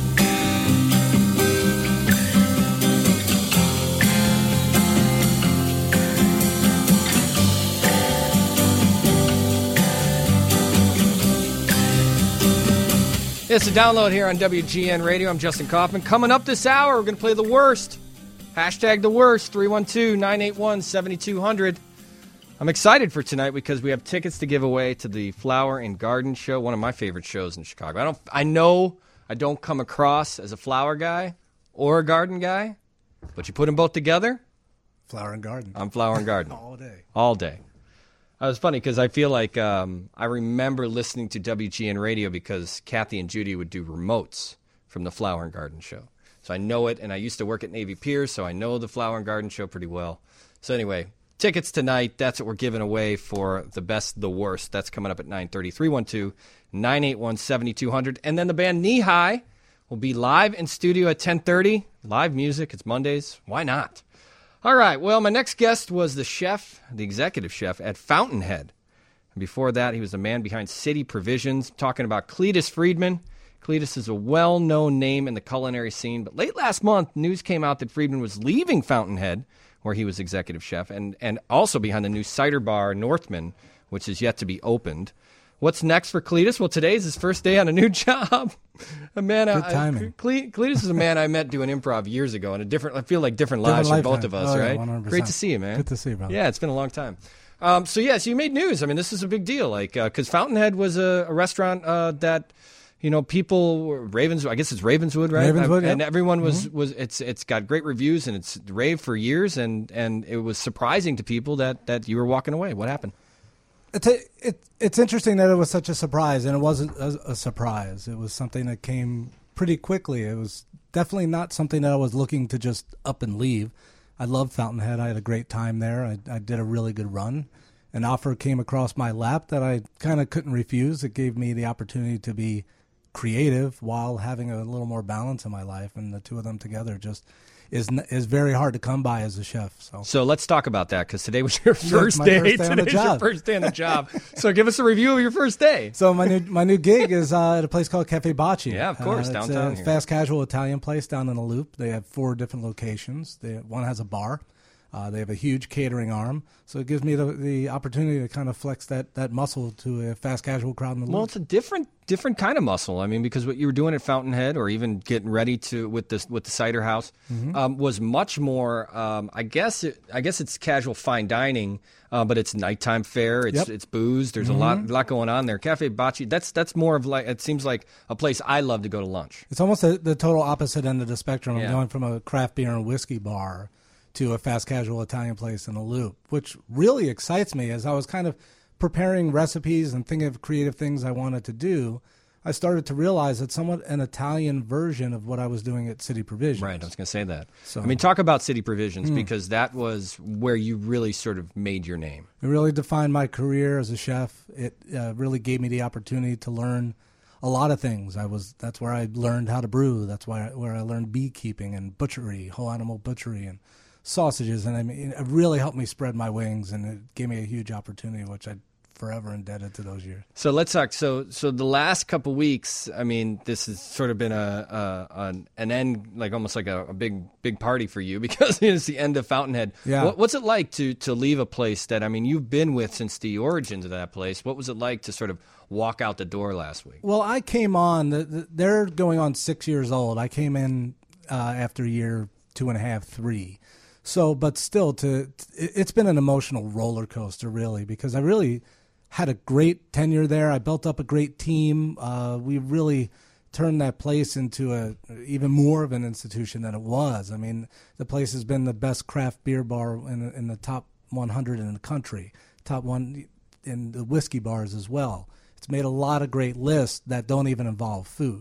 It's a download here on W G N Radio. I'm Justin Kaufman. Coming up this hour, we're going to play The Worst. Hashtag The Worst, three one two, nine eight one, seven two zero zero. I'm excited for tonight because we have tickets to give away to the Flower and Garden Show, one of my favorite shows in Chicago. I don't. I know I don't come across as a flower guy or a garden guy, but you put them both together,
Flower and Garden.
I'm Flower and Garden.
All day.
All day. It was funny because I feel like um, I remember listening to W G N Radio because Kathy and Judy would do remotes from the Flower and Garden Show. So I know it, and I used to work at Navy Piers, so I know the Flower and Garden Show pretty well. So anyway, tickets tonight, that's what we're giving away for the best, the worst. That's coming up at nine thirty, three one two, nine eight one, seven two zero zero. And then the band Knee High will be live in studio at ten thirty. Live music, it's Mondays. Why not? All right, well, my next guest was the chef, the executive chef at Fountainhead. And before that, he was the man behind City Provisions, talking about Cletus Friedman. Cletus is a well-known name in the culinary scene, but late last month, news came out that Friedman was leaving Fountainhead, where he was executive chef, and, and also behind the new cider bar, Northman, which is yet to be opened. What's next for Cletus? Well, today's his first day on a new job. A man,
Good
I,
timing.
Cle- Cletus is a man I met doing improv years ago, and a different. I feel like different
Different
lives for both
lifetime.
of us,
Oh, yeah,
right?
one hundred percent.
Great to see you, man.
Good to see you, brother.
Yeah, it's been a long time. Um, so yes, you made news. I mean, this is a big deal, like because uh, Fountainhead was a, a restaurant uh, that. You know, people Ravens. I guess it's Ravenswood, right?
Ravenswood,
and
yep.
everyone was,
Mm-hmm.
was. It's it's got great reviews and it's raved for years. And, and it was surprising to people that, that you were walking away. What happened?
It's a, it, it's interesting that it was such a surprise, and it wasn't a, a surprise. It was something that came pretty quickly. It was definitely not something that I was looking to just up and leave. I loved Fountainhead. I had a great time there. I, I did a really good run. An offer came across my lap that I kind of couldn't refuse. It gave me the opportunity to be creative while having a little more balance in my life, and the two of them together just is is very hard to come by as a chef. So,
so let's talk about that because today was your
Yeah,
first
my
day.
first day on the
Today's your
job.
first day on the job. So give us a review of your first day.
So my new my new gig is uh, at a place called Cafe Bacci.
Yeah, of course,
uh,
downtown
It's a
here.
fast casual Italian place down in the Loop. They have four different locations. They, one has a bar. Uh, they have a huge catering arm, so it gives me the, the opportunity to kind of flex that, that muscle to a fast casual crowd in the Loop.
Well, it's a different different kind of muscle. I mean, because what you were doing at Fountainhead, or even getting ready to with this with the cider house,
Mhm.
um, was much more. Um, I guess it, I guess it's casual fine dining, uh, but it's nighttime fare. It's
Yep.
it's booze. There's a lot
Mhm.
lot going on there. Cafe Bacci. That's that's more of like it seems like a place I love to go to lunch.
It's almost a, the total opposite end of the spectrum. I'm
Yeah.
going from a craft beer and whiskey bar to a fast casual Italian place in the Loop, which really excites me. As I was kind of preparing recipes and thinking of creative things I wanted to do, I started to realize it's somewhat an Italian version of what I was doing at City Provisions.
Right, I was going to say that.
So-
I mean, talk about City Provisions
Hmm.
because that was where you really sort of made your name.
It really defined my career as a chef. It uh, really gave me the opportunity to learn a lot of things. I was that's where I learned how to brew. That's why where I learned beekeeping and butchery, whole animal butchery, and sausages. And I mean, it really helped me spread my wings, and it gave me a huge opportunity, which I forever indebted to those years.
So let's talk. So, so the last couple weeks, I mean, this has sort of been a, a an, an end, like almost like a, a big, big party for you because it's the end of Fountainhead.
Yeah.
What, what's it like to to leave a place that I mean you've been with since the origins of that place? What was it like to sort of walk out the door last week?
Well, I came on. The, the, they're going on six years old. I came in uh, after year two and a half, three. So, but still, to it- it's been an emotional roller coaster, really, because I really had a great tenure there. I built up a great team. Uh, we really turned that place into a even more of an institution than it was. I mean, the place has been the best craft beer bar in, in the top one hundred in the country, top one in the whiskey bars as well. It's made a lot of great lists that don't even involve food.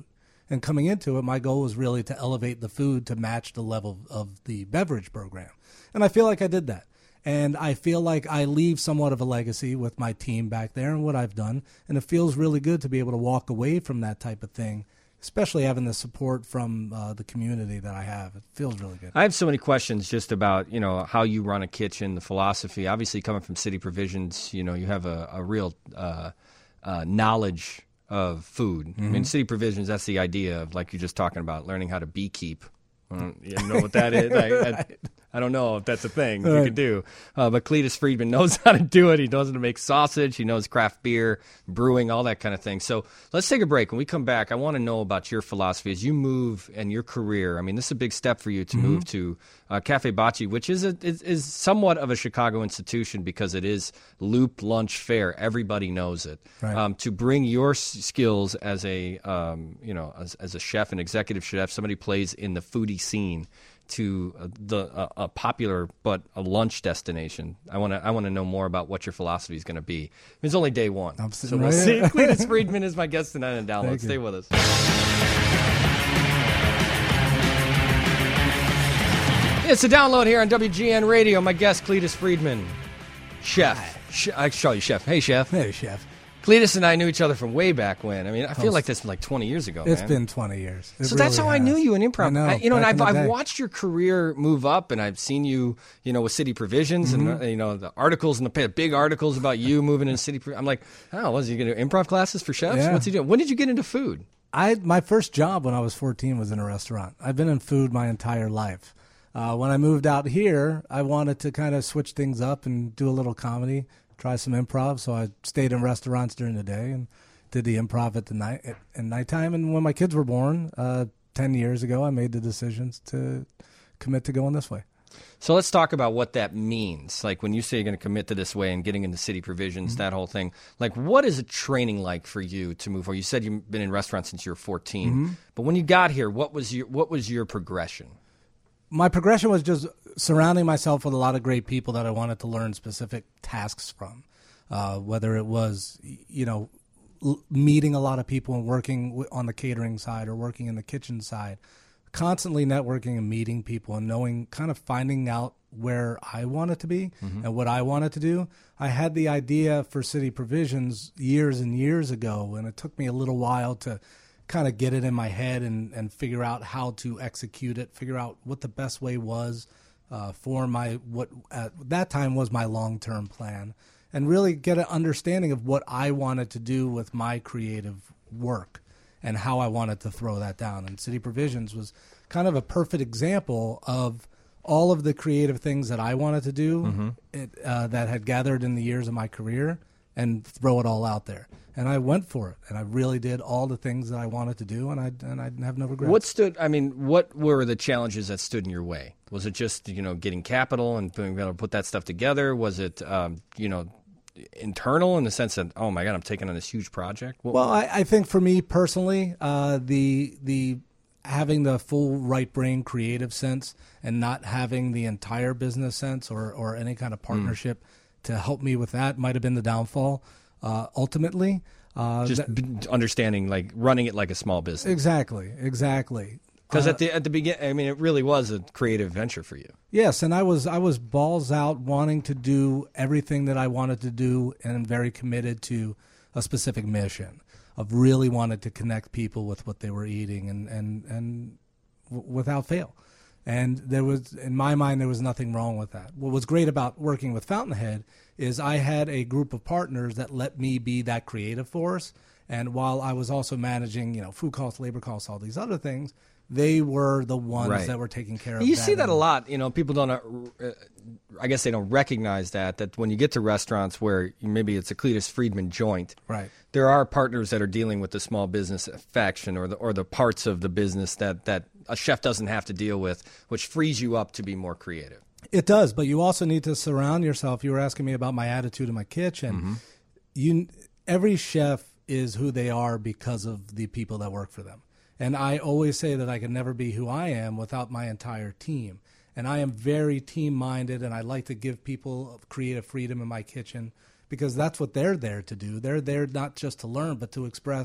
And coming into it, my goal was really to elevate the food to match the level of the beverage program. And I feel like I did that. And I feel like I leave somewhat of a legacy with my team back there and what I've done. And it feels really good to be able to walk away from that type of thing, especially having the support from uh, the community that I have. It feels really good.
I have so many questions just about, you know, how you run a kitchen, the philosophy. Obviously, coming from City Provisions, you know, you have a, a real uh, uh, knowledge of food. Mm-hmm. I mean, City Provisions, that's the idea of, like you're just talking about, learning how to beekeep. I don't, you know what that is? I, I, I don't know if that's a thing right. you could do. Uh, but Cletus Friedman knows how to do it. He knows how to make sausage. He knows craft beer, brewing, all that kind of thing. So let's take a break. When we come back, I want to know about your philosophy as you move and your career. I mean, this is a big step for you to mm-hmm. move to uh, Cafe Bocce, which is, a, is is somewhat of a Chicago institution because it is Loop Lunch Fare. Everybody knows it. Right. Um, to bring your s- skills as a um, you know as, as a chef, an executive chef, somebody plays in the foodie scene, to uh, the uh, a popular but a lunch destination. I want to I want to know more about what your philosophy is going to be. It's only day one,
I'm
so we'll
right
see. Cletus Friedman is my guest tonight on Download. Stay with us. It's a Download here on W G N Radio. My guest, Cletus Friedman, chef. Sh- I show you, chef. Hey, chef.
Hey, chef.
Cletus and I knew each other from way back when. I mean, I feel like that's like twenty years ago.
It's
man.
been twenty years. It
so
really
that's how
has.
I knew you in improv.
I know,
I, you know, and I've, I've
day.
watched your career move up, and I've seen you, you know, with City Provisions, mm-hmm. and uh, you know the articles and the big articles about you moving into City. I'm like, oh, was he going to do improv classes for chefs?
Yeah.
What's he doing? When did you get into food?
I my first job when I was fourteen was in a restaurant. I've been in food my entire life. Uh, when I moved out here, I wanted to kind of switch things up and do a little comedy, try some improv. So I stayed in restaurants during the day and did the improv at the night at, at nighttime. And when my kids were born, uh, ten years ago, I made the decisions to commit to going this way.
So let's talk about what that means. Like when you say you're going to commit to this way and getting into City Provisions, mm-hmm. that whole thing. Like what is a training like for you to move forward? You said you've been in restaurants since you were fourteen, mm-hmm. but when you got here, what was your what was your progression?
My progression was just surrounding myself with a lot of great people that I wanted to learn specific tasks from, uh, whether it was, you know, l- meeting a lot of people and working w- on the catering side or working in the kitchen side, constantly networking and meeting people and knowing, kind of finding out where I wanted to be mm-hmm. and what I wanted to do. I had the idea for City Provisions years and years ago, and it took me a little while to kind of get it in my head and, and figure out how to execute it, figure out what the best way was uh, for my, what at that time was my long-term plan, and really get an understanding of what I wanted to do with my creative work and how I wanted to throw that down. And City Provisions was kind of a perfect example of all of the creative things that I wanted to do mm-hmm. it, uh, that had gathered in the years of my career and throw it all out there. And I went for it, and I really did all the things that I wanted to do, and I and I have no regrets.
What stood? I mean, what were the challenges that stood in your way? Was it just you know getting capital and being able to put that stuff together? Was it um, you know internal in the sense that oh my god, I'm taking on this huge project? What,
well, I, I think for me personally, uh, the the having the full right brain creative sense and not having the entire business sense or or any kind of partnership mm. to help me with that might have been the downfall. Uh, ultimately, uh,
just
that,
understanding, like running it like a small business.
Exactly, exactly.
Because
uh,
at the at the beginning, I mean, it really was a creative venture for you.
Yes, and I was I was balls out, wanting to do everything that I wanted to do, and very committed to a specific mission of really wanted to connect people with what they were eating, and and and w- without fail. And there was, in my mind, there was nothing wrong with that. What was great about working with Fountainhead is I had a group of partners that let me be that creative force. And while I was also managing, you know, food costs, labor costs, all these other things, they were the ones
right.
that were taking care of
you
that.
see that a lot. You know, people don't, uh, I guess they don't recognize that, that when you get to restaurants where maybe it's a Cletus Friedman joint,
right.
there are partners that are dealing with the small business faction or the or the parts of the business that, that a chef doesn't have to deal with, which frees you up to be more creative.
It does, but you also need to surround yourself. You were asking me about my attitude in my kitchen.
Mm-hmm.
You, every chef is who they are because of the people that work for them. And I always say that I can never be who I am without my entire team. And I am very team-minded, and I like to give people creative freedom in my kitchen because that's what they're there to do. They're there not just to learn, but to express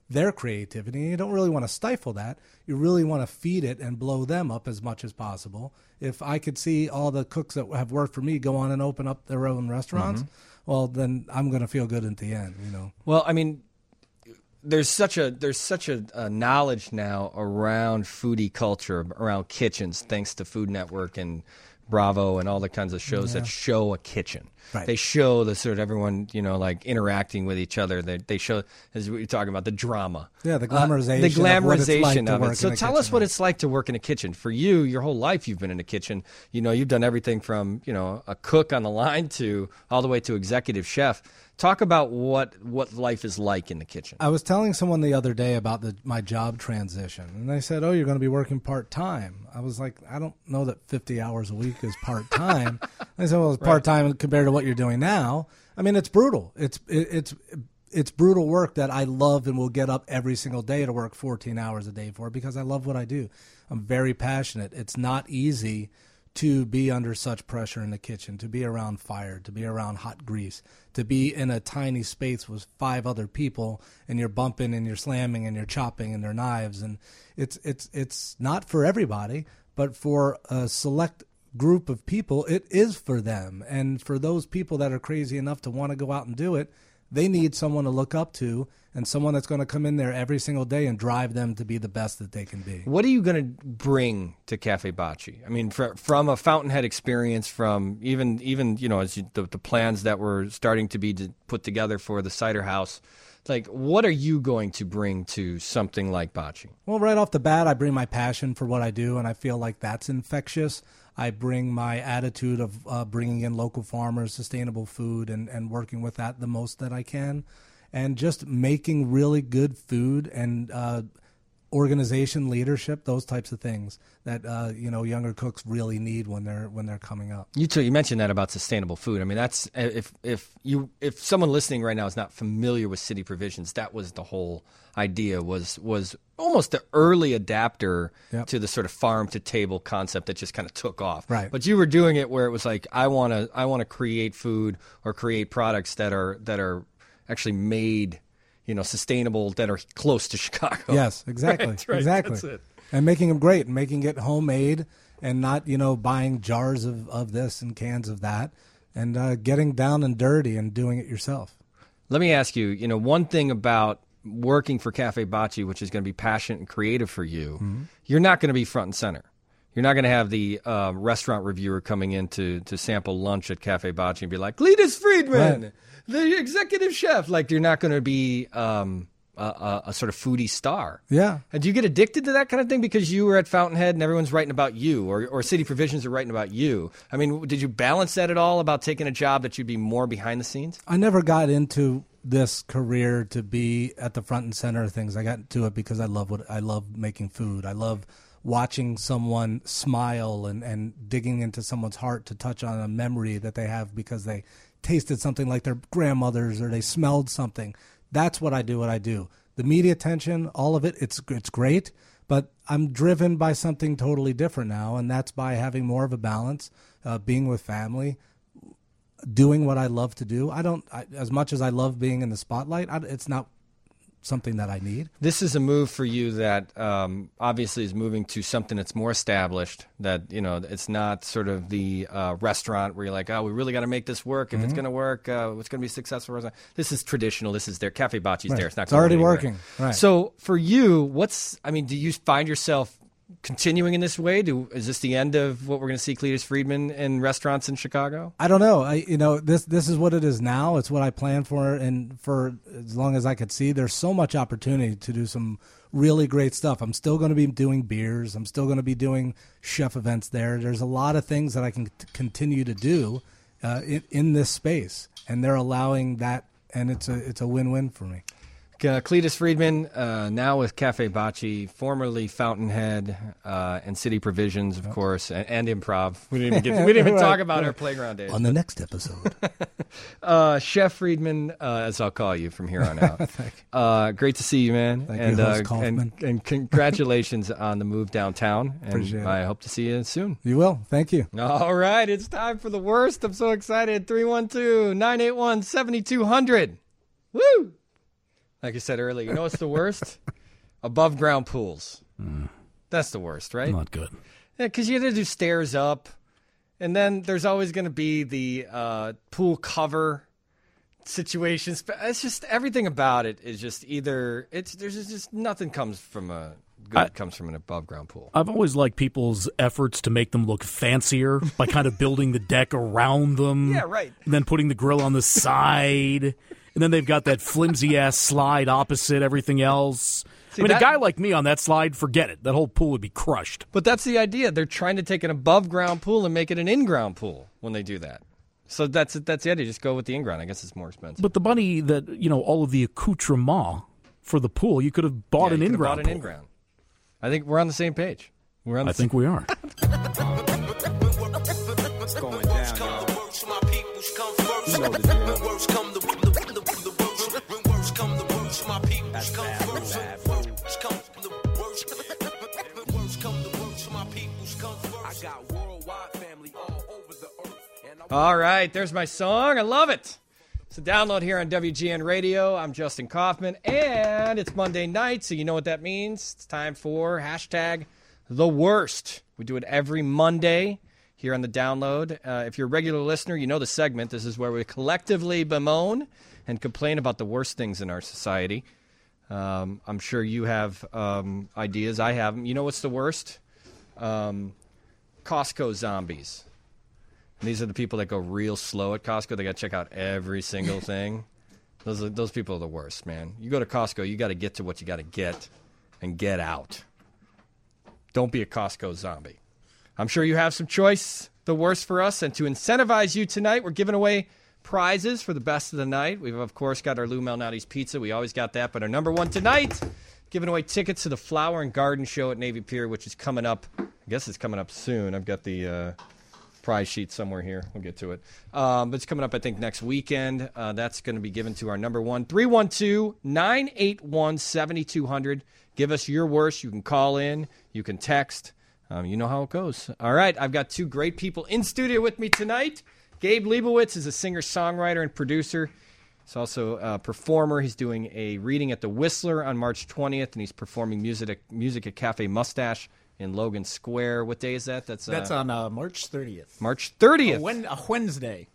their creativity. And you don't really want to stifle that. You really want to feed it and blow them up as much as possible. If I could see all the cooks that have worked for me go on and open up their own restaurants, mm-hmm. well, then I'm going to feel good at the end, you know.
Well, I mean, there's such a there's such a, a knowledge now around foodie culture, around kitchens, thanks to Food Network and Bravo and all the kinds of shows yeah. that show a kitchen.
Right.
They show the sort of everyone, you know, like interacting with each other. They they show, as we were talking about, the drama.
Yeah, the glamorization.
Uh, the glamorization
of,
of it. So tell us what it's like to work in a kitchen. For you, your whole life you've been in a kitchen. You know, you've done everything from, you know, a cook on the line to all the way to executive chef. Talk about what what life is like in the kitchen.
I was telling someone the other day about the, my job transition, and they said, "Oh, you're going to be working part-time." I was like, I don't know that fifty hours a week is part-time. I said, well, it's part-time right. compared to what you're doing now. I mean, it's brutal. It's it, it's it's brutal work that I love and will get up every single day to work fourteen hours a day for because I love what I do. I'm very passionate. It's not easy to be under such pressure in the kitchen, to be around fire, to be around hot grease, to be in a tiny space with five other people and you're bumping and you're slamming and you're chopping and their knives. And it's it's it's not for everybody, but for a select group of people, it is for them. And for those people that are crazy enough to want to go out and do it, they need someone to look up to and someone that's going to come in there every single day and drive them to be the best that they can be.
What are you going to bring to Cafe Bocce? I mean, for, from a Fountainhead experience, from even, even you know, as you, the, the plans that were starting to be to put together for the cider house, like, what are you going to bring to something like Bocce?
Well, right off the bat, I bring my passion for what I do, and I feel like that's infectious. I bring my attitude of uh, bringing in local farmers, sustainable food, and, and working with that the most that I can. And just making really good food and uh, organization leadership, those types of things that uh, you know younger cooks really need when they're when they're coming up.
You too. You mentioned that about sustainable food. I mean, that's if if you if someone listening right now is not familiar with City Provisions, that was the whole idea. Was was almost the early adapter yep. to the sort of farm to table concept that just kind of took off.
Right.
But you were doing it where it was like, I want to I want to create food or create products that are that are actually made, you know, sustainable, that are close to Chicago.
Yes, exactly,
right, right,
exactly.
That's it.
And making them great, and making it homemade, and not, you know, buying jars of, of this and cans of that, and uh, getting down and dirty and doing it yourself.
Let me ask you, you know, one thing about working for Cafe Bocce, which is going to be passionate and creative for you, mm-hmm. you're not going to be front and center. You're not going to have the uh, restaurant reviewer coming in to, to sample lunch at Cafe Bocce and be like, Cletus Friedman, right. the executive chef. Like, you're not going to be um, a, a, a sort of foodie star.
Yeah.
And do you get addicted to that kind of thing because you were at Fountainhead and everyone's writing about you, or, or City Provisions are writing about you? I mean, did you balance that at all about taking a job that you'd be more behind the scenes?
I never got into this career to be at the front and center of things. I got into it because I love what I love making food. I love watching someone smile and, and digging into someone's heart to touch on a memory that they have because they tasted something like their grandmother's or they smelled something. That's what I do, what I do. The media attention, all of it, it's it's great, but I'm driven by something totally different now, and that's by having more of a balance, uh, being with family, doing what I love to do. I don't, I, as much as I love being in the spotlight, I, it's not something that I need.
This is a move for you that um, obviously is moving to something that's more established, that, you know, it's not sort of the uh, restaurant where you're like, oh, we really got to make this work. If mm-hmm. it's going to work, uh, it's going to be successful. This is traditional. This is there. Cafe Bocce's
right.
there. It's not
It's already
anywhere.
working. Right.
So for you, what's, I mean, do you find yourself continuing in this way? Do, is this the end of what we're going to see Cletus Friedman in restaurants in Chicago?
I don't know. I, you know, this this is what it is now. It's what I plan for, and for as long as I could see, there's so much opportunity to do some really great stuff. I'm still going to be doing beers. I'm still going to be doing chef events there. There's a lot of things that I can t- continue to do uh, in, in this space, and they're allowing that, and it's a it's a win-win for me.
Uh, Cletus Friedman, uh, now with Cafe Bocce, formerly Fountainhead, uh, and City Provisions, of yep. course, and, and Improv. We didn't even, get to, we didn't even talk about our playground days.
On the next episode.
uh, Chef Friedman, uh, as I'll call you from here on out. uh, great to see you, man.
Thank
and,
you,
uh, and, and congratulations on the move downtown. And
Appreciate
I
it.
hope to see you soon.
You will. Thank you.
All right. It's time for the worst. I'm so excited. three one two, nine eight one, seven two zero zero. Woo! Like I said earlier, you know what's the worst? Above ground pools. Mm. That's the worst, right?
Not good.
Yeah, because you got to do stairs up, and then there's always going to be the uh, pool cover situations. It's just everything about it is just either it's there's just nothing comes from a good I, comes from an above ground pool.
I've always liked people's efforts to make them look fancier by kind of building the deck around them.
Yeah, right.
And then putting the grill on the side, and then they've got that flimsy ass slide opposite everything else. See, I mean, that, a guy like me on that slide, forget it. That whole pool would be crushed.
But that's the idea. They're trying to take an above-ground pool and make it an in-ground pool when they do that. So that's that's the idea. Just go with the in-ground. I guess it's more expensive.
But the money that, you know, all of the accoutrement for the pool, you could have bought
yeah,
an in-ground
bought an in-ground. I think we're on the same page. We're on. The
I think we are.
What's going down, y'all? You know the deal. That's bad.
All right, there's my song. I love it. It's a download here on W G N Radio. I'm Justin Kaufman, and it's Monday night, so you know what that means. It's time for hashtag the worst. We do it every Monday here on the download. Uh, if you're a regular listener, you know the segment. This is where we collectively bemoan and complain about the worst things in our society. Um, I'm sure you have um, ideas. I have them. You know what's the worst? Um, Costco zombies. And these are the people that go real slow at Costco. They got to check out every single thing. Those are, those people are the worst, man. You go to Costco, you got to get to what you got to get and get out. Don't be a Costco zombie. I'm sure you have some choice, the worst for us. And to incentivize you tonight, we're giving away prizes for the best of the night. We've, of course, got our Lou Malnati's Pizza. We always got that. But our number one tonight, giving away tickets to the Flower and Garden Show at Navy Pier, which is coming up. I guess it's coming up soon. I've got the uh, prize sheet somewhere here. We'll get to it. Um, but it's coming up, I think, next weekend. Uh, that's going to be given to our number one. three one two, nine eight one, seven two zero zero. Give us your worst. You can call in. You can text. Um, you know how it goes. All right. I've got two great people in studio with me tonight. Gabe Leibowitz is a singer-songwriter and producer. He's also a performer. He's doing a reading at the Whistler on March twentieth, and he's performing music at, music at Cafe Mustache in Logan Square. What day is that? That's uh,
that's on uh, March thirtieth.
March thirtieth.
A, wen- a Wednesday.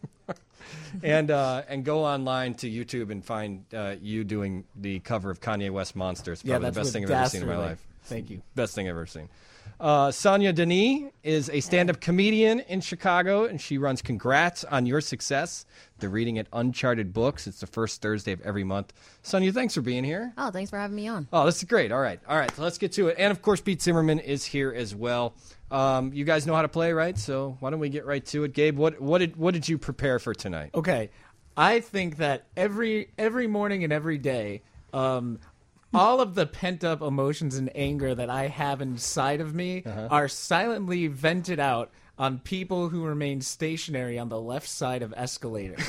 and uh, and go online to YouTube and find uh, you doing the cover of Kanye West Monster. It's probably
yeah,
the best thing I've ever seen in my life.
Thank you.
Best thing I've ever seen. Uh, Sonia Denis is a stand-up comedian in Chicago, and she runs Congrats on Your Success, the reading at Uncharted Books. It's the first Thursday of every month. Sonia, thanks for being here.
Oh, thanks for having me on.
Oh, this is great. All right. All right, so let's get to it. And, of course, Pete Zimmerman is here as well. Um, you guys know how to play, right? So why don't we get right to it. Gabe, what, what, did, what did you prepare for tonight?
Okay. I think that every every morning and every day um, – all of the pent-up emotions and anger that I have inside of me uh-huh. are silently vented out on people who remain stationary on the left side of escalators.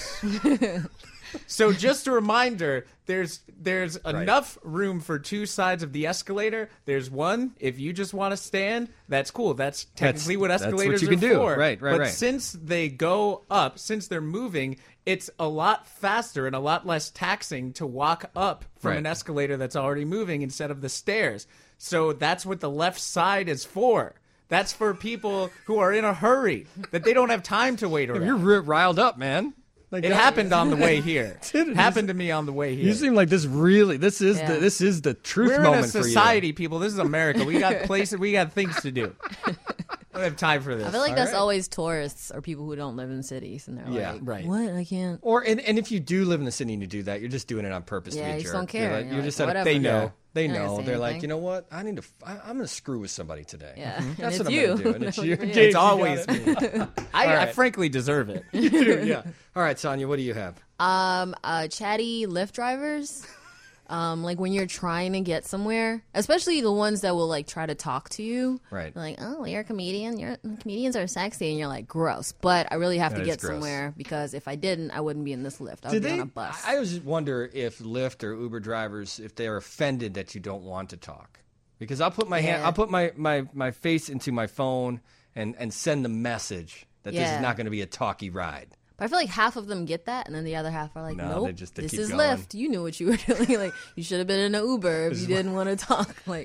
So just a reminder, there's there's right. enough room for two sides of the escalator. There's one, if you just want to stand, that's cool. That's technically
that's,
what escalators
that's what you
are
can
for.
Do. Right, right,
but
right.
since they go up, since they're moving, it's a lot faster and a lot less taxing to walk up from
right.
an escalator that's already moving instead of the stairs. So that's what the left side is for. That's for people who are in a hurry, that they don't have time to wait around.
You're r- riled up, man.
Like, it happened on the way here. It happened to me on the way here.
You seem like this really. This is yeah. the this is the truth
We're
moment
in a
for you.
society, people. This is America. We got places. We got things to do. I don't have time for this.
I feel like
All
that's
right.
always tourists or people who don't live in cities, and they're
yeah,
like,
right.
"What? I can't."
Or and, and if you do live in the city and you do that, you're just doing it on purpose
yeah,
to be a
you
jerk.
just don't care.
You're, like,
you're,
you're
like,
just at
whatever.
a, they know.
Yeah.
They
You're
know.
not
They're like,
anything.
you know what? I need to. I, I'm going to screw with somebody today.
Yeah,
mm-hmm.
and
That's
it's
what
you.
I'm going to do. And it's you.
It's
James,
always
you
me. I,
right.
I frankly deserve it.
You do, yeah. All right, Sonia, what do you have?
Um, uh, chatty Lyft drivers. Um, like when you're trying to get somewhere, especially the ones that will like try to talk to you.
Right.
They're like, oh, you're a comedian. You're comedians are sexy, and you're like, gross. But I really have
That
to
is
get
gross.
somewhere because if I didn't, I wouldn't be in this Lyft. I would
Did
be
they,
on a bus.
I always wonder if Lyft or Uber drivers, if they are offended that you don't want to talk. Because I'll put my
Yeah.
hand, I'll put my, my, my face into my phone and, and send the message that this
Yeah.
is not going to be a talky ride.
But I feel like half of them get that, and then the other half are like,
No,
nope,
they just- they
this
keep
is
going.
Lyft. You knew what you were doing. Like, you should have been in an Uber if
This
you
is
didn't want to talk. Like,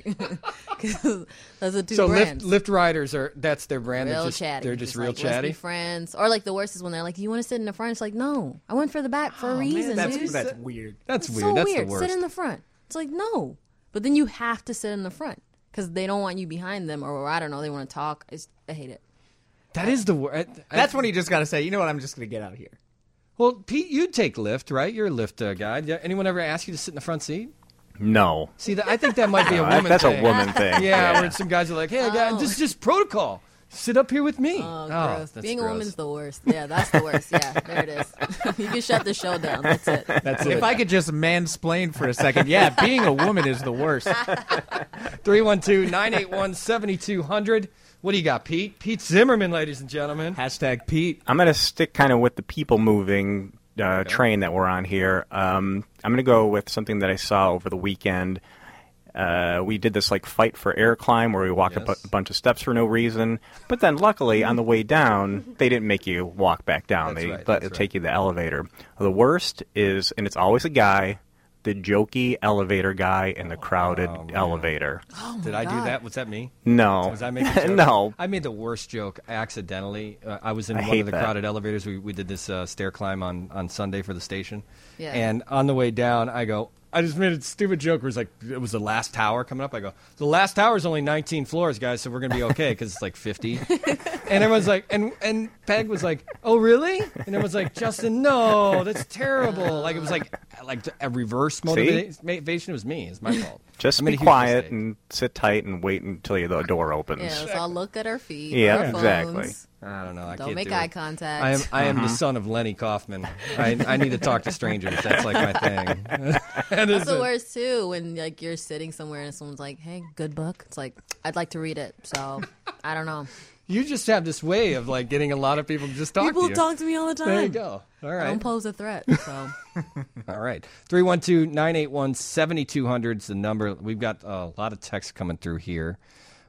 'cause those are two
So Lyft,
brands.
Lyft riders are that's their brand.
Real
they're just,
chatty.
They're just, real
like,
chatty.
Let's be friends. Or like the worst is when they're like, "Do you want to sit in the front?" It's like, no, I went for the back for a reason.
that's
dude.
that's weird.
That's
It's
weird.
So
That's
weird.
the worst.
Sit in the front. It's like no, but then you have to sit in the front because they don't want you behind them, or I don't know, they want to talk. It's, I hate it.
That is the worst.
That's when you just got to say, you know what? I'm just going to get out of here.
Well, Pete, you take Lyft, right? You're a Lyft uh, guy. Yeah, anyone ever ask you to sit in the front seat?
No.
See, that, I think that might be a
No, that-
woman
that's a
thing.
woman thing.
Yeah,
Yeah.
where some guys are like, hey, guy,
Oh.
this is just protocol. Sit up here with me.
Oh,
Oh,
gross.
that's
Being
gross.
a woman's the worst. Yeah, that's the worst. Yeah, there it is. You can shut the show down. That's it.
That's it.
If I could just mansplain for a second, yeah, being a woman is the worst.
three one two, nine eight one, seven two zero zero. What do you got, Pete? Pete Zimmerman, ladies and gentlemen.
Hashtag Pete.
I'm going to stick kind of with the people moving uh, train that we're on here. Um, I'm going to go with something that I saw over the weekend. Uh, we did this like fight for air climb where we walked
Yes.
a, bu- a bunch of steps for no reason. But then luckily on the way down, they didn't make you walk back down.
That's
they
right,
let
that's
take you to the elevator. The worst is, and it's always a guy, the jokey elevator guy in the crowded elevator.
Oh,
Did I do that? Was that me?
No.
Was I making a joke?
No.
I made the worst joke accidentally. Uh, I was in
I
one
hate
of the
that.
crowded elevators. We, we did this uh, stair climb on, on Sunday for the station.
Yeah.
And on the way down, I go, I just made a stupid joke where it's like, it was the last tower coming up. I go, the last tower is only nineteen floors, guys, so we're going to be okay because it's like fifty. And everyone's like, and, and Peg was like, oh, really? And everyone's like, Justin, no, that's terrible. Like, it was like like a reverse motivation. It was me. It's my fault.
Just
I made
be
a huge
quiet
mistake.
and sit tight and wait until the door opens.
Yeah, let's all look at our feet.
Yeah,
our
exactly.
phones.
I don't know. I
Don't
can't
make
do
eye
it.
contact.
I am I am the
Mhm.
son of Lenny Kaufman. I I need to talk to strangers. That's like my thing. That is
That's the
it.
worst too when like you're sitting somewhere and someone's like, "Hey, good book." It's like I'd like to read it, so I don't know.
You just have this way of like getting a lot of people to just talk
People
to you.
talk to me all the time.
There you go. All
I
right.
don't pose a threat, so
All right. three one two, nine eight one, seven two zero zero is the number. We've got a lot of text coming through here.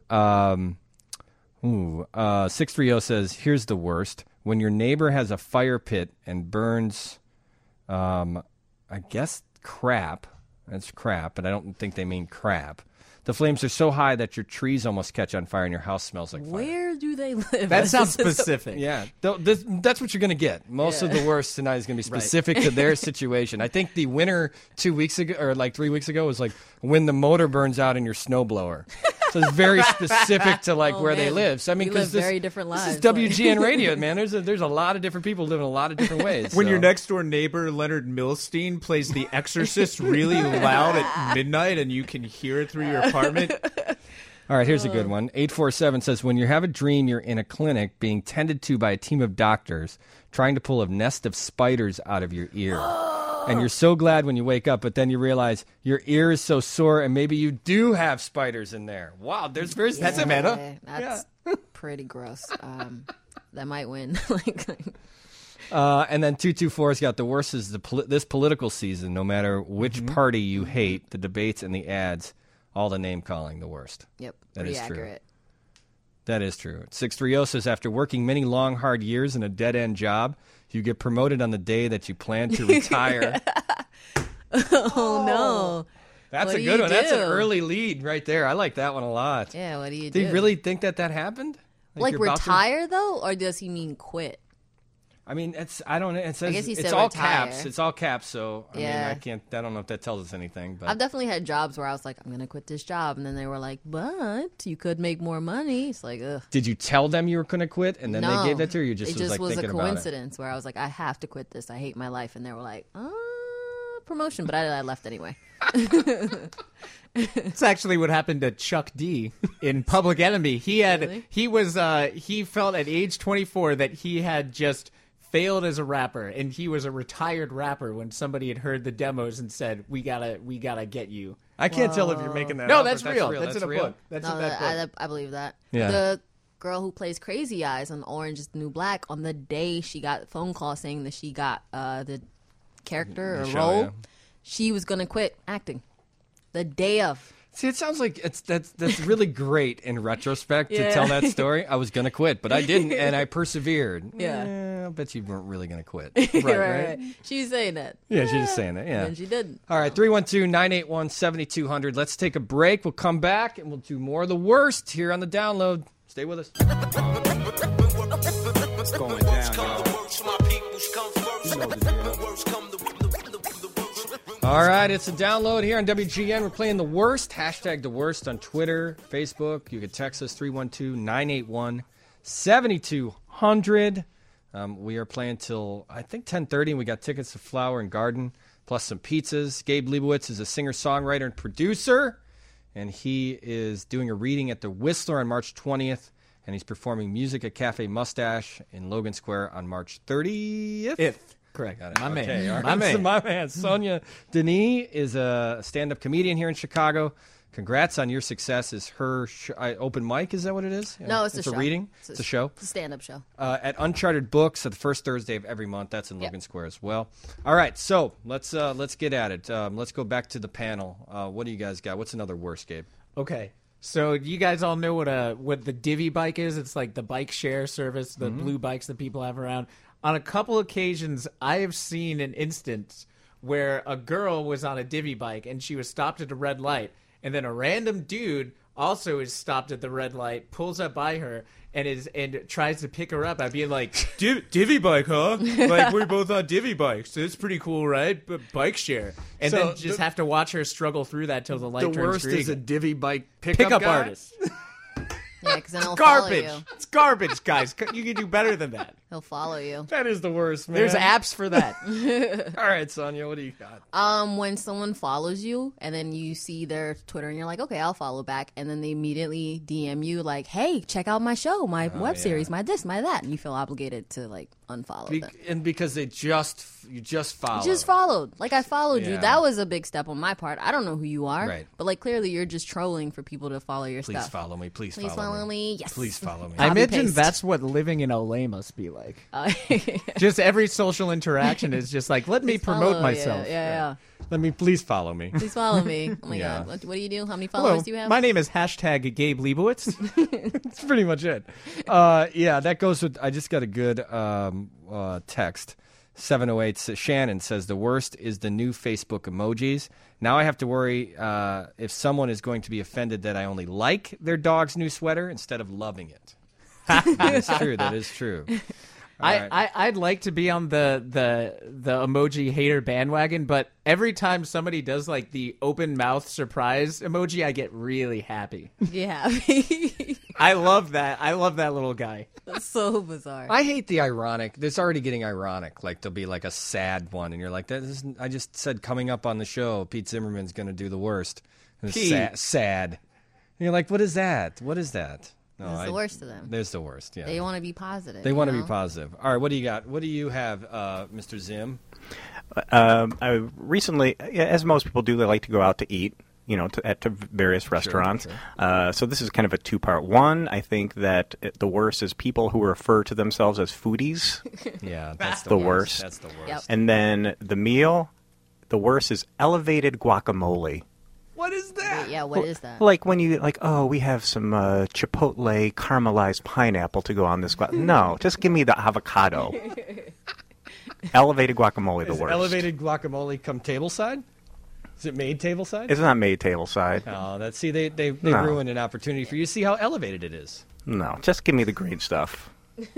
Um, ooh, uh, six three zero says, here's the worst. When your neighbor has a fire pit and burns, um, I guess, crap. That's crap, but I don't think they mean crap. The flames are so high that your trees almost catch on fire and your house smells like fire.
where do they live?
That sounds specific.
Yeah, th- this, that's what you're going to get. Most
Yeah.
of the worst tonight is going to be
Right.
specific to their situation. I think the winner two weeks ago, or like three weeks ago, was like when the motor burns out in your snowblower. So it's very specific to like
Oh,
where they
man.
live. So I mean,
We live
because this,
very different
this
lives,
is W G N
like-
radio, man. There's a, there's a lot of different people living a lot of different ways.
When
so.
your next door neighbor, Leonard Milstein, plays The Exorcist really loud at midnight and you can hear it through your apartment.
All right, here's a good one. eight four seven says, when you have a dream you're in a clinic being tended to by a team of doctors trying to pull a nest of spiders out of your ear. And you're so glad when you wake up, but then you realize your ear is so sore and maybe you do have spiders in there. Wow, there's very
Yeah,
specific.
That's pretty gross. Um, that might win. like,
Uh, and then two two four's got the worst is the poli- this political season, no matter which
Mm-hmm.
party you hate, the debates and the ads, all the name calling, the worst.
yep,
That
pretty
is true.
accurate.
That is true. six three zero says, after working many long, hard years in a dead-end job, you get promoted on the day that you plan to retire.
Oh, no.
That's
What
a
do
good
you
one. That's an
do?
early lead right there. I like that one a lot.
Yeah, what do you
Do
do?
you really think that that happened?
like
you're about to-
retire though, or does he mean quit?
I mean, it's I don't know. It says
guess he
it's
said
all
retire.
caps. It's all caps. So I mean,
Yeah.
I can't. I don't know if that tells us anything. But
I've definitely had jobs where I was like, I'm gonna quit this job, and then they were like, but you could make more money. It's like, ugh.
did you tell them you were going to quit, and then
no,
they gave that to you? Or you just
it
was
just
like
was a
thinking about it.
coincidence where I was like, I have to quit this. I hate my life, and they were like, uh, promotion, but I, I left anyway.
It's actually what happened to Chuck D in Public Enemy. He had
Really?
he was uh, he felt at age twenty-four that he had just failed as a rapper, and he was a retired rapper when somebody had heard the demos and said, "We gotta we gotta get you."
I can't tell if you're making that
No,
up,
that's
but
real.
real.
That's, in a
real.
book. That's
no,
in that
that-
book.
I, I believe that.
Yeah.
The girl who plays Crazy Eyes on Orange is the New Black, on the day she got a phone call saying that she got uh, the character
The
or
show,
role,
yeah.
she was going to quit acting. The day of.
See, it sounds like it's that's that's really great in retrospect to
Yeah.
tell that story. I was gonna quit, but I didn't, and I persevered.
Yeah.
Eh, I bet you weren't really gonna quit.
right,
Right,
right,
right.
right. She's saying that.
Yeah, she's just saying that. Yeah,
And she didn't.
All right, three one two, nine eight one, seven two zero zero. Let's take a break. We'll come back and we'll do more of the worst here on the download. Stay with us.
It's going down, y'all. You know the drill.
All right, it's a download here on W G N. We're playing the worst. Hashtag the worst on Twitter, Facebook. You can text us three one two, nine eight one, seven two zero zero. Um, we are playing till, I think, ten thirty, and we got tickets to Flower and Garden, plus some pizzas. Gabe Leibowitz is a singer-songwriter and producer, and he is doing a reading at the Whistler on March twentieth, and he's performing music at Cafe Mustache in Logan Square on March thirtieth.
If. Correct.
Got it.
My man.
Okay, all right.
My man.
So my man. Sonia Denis is a stand-up comedian here in Chicago. Congrats on your success. Is her sh- uh, open mic? Is that what it is?
No, it's,
it's
a,
a
show.
reading.
It's a,
it's a show.
It's a stand-up show.
Uh, at Uncharted Books at the first Thursday of every month. That's in
Yep.
Logan Square as well. All right, so let's uh, let's get at it. Um, let's go back to the panel. Uh, what do you guys got? What's another worst, Gabe?
Okay. So you guys all know what a what the Divvy bike is? It's like the bike share service, the
Mhm.
blue bikes that people have around. On a couple occasions, I have seen an instance where a girl was on a Divvy bike and she was stopped at a red light, and then a random dude also is stopped at the red light, pulls up by her, and is and tries to pick her up by being like, Div- "Divvy bike, huh? Like we're both on Divvy bikes. It's pretty cool, right? But bike share." And
So
then just
the-
have to watch her struggle through that till the light
The
turns
worst
green.
is a Divvy bike pickup,
pickup
guy?
artist.
Yeah, because then he'll follow
Garbage.
you.
It's garbage, guys. You can do better than that.
He'll follow you.
That is the worst, man.
There's apps for that.
All right, Sonia, what do you got?
Um, when someone follows you and then you see their Twitter and you're like, okay, I'll follow back, and then they immediately D M you like, hey, check out my show, my
Oh,
web
yeah.
series, my this, my that, and you feel obligated to like unfollow
Be-
them.
and because they just you just followed.
Just followed. Like I followed you.
Yeah.
That was a big step on my part. I don't know who you are,
Right.
but like clearly you're just trolling for people to follow your
Please
stuff.
follow me. Please,
Please
follow,
follow me. Yes.
Please follow me.
I
Copy
imagine
paste.
that's what living in L A must be like.
Uh,
Just every social interaction is just like, let me
Please
promote
follow,
myself.
Yeah, yeah, yeah.
Let me please follow me.
Please follow me. Oh my
Yeah.
god, what, what do you do? How many
Hello,
followers do you have?
my name is hashtag Gabe Leibowitz.
That's pretty much it. Uh, yeah, that goes with. I just got a good um, uh, text. seven oh eight Shannon says the worst is the new Facebook emojis. Now I have to worry uh, if someone is going to be offended that I only like their dog's new sweater instead of loving it. That is true. That is true. All
I,
right.
I I'd like to be on the the the emoji hater bandwagon, but every time somebody does like the open mouth surprise emoji, I get really happy.
Yeah.
I love that. I love that little guy.
That's so bizarre.
I hate the ironic. There's already getting ironic. Like there'll be like a sad one, and you're like, "That is." I just said coming up on the show, Pete Zimmerman's going to do the worst. And it's
Pete.
sa- sad. And you're like, "What is that? What is that?" No,
It's
I-
the worst of them.
There's the worst. Yeah,
They want to be positive.
They
you
want to
know?
be positive. All right, what do you got? What do you have, uh, Mister Zim?
Um, I recently, yeah, as most people do, they like to go out to eat, you know, to, at to various restaurants.
sure.
Uh, so this is kind of a two-part. One, I think that it, the worst is people who refer to themselves as foodies.
Yeah, that's
the,
the
worst.
That's the worst.
Yep.
And then the meal, the worst is elevated guacamole.
What is that?
Wait, yeah, what is that?
Like when you like, oh, we have some uh, chipotle caramelized pineapple to go on this. Gua-. No, just give me the avocado. Elevated guacamole, the
Is
worst.
elevated guacamole come tableside? Is it made tableside?
It's not made tableside.
Oh, that's see, they they, they
No.
ruined an opportunity for you. See how elevated it is.
No, just give me the green stuff.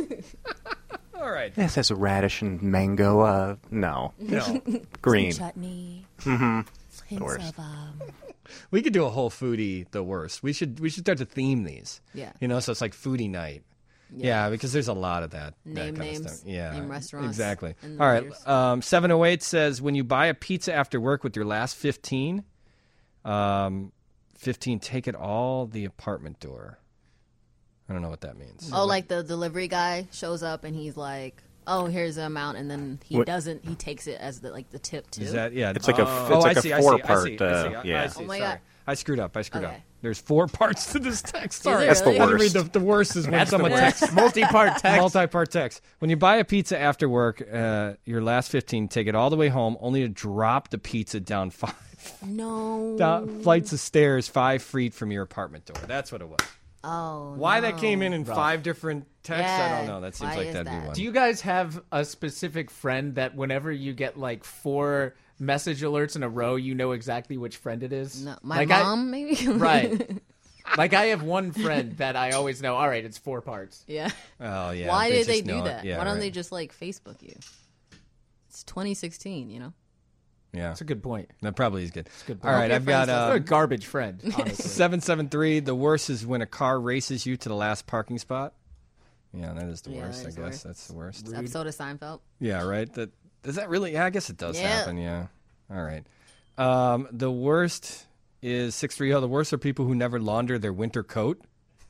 All right.
This has radish and mango. Uh, no,
No.
green.
Some chutney.
Mm-hmm.
Hints
worst.
of um.
We could do a whole foodie the worst. We should we should start to theme these.
Yeah.
You know, so it's like foodie night.
Yeah.
Yeah, because there's a lot of that. that
Name
kind
names,
Of stuff. Yeah.
name restaurants
Exactly.
and the
All right.
leaders.
Um, seven oh eight says when you buy a pizza after work with your last fifteen, um, fifteen take it all the apartment door. I don't know what that means.
Oh, like the delivery guy shows up and he's like, "Oh, here's the amount," and then he
What-
doesn't. He takes it as the like the tip too.
Is that yeah?
It's like a-
Oh,
it's like
I
a
see, I see, I
four-part,
see, I see.
uh,
I-
yeah.
I see,
Oh my
sorry.
God.
I screwed up. I screwed
Okay.
up. There's four parts to this text. Sorry,
That's the
I had to
worst.
read the, the worst is when
That's the
someone
worst.
texts
Multi-part text.
Multi-part text. When you buy a pizza after work, uh, your last fifteen, take it all the way home, only to drop the pizza down five
No.
down flights of stairs, five feet from your apartment door. That's what it was.
Oh,
Why
no.
that came in in
Rough.
five different texts, I
Yeah,
don't know. That seems
why
like
is
that'd
that?
be one.
Do you guys have a specific friend that whenever you get like four message alerts in a row, you know exactly which friend it is?
No, my
Like I-
mom, maybe.
Right. Like I have one friend that I always know. All right, it's four parts.
Yeah.
Oh, yeah.
Why did they
just
do
know it.
that?
Yeah,
Why don't
right.
they just like Facebook you? It's twenty sixteen, you know.
Yeah.
That's a good point.
That probably is good.
That's a good
All
point.
right,
Your
I've got
friends
They're a
uh,
garbage friend, honestly.
seven seven three. The worst is when a car races you to the last parking spot. Yeah, that is the
Yeah,
worst,
that
I
is
guess.
the worst.
That's the worst.
It's an episode of Seinfeld.
Yeah, right. That does that really? Yeah, I guess it does
Yeah.
happen. Yeah. All right. Um, the worst is six three zero. The worst are people who never launder their winter coat,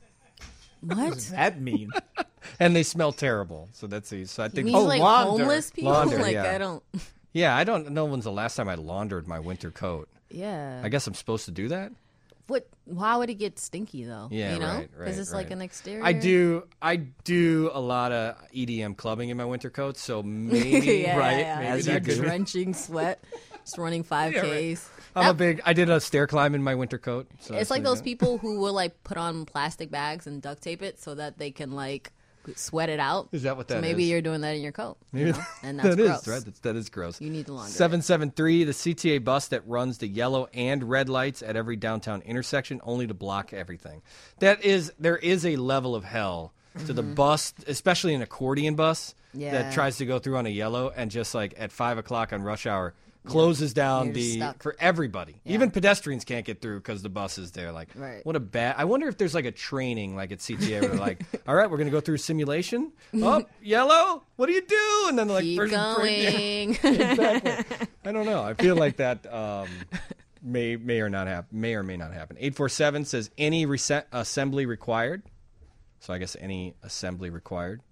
What
What?
does that mean?
and they smell terrible. So that's easy. So I
You
think
mean
oh,
like
launder.
homeless people?
Launder,
like
yeah.
I don't.
Yeah, I don't know when's the last time I laundered my winter coat.
Yeah.
I guess I'm supposed to do that.
What? Why would it get stinky though?
Yeah,
you know,
right, right,
it's
right.
like an exterior.
I do. I do a lot of E D M clubbing in my winter coat, so maybe
yeah,
right.
yeah,
Maybe
As
that
you're
could be-
drenching sweat, just running five
Yeah,
Ks.
right. I'm a big. I did a stair climb in my winter coat. So
It's
that's
like
what I
those
do.
people who will like put on plastic bags and duct tape it so that they can like sweat it out.
Is that what
so
that
maybe
is?
you're doing that in your coat. you
Maybe
know? And that's
that is,
gross.
right. That's, that is gross.
You need to launder it.
Seven seven three. The C T A bus that runs the yellow and red lights at every downtown intersection, only to block everything. That is. There is a level of hell to the bus, especially an accordion bus
Yeah.
that tries to go through on a yellow and just like at five o'clock on rush hour. Closes down
You're just
the
stuck.
for everybody.
Yeah.
Even pedestrians can't get through because the bus is there. Like,
Right.
what a bad. I wonder if there's like a training like at C T A where they're like, all right, we're gonna go through simulation. Oh, yellow. What do you do? And then they're like,
Keep
first-
going.
exactly. I don't know. I feel like that um, may may or not happen. May or may not happen. Eight four seven says any rese- assembly required. So I guess any assembly required.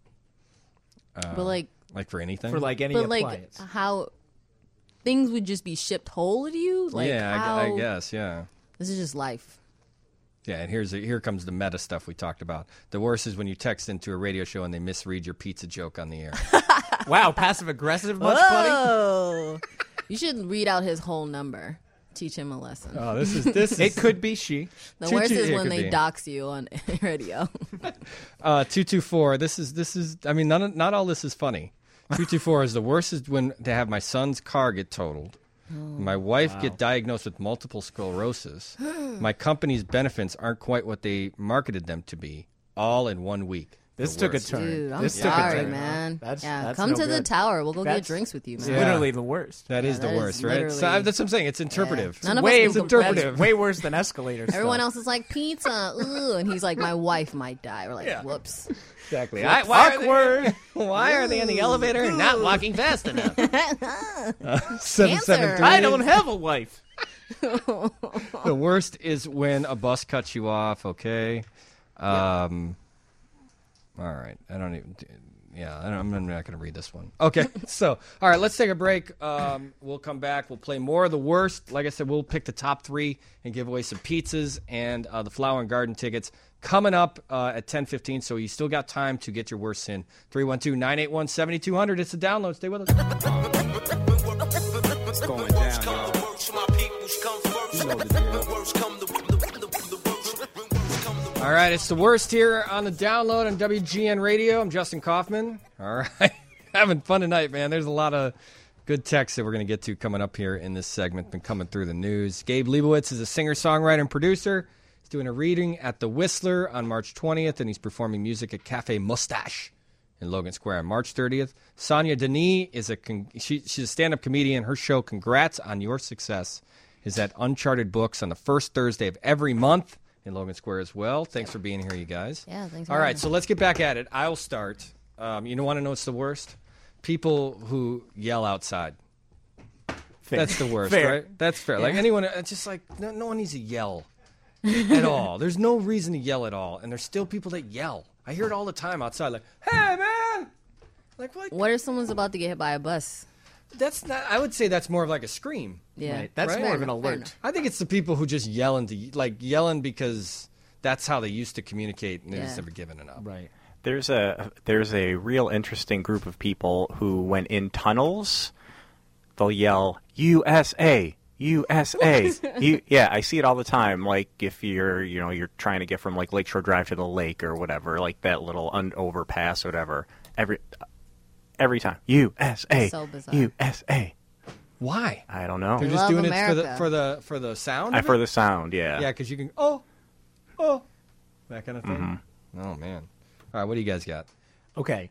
Uh,
But, like-
like for anything.
For like any
but like
appliance.
how things would just be shipped whole to you. Like
yeah, I,
how,
I guess. Yeah.
This is just life.
Yeah, and here's the, here comes the meta stuff we talked about. The worst is when you text into a radio show and they misread your pizza joke on the air.
Wow, passive aggressive much, buddy?
Whoa! You should read out his whole number. Teach him a lesson.
Oh, this is this. Is,
It could be she.
the
two-
worst
two-
is
it
when
could
they
be.
dox you on radio.
Uh, two two four. This is this is. I mean, none, not all this is funny. Two two four is the worst is when to have my son's car get totaled, my wife get diagnosed with multiple sclerosis, my company's benefits aren't quite what they marketed them to be, all in one week.
This
The
took a
worst.
turn.
Dude, I'm
this took a
sorry,
turn.
man.
That's,
yeah,
that's
come
no
to the
good.
tower. We'll go get
That's-
drinks with you, man.
It's
Yeah.
literally the worst.
That is
Yeah,
the
that is
worst, right? So
literally-
I, that's what I'm saying. It's interpretive.
None of
way,
us can
that's
interpretive.
way worse than escalators.
Everyone
stuff.
else is like pizza, ooh, and he's like, my wife might die. We're like,
Yeah.
whoops.
Exactly.
I- why are they-
Awkward. Why are they in the elevator and not walking fast enough? Uh, seven seven three.
I don't have a wife.
The worst is when a bus cuts you off. Okay. Um. All right. I don't even. Yeah, I don't, I'm not going to read this one. Okay. So, all right, let's take a break. Um, we'll come back. We'll play more of the worst. Like I said, we'll pick the top three and give away some pizzas and uh, the Flower and Garden tickets coming up uh, at ten fifteen. So you still got time to get your worst in. three one two, nine eight one, seven two zero zero. It's a download. Stay with us.
It's going down, y'all. You know the deal.
All right, it's the worst here on the download on W G N Radio. I'm Justin Kaufman. All right, having fun tonight, man. There's a lot of good texts that we're going to get to coming up here in this segment. Been coming through the news. Gabe Leibowitz is a singer, songwriter, and producer. He's doing a reading at the Whistler on March twentieth, and he's performing music at Cafe Mustache in Logan Square on March thirtieth. Sonia Denis is a con- she, she's a stand-up comedian. Her show, Congrats on Your Success, is at Uncharted Books on the first Thursday of every month in Logan Square as well. Thanks for being here, you guys.
Yeah, thanks for
All
having
right,
me.
so let's get back at it. I'll start. Um, you don't want to know what's the worst? People who yell outside.
Fair.
That's the worst,
Fair.
right? That's fair. Like
Yeah.
anyone, it's just like no, no one needs to yell at all. There's no reason to yell at all, and there's still people that yell. I hear it all the time outside, like, "Hey, man!" Like what?
What if someone's about to get hit by a bus?
That's not. I would say that's more of like a scream.
Yeah, right. That's
right?
more of an alert.
I think it's the people who just yelling to like yelling because that's how they used to communicate, and they're
Yeah.
just never giving it up.
Right.
There's a there's a real interesting group of people who, when in tunnels, they'll yell U S A, U S A. you, yeah, I see it all the time. Like if you're you know you're trying to get from like Lakeshore Drive to the lake or whatever, like that little un- overpass or whatever. Every every time U S A,
So bizarre.
U S A.
Why?
I don't know.
They're just
Love
doing it for the
America.
for the for the sound.
I,
of
for
it?
the sound, yeah.
Yeah, because you can oh oh that kind of thing.
Mm-hmm.
Oh man. All right, what do you guys got?
Okay.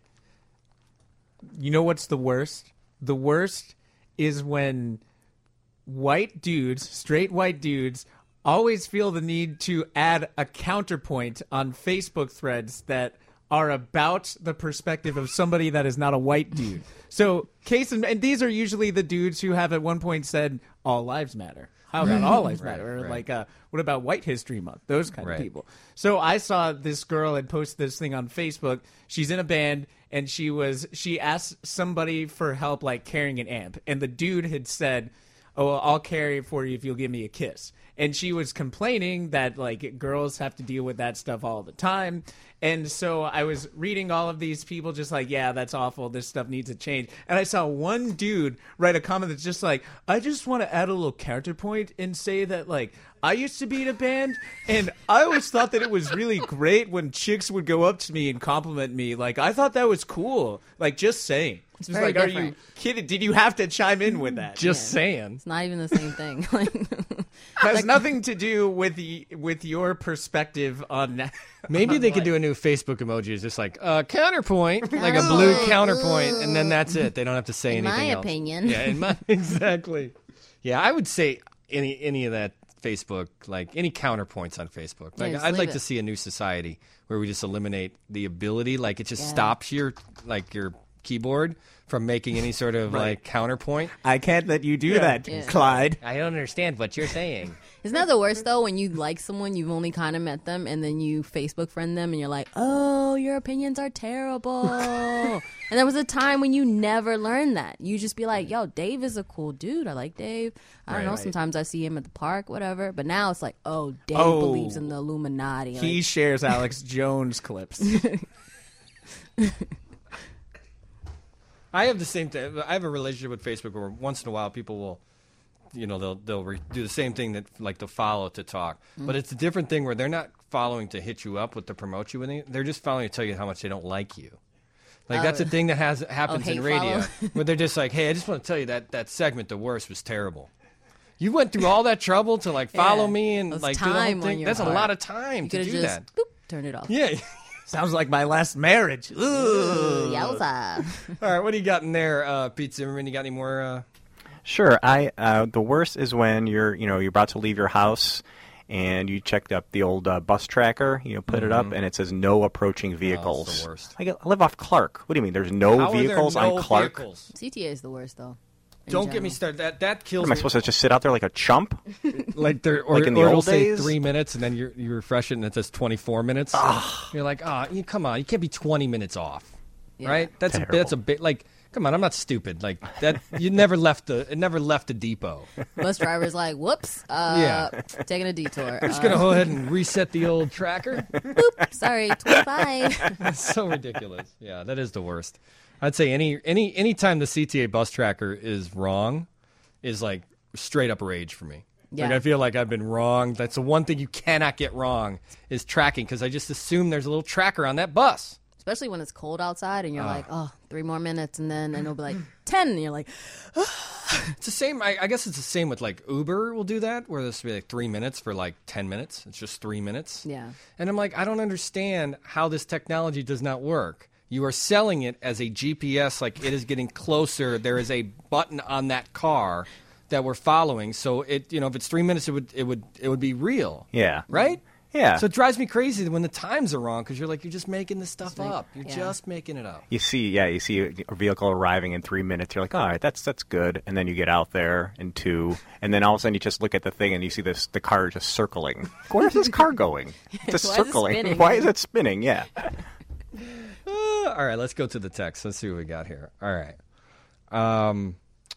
You know what's the worst? The worst is when white dudes, straight white dudes, always feel the need to add a counterpoint on Facebook threads that are about the perspective of somebody that is not a white dude. So, case in, and these are usually the dudes who have at one point said, all lives matter. How about all lives
Right,
matter? Or
right.
like, uh, what about White History Month? Those kind
Right.
of people. So I saw this girl had posted this thing on Facebook. She's in a band, and she was she asked somebody for help, like carrying an amp, and the dude had said, "Oh, well, I'll carry it for you if you'll give me a kiss." And she was complaining that like girls have to deal with that stuff all the time. And so I was reading all of these people just like, yeah, that's awful. This stuff needs to change. And I saw one dude write a comment that's just like, I just want to add a little counterpoint and say that like I used to be in a band and I always thought that it was really great when chicks would go up to me and compliment me. Like I thought that was cool. Like just saying. It's just
very
like, are
different.
you kidding? Did you have to chime in with that?
Just saying.
It's not even the same thing. Like,
Has nothing to do with the with your perspective on.
Maybe
on
they could
life.
do a new Facebook emoji. It's just like uh, counterpoint, like a blue counterpoint, and then that's it. They don't have to say
In my
anything else.
opinion.
Yeah, in my exactly. Yeah, I would say any any of that Facebook, like any counterpoints on Facebook.
Yeah,
Like
just
I'd
leave
like
it.
to see a new society where we just eliminate the ability, like it just
Yeah.
stops your like your keyboard from making any sort of
Right.
like counterpoint.
I can't let you do
Yeah.
that,
Yeah.
Clyde.
I don't understand what you're saying.
isn't that the worst though? When you like someone, you've only kind of met them, and then you Facebook friend them, and you're like, "Oh, your opinions are terrible." And there was a time when you never learned that. You just be like, "Yo, Dave is a cool dude. I like Dave. I don't
Right.
know.
Right.
Sometimes I see him at the park, whatever." But now it's like, "Oh, Dave
Oh.
believes in the Illuminati."
He
Like,
shares Alex Jones clips.
I have the same thing. I have a relationship with Facebook where once in a while people will, you know, they'll they'll re- do the same thing that like to follow to talk, but it's a different thing where they're not following to hit you up with to promote you with anything. They're just following to tell you how much they don't like you. Like that's a
Oh.
thing that has happens
Oh,
in
hate
radio
follow.
where they're just like, hey, I just want to tell you that that segment, the worst, was terrible. You went through all that trouble to like follow
Yeah.
me and
That's
like do the
time
whole
on
thing.
your
That's a
part.
lot of time
you
to
could
do
have just
that.
boop, turn it off.
Yeah.
Sounds like my last marriage. Ugh.
Yowza.
All right, what do you got in there, uh, Pete Zimmerman? You got any more? Uh...
Sure. I uh, the worst is when you're you know you're about to leave your house and you checked up the old uh, bus tracker. You know, put it up and it says no approaching vehicles.
Oh, it's the worst.
I, get, I live off Clark. What do you mean? There's no
How are there
vehicles
no
on Clark.
vehicles?
C T A is the worst though. in
Don't get me
general.
started. That that kills
What, am I
me.
supposed to just sit out there like a chump?
Like there, or,
Like in the
or it'll
old
say
days?
three minutes, and then you you refresh it, and it says twenty four minutes. You're like, oh, you come on, you can't be twenty minutes off,
Yeah.
right? That's a
Terrible.
that's a bit like, come on, I'm not stupid. Like that, you never left the it never left the depot.
Bus driver's like, "Whoops, uh,
Yeah.
taking a detour."
I'm just
Uh,
gonna go ahead and reset the old tracker.
boop, sorry, twenty-five.
That's so ridiculous. Yeah, that is the worst. I'd say any any any time the C T A bus tracker is wrong, is like straight up rage for me. Like
Yeah.
I feel like I've been wrong. That's the one thing you cannot get wrong is tracking, because I just assume there's a little tracker on that bus.
Especially when it's cold outside and you're
Ah.
like, "Oh, three more minutes," and then and it'll be like ten, and you're like,
It's the same. I, I guess it's the same with like Uber will do that, where this will be like three minutes for like ten minutes. It's just three minutes.
"Yeah."
And I'm like, I don't understand how this technology does not work. You are selling it as a G P S, like it is getting closer. There is a button on that car that we're following. So it, you know, if it's three minutes, it would, it would, it would be real.
Yeah.
Right?
Yeah.
So it drives me crazy when the times are wrong, because you're like, you're just making this stuff
make-
up. You're
yeah.
just making it up.
You see, yeah, you see a vehicle arriving in three minutes. You're like, all right, that's that's good. And then you get out there in two, and then all of a sudden you just look at the thing and you see this the car just circling. Where's this car going? It's just
Why is it
circling.
spinning?
Why is it spinning? Yeah.
Uh, all right, let's go to the text. Let's see what we got here. All right. Um,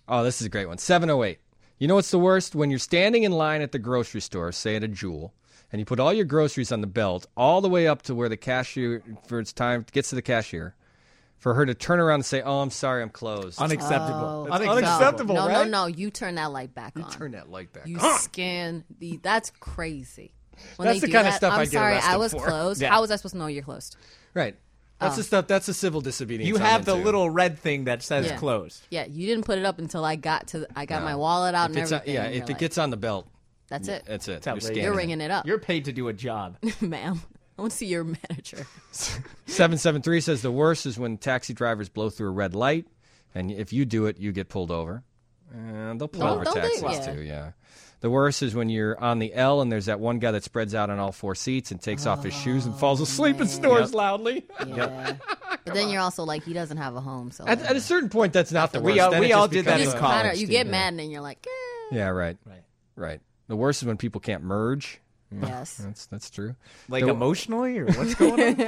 Oh, this is a great one. seven oh eight. You know what's the worst? When you're standing in line at the grocery store, say at a Jewel, and you put all your groceries on the belt all the way up to where the cashier, for its time, gets to the cashier, for her to turn around and say, "Oh, I'm sorry, I'm closed."
Unacceptable.
That's
No.
unacceptable,
no,
right?
No, no, You turn that light back
You
on.
turn that light back
You
on.
scan the. That's crazy. When
That's
they
the
do
kind of
that,
stuff
I'm
I get
sorry,
arrested
I was
for.
closed.
Yeah.
How was I supposed to know you're closed?
Right. That's
Oh.
the stuff. That's the civil disobedience.
You
I'm
have the
into.
little red thing that says
Yeah.
closed.
Yeah, you didn't put it up until I got to. I got
No.
my wallet out
If
and
it's on-
everything.
yeah,
and
if
you're
it
like,
gets on the belt,
That's it.
That's it.
It's
You're,
outrageous.
scanning
You're
it.
ringing it up,
You're paid to do a job.
ma'am. I want to see your manager.
seven seven three says the worst is when taxi drivers blow through a red light, and if you do it, you get pulled over. And they'll pull
Don't-
over
don't they?
taxis
Yeah.
too. Yeah. The worst is when you're on the L and there's that one guy that spreads out on all four seats and takes off his shoes and falls asleep and snores
Yep.
loudly.
Yeah. But then you're also like, he doesn't have a home, so
At, at a certain point, that's not the
We
worst.
all-
Then
we
it
all
just
did that
becomes
in
a-
college.
kinda, you get
Yeah.
mad and you're like, eh.
Yeah, right.
Right.
Right. The worst is when people can't merge. Yeah,
Yes.
That's that's true.
Like
The-
emotionally, or what's going on?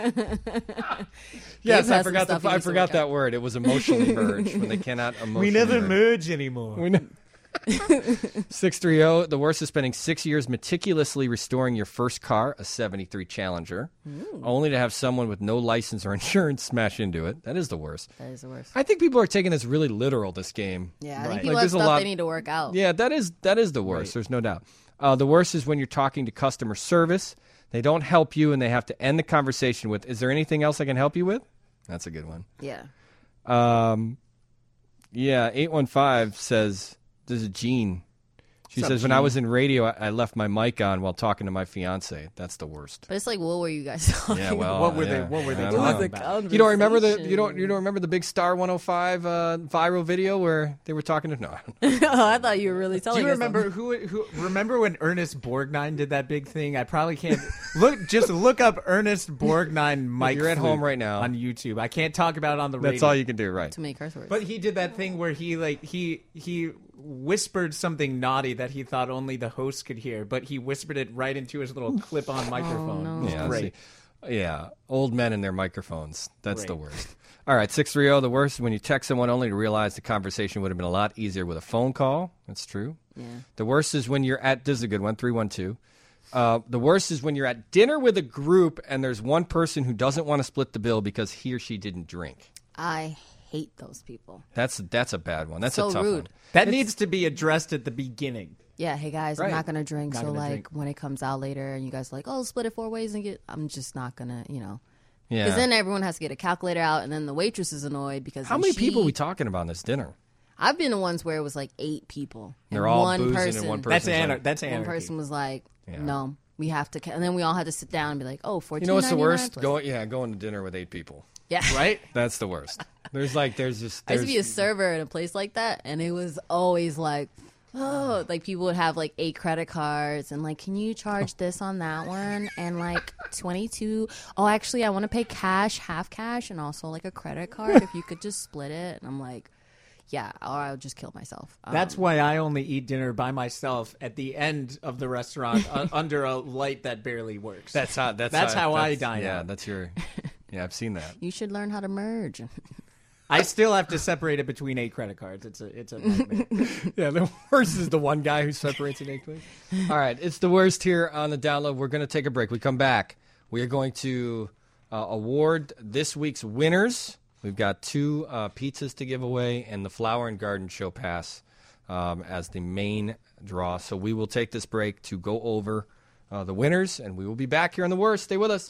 Yes,
Gabe
I
has some
forgot the
stuff he
I
needs to
forgot
work
that
out.
word. It was emotionally merge when they cannot emotionally
we never
merge.
merge anymore.
We ne- six three zero. The worst is spending six years meticulously restoring your first car, a seventy-three Challenger, only to have someone with no license or insurance smash into it. That is the worst.
That is the worst.
I think people are taking this really literal, this game.
Yeah, I
Right.
think
Like,
people have
there's a
stuff
lot-
they need to work out.
Yeah, that is that is the worst. There's no doubt. Uh, the worst is when you're talking to customer service. They don't help you, and they have to end the conversation with, "Is there anything else I can help you with?" That's a good one.
Yeah.
Um, yeah, eight one five says, this is Jean. She
What's up,
says, when I
Jean?
was in radio, I, I left my mic on while talking to my fiance. That's the worst.
But it's like, what were you guys talking
Yeah, well,
What were they-
yeah.
what were they
I
talking
don't
about?
know.
It was a
You don't remember the
conversation.
you don't you don't remember the big Star one oh five uh, viral video where they were talking to no. I don't know.
oh, I thought you were really
Do
telling
you
us
remember
something.
who who remember when Ernest Borgnine did that big thing? I probably can't look. Just look up Ernest Borgnine Mike.
You're at
Flute
home right now.
on YouTube. I can't talk about it on the radio.
That's all you can do, right?
Too many curse words.
But he did that thing where he like he he whispered something naughty that he thought only the host could hear, but he whispered it right into his little clip-on microphone.
no.
It was
Yeah,
great.
see, yeah, old men and their microphones. That's the
Great.
worst. All right, six three zero. The worst is when you text someone only to realize the conversation would have been a lot easier with a phone call. That's true.
Yeah.
The worst is when you're at, this is a good one, three one two. Uh, the worst is when you're at dinner with a group and there's one person who doesn't want to split the bill because he or she didn't drink.
I hate those people.
That's that's a bad one. That's
So
a tough
rude.
one.
That needs to be addressed at the beginning.
Yeah, hey guys,
Right.
I'm not gonna drink.
Not
so
gonna
like
drink.
when it comes out later, and you guys are like, oh, split it four ways and get. I'm just not gonna, you know,
Yeah.
because then everyone has to get a calculator out, and then the waitress is annoyed because
How
then
many
she-
people are we talking about in this dinner?
I've been to ones where it was like eight people. and
They're all
one
boozing
person,
and one
That's
person's
anar-
like,
that's
One
anarchy.
person was like,
Yeah.
no, we have to, ca-. and then we all had to sit down and be like, oh, fourteen.
You know what's the worst? Go, yeah, going to dinner with eight people.
Yeah,
right.
That's the worst. There's like, there's just.
I
There's,
used to be a server in a place like that, and it was always like, oh, like people would have like eight credit cards, and like, can you charge this on that one, and like twenty-two. Oh, actually, I want to pay cash, half cash, and also like a credit card. If you could just split it, and I'm like, yeah, or I'll just kill myself. Um,
That's why I only eat dinner by myself at the end of the restaurant uh, under a light that barely works.
That's how. That's,
That's how I
that's-
dine
Yeah,
out.
that's your. Yeah, I've seen that.
you should learn how to merge.
I still have to separate it between eight credit cards. It's a it's a nightmare.
Yeah, the worst is the one guy who separates it equally. All right, it's the worst here on the download. We're going to take a break. We come back. We are going to uh, award this week's winners. We've got two uh, pizzas to give away and the Flower and Garden Show Pass um, as the main draw. So we will take this break to go over uh, the winners, and we will be back here on the worst. Stay with us.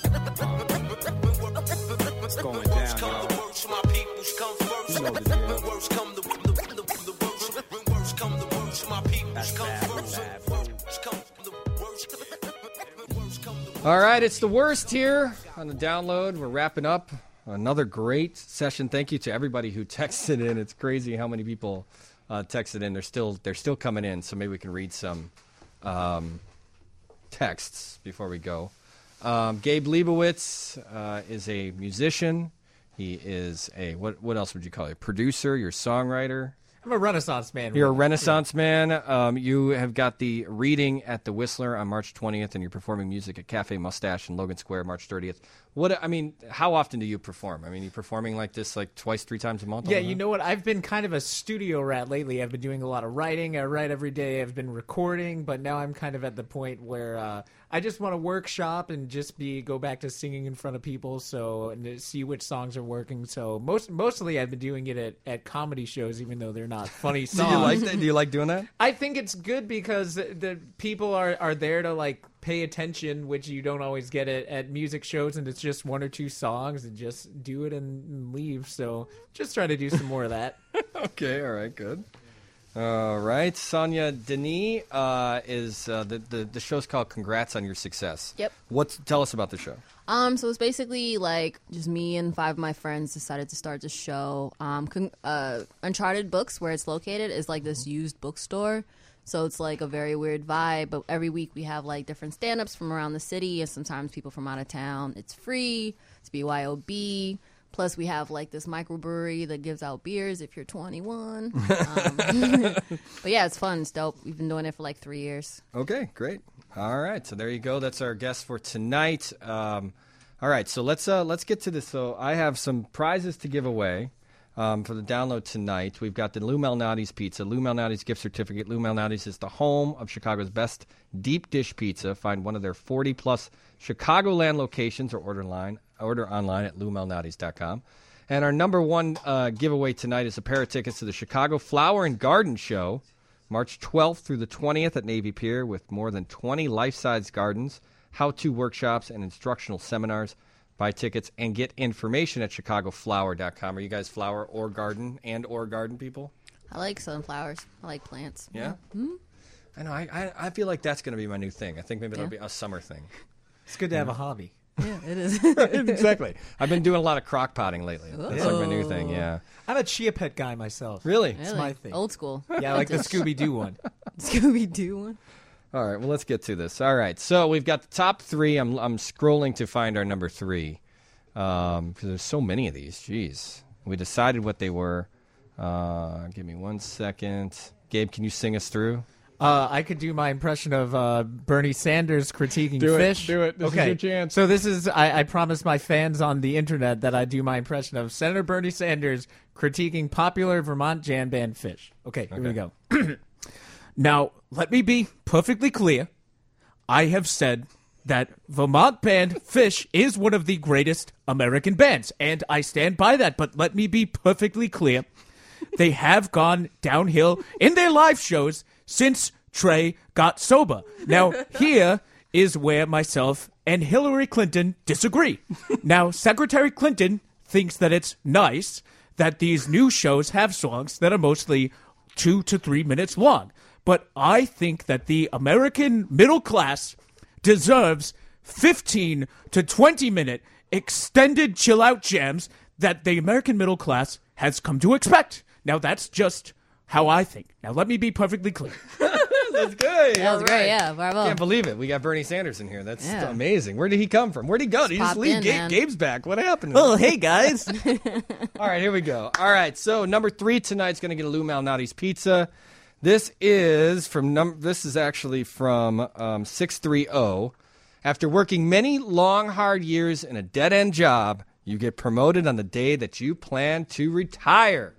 It's going down, y'all. My peoples come first.
You know the
When
deal.
words come, the, the, the, the worst. When words come, the worst. My peoples come first. Words come, the worst. When words come, the
All right, it's the worst here on the download. We're wrapping up another great session. Thank you to everybody who texted in. It's crazy how many people uh, texted in. They're still they're still coming in, so maybe we can read some um, texts before we go. Um, Gabe Leibowitz uh, is a musician. He is a what what else would you call it? Producer, your songwriter.
I'm a Renaissance man.
You're a Renaissance man. Um, you have got the reading at the Whistler on March twentieth, and you're performing music at Cafe Mustache in Logan Square March thirtieth. What I mean, how often do you perform? I mean, you performing like this like twice, three times a month?
Yeah, you know what? I've been kind of a studio rat lately. I've been doing a lot of writing. I write every day. I've been recording, but now I'm kind of at the point where uh, I just want to workshop and just be go back to singing in front of people, so and to see which songs are working. So most mostly I've been doing it at, at comedy shows, even though they're not funny songs.
Do you like that? Do you like doing that?
I think it's good because the people are, are there to like pay attention, which you don't always get at, at music shows, and it's just one or two songs and just do it and leave. So just try to do some more of that.
Okay, all right, good. All right, Sonia Denis uh, is uh, the, the the show's called Congrats on Your Success.
Yep.
What? Tell us about the show.
Um, so it's basically like just me and five of my friends decided to start the show. Um, con- uh, Uncharted Books, where it's located, is like this used bookstore. So it's like a very weird vibe. But every week we have like different stand-ups from around the city, and sometimes people from out of town. It's free. It's B Y O B. Plus, we have, like, this microbrewery that gives out beers if you're twenty-one. Um, but, yeah, it's fun. It's dope. We've been doing it for, like, three years.
Okay, great. All right, so there you go. That's our guest for tonight. Um, all right, so let's uh, let's get to this. So I have some prizes to give away um, for the download tonight. We've got the Lou Malnati's Pizza, Lou Malnati's gift certificate. Lou Malnati's is the home of Chicago's best deep dish pizza. Find one of their forty-plus Chicagoland locations or order line. Order online at lou malnati's dot com. And our number one uh, giveaway tonight is a pair of tickets to the Chicago Flower and Garden Show, March twelfth through the twentieth at Navy Pier, with more than twenty life-size gardens, how-to workshops, and instructional seminars. Buy tickets and get information at chicago flower dot com. Are you guys flower or garden and or garden people?
I like sunflowers. I like plants.
Yeah?
Mm-hmm.
I know. I, I, I feel like that's going to be my new thing. I think maybe that'll
Yeah.
be a summer thing.
It's good to have a hobby.
Yeah, it is.
Exactly. I've been doing a lot of crock potting lately. That's like my new thing, yeah.
I'm a Chia Pet guy myself.
Really?
It's
Really?
my thing.
Old school.
Yeah, like the
Vintage.
Scooby-Doo one.
Scooby-Doo one.
All right, well, let's get to this. All right, so we've got the top three. I'm I'm scrolling to find our number three because there's so many of these. Jeez. We decided what they were. Uh, give me one second. Gabe, can you sing us through?
Uh, I could do my impression of uh, Bernie Sanders critiquing
Do it,
fish.
do it. This is
okay.
your chance.
So this is I, I promised my fans on the internet that I do my impression of Senator Bernie Sanders critiquing popular Vermont jam band Fish. Okay, here we go. Now, let me be perfectly clear. I have said that Vermont band Fish is one of the greatest American bands, and I stand by that. But let me be perfectly clear. They have gone downhill in their live shows since Trey got sober. Now, here is where myself and Hillary Clinton disagree. Now, Secretary Clinton thinks that it's nice that these new shows have songs that are mostly two to three minutes long. But I think that the American middle class deserves fifteen to twenty minute extended chill out jams that the American middle class has come to expect. Now, that's just how I think. Now, let me be perfectly clear.
That's good.
That was
All
great,
right.
yeah, bravo.
Can't believe it. We got Bernie Sanders in here. That's
Yeah.
amazing. Where did he come from? Where did he go? Did he just
popped
leave?
in,
Gabe,
man.
Gabe's back. What happened to him?
Oh, hey, guys.
All right, here we go. All right, so number three tonight's going to get a Lou Malnati's Pizza. This is from num- This is actually from um, six three zero. After working many long, hard years in a dead-end job, you get promoted on the day that you plan to retire.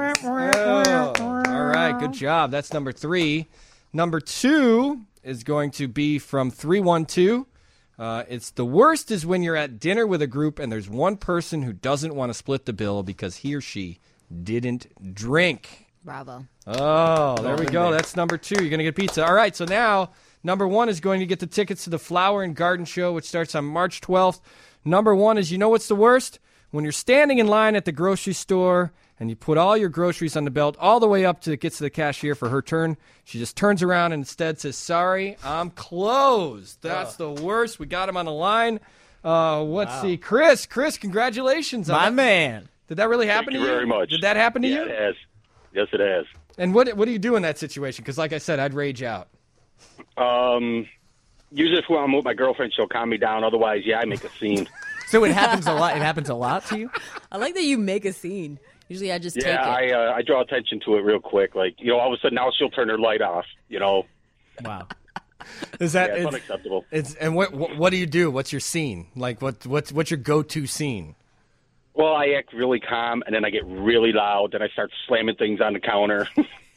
Oh, all right, good job. That's number three. Number two is going to be from three one two. Uh, it's the worst is when you're at dinner with a group and there's one person who doesn't want to split the bill because he or she didn't drink.
Bravo.
Oh, there we go. That's number two. You're going to get pizza. All right, so now number one is going to get the tickets to the Flower and Garden Show, which starts on March twelfth. Number one is, you know what's the worst? When you're standing in line at the grocery store and you put all your groceries on the belt all the way up to it gets to the cashier for her turn. She just turns around and instead says, sorry, I'm closed. That's the worst. We got him on the line. Uh, let's
Wow.
see. Chris, Chris, congratulations.
My
on that.
man.
Did that really happen
Thank
to
you
you?
very much.
Did that happen to
yeah,
you?
it has. Yes, it has.
And what what do you do in that situation? Because like I said, I'd rage out.
Um, usually if I'm with my girlfriend, she'll calm me down. Otherwise, yeah, I make a scene.
So it happens a lot. It happens a lot to you?
I like that you make a scene. Usually I just
Yeah,
take it.
I uh, I draw attention to it real quick. Like, you know, all of a sudden now she'll turn her light off. You know.
Wow.
Is that
Yeah, it's
it's,
unacceptable.
It's and what, what what do you do? What's your scene? Like what what's what's your go-to scene?
Well, I act really calm, and then I get really loud. Then I start slamming things on the counter.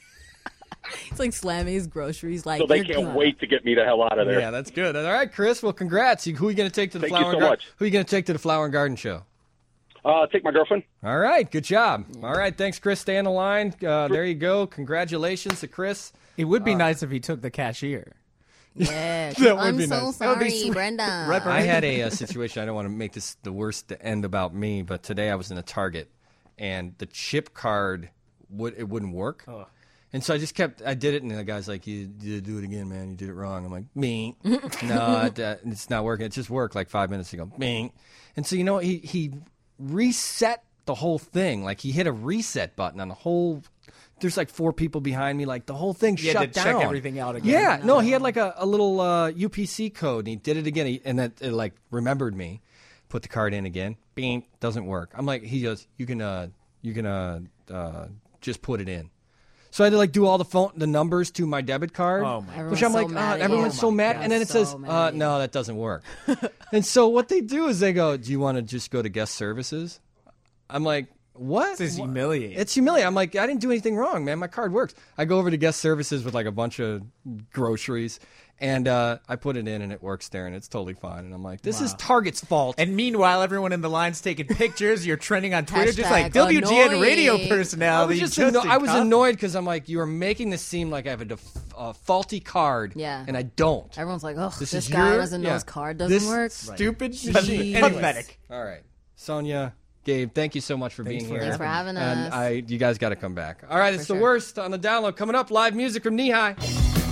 It's like slamming his groceries. Like
so they
you're
can't
gonna-
wait to get me the hell out of there.
Yeah, that's good. All right, Chris. Well, congrats. Who are you going to take to the
Thank you
flower
so
and Gar-
much.
Who are you going to take to the Flower and Garden Show?
Uh, take my girlfriend.
All right, good job. All right, thanks, Chris. Stay on the line. Uh, there you go. Congratulations to Chris.
It would be
Uh,
nice if he took the cashier.
Yeah,
That would
I'm
be
so
nice.
sorry, Brenda.
I had a, uh situation. I don't want to make this the worst end about me, but today I was in a Target, and the chip card would it wouldn't work,
Oh.
and so I just kept. I did it, and the guy's like, "You did do it again, man. You did it wrong." I'm like, "Me, no, it, uh, it's not working. It just worked like five minutes ago." Me, and so you know he he reset the whole thing. Like he hit a reset button on the whole. There's like four people behind me. Like the whole thing
You
shut
had to
down.
check everything out again.
Yeah, no, he had like a, a little uh, U P C code, and he did it again. He, and that it like remembered me. Put the card in again. Bing, doesn't work. I'm like, he goes, you can uh, you can uh, uh, just put it in. So I had to like do all the phone, the numbers to my debit card,
Oh, my
which
God.
I'm like,
Everyone's so mad
uh,
at
everyone's
you.
so mad.
God,
And then it
so
says,
mad
uh,
at you.
no, that doesn't work. And so what they do is they go, do you want to just go to guest services? I'm like, what?
This is humiliating.
It's humiliating. I'm like, I didn't do anything wrong, man. My card works. I go over to guest services with like a bunch of groceries, and uh, I put it in, and it works there, and it's totally fine. And I'm like, this is
Wow.
Target's fault.
And meanwhile, everyone in the line's taking pictures. You're trending on Twitter, just like
Hashtag
W G N radio
annoying.
I
personality.
was just
Justin
anno- I was
Kaufman.
annoyed because I'm like, you are making this seem like I have a def- uh, faulty card,
Yeah.
and I don't.
Everyone's like, oh,
This
this,
is
guy
your-
doesn't know
yeah.
his card doesn't
This
work.
Stupid
Jeez.
Anyways.
Pathetic.
All right, Sonia, Gabe, thank you so much for
Thanks
being
for
here.
Thanks for having
And
us.
I, you guys got to come back. All right, it's
For
the
sure.
worst on the download. Coming up, live music from Knee High.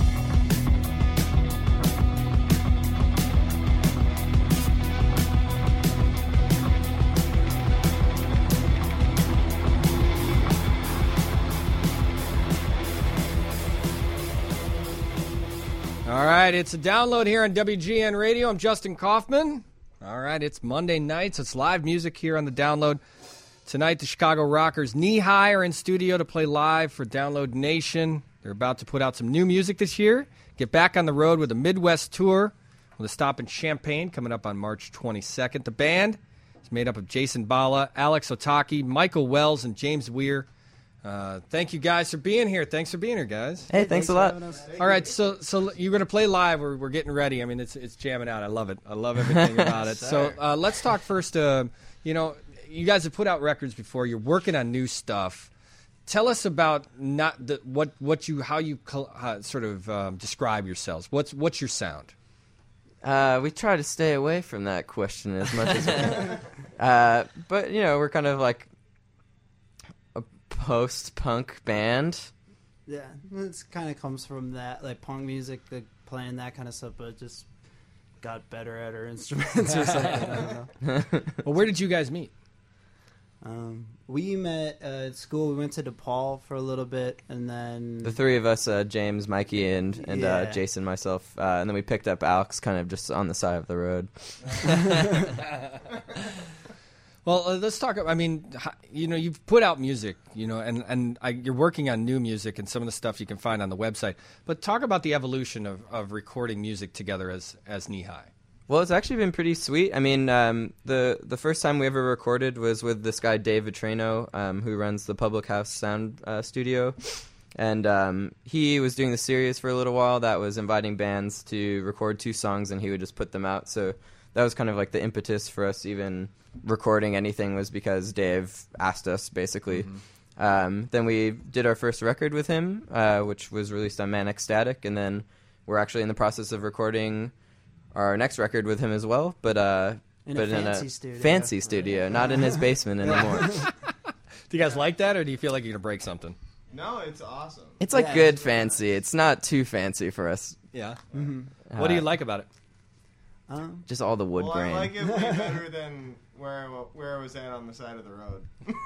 All right, it's a download here on W G N Radio. I'm Justin Kaufman. All right, it's Monday nights. It's live music here on the download. Tonight, the Chicago Rockers Knee High are in studio to play live for Download Nation. They're about to put out some new music this year. Get back on the road with a Midwest tour with a stop in Champaign coming up on March twenty-second. The band is made up of Jason Bala, Alex Otaki, Michael Wells, and James Weir. Uh, thank you guys for being here. Thanks for being here, guys.
Hey, thanks, a lot.
All right, so so you're going to play live. We're, we're getting ready. I mean, it's it's jamming out. I love it. I love everything about it. So uh, let's talk first. Uh, you know, you guys have put out records before. You're working on new stuff. Tell us about not the, what what you how you col- uh, sort of um, describe yourselves. What's what's your sound?
Uh, we try to stay away from that question as much as we can. Uh, but, you know, we're kind of like a post-punk band.
Yeah, it kind of comes from that, like punk music, like playing that kind of stuff, but just got better at our instruments or something. I don't know.
Well, where did you guys meet?
Um, we met uh, at school. We went to DePaul for a little bit, and then
The three of us, uh, James, Mikey, and, and uh,
Yeah.
Jason, myself, uh, and then we picked up Alex kind of just on the side of the road.
Well, uh, let's talk. I mean, h- you know, you've put out music, you know, and and I, you're working on new music and some of the stuff you can find on the website. But talk about the evolution of, of recording music together as as Knee High.
Well, it's actually been pretty sweet. I mean, um, the the first time we ever recorded was with this guy Dave Vitrano, um, who runs the Public House Sound uh, Studio, and um, he was doing the series for a little while. That was inviting bands to record two songs, and he would just put them out. So that was kind of like the impetus for us even recording anything, was because Dave asked us, basically. Mm-hmm. Um, then we did our first record with him, uh, which was released on Manic Static, and then we're actually in the process of recording our next record with him as well, but uh,
In a
but
fancy
in a
studio.
fancy studio, not in his basement anymore.
Do you guys like that, or do you feel like you're gonna break something?
No, it's awesome.
It's like
Yeah.
good fancy. It's not too fancy for us.
Yeah.
Mhm.
What do you
Uh,
like about it?
Um,
Just all the wood
well,
grain.
I like it way better than where I, wa- where I was at on the side of the road.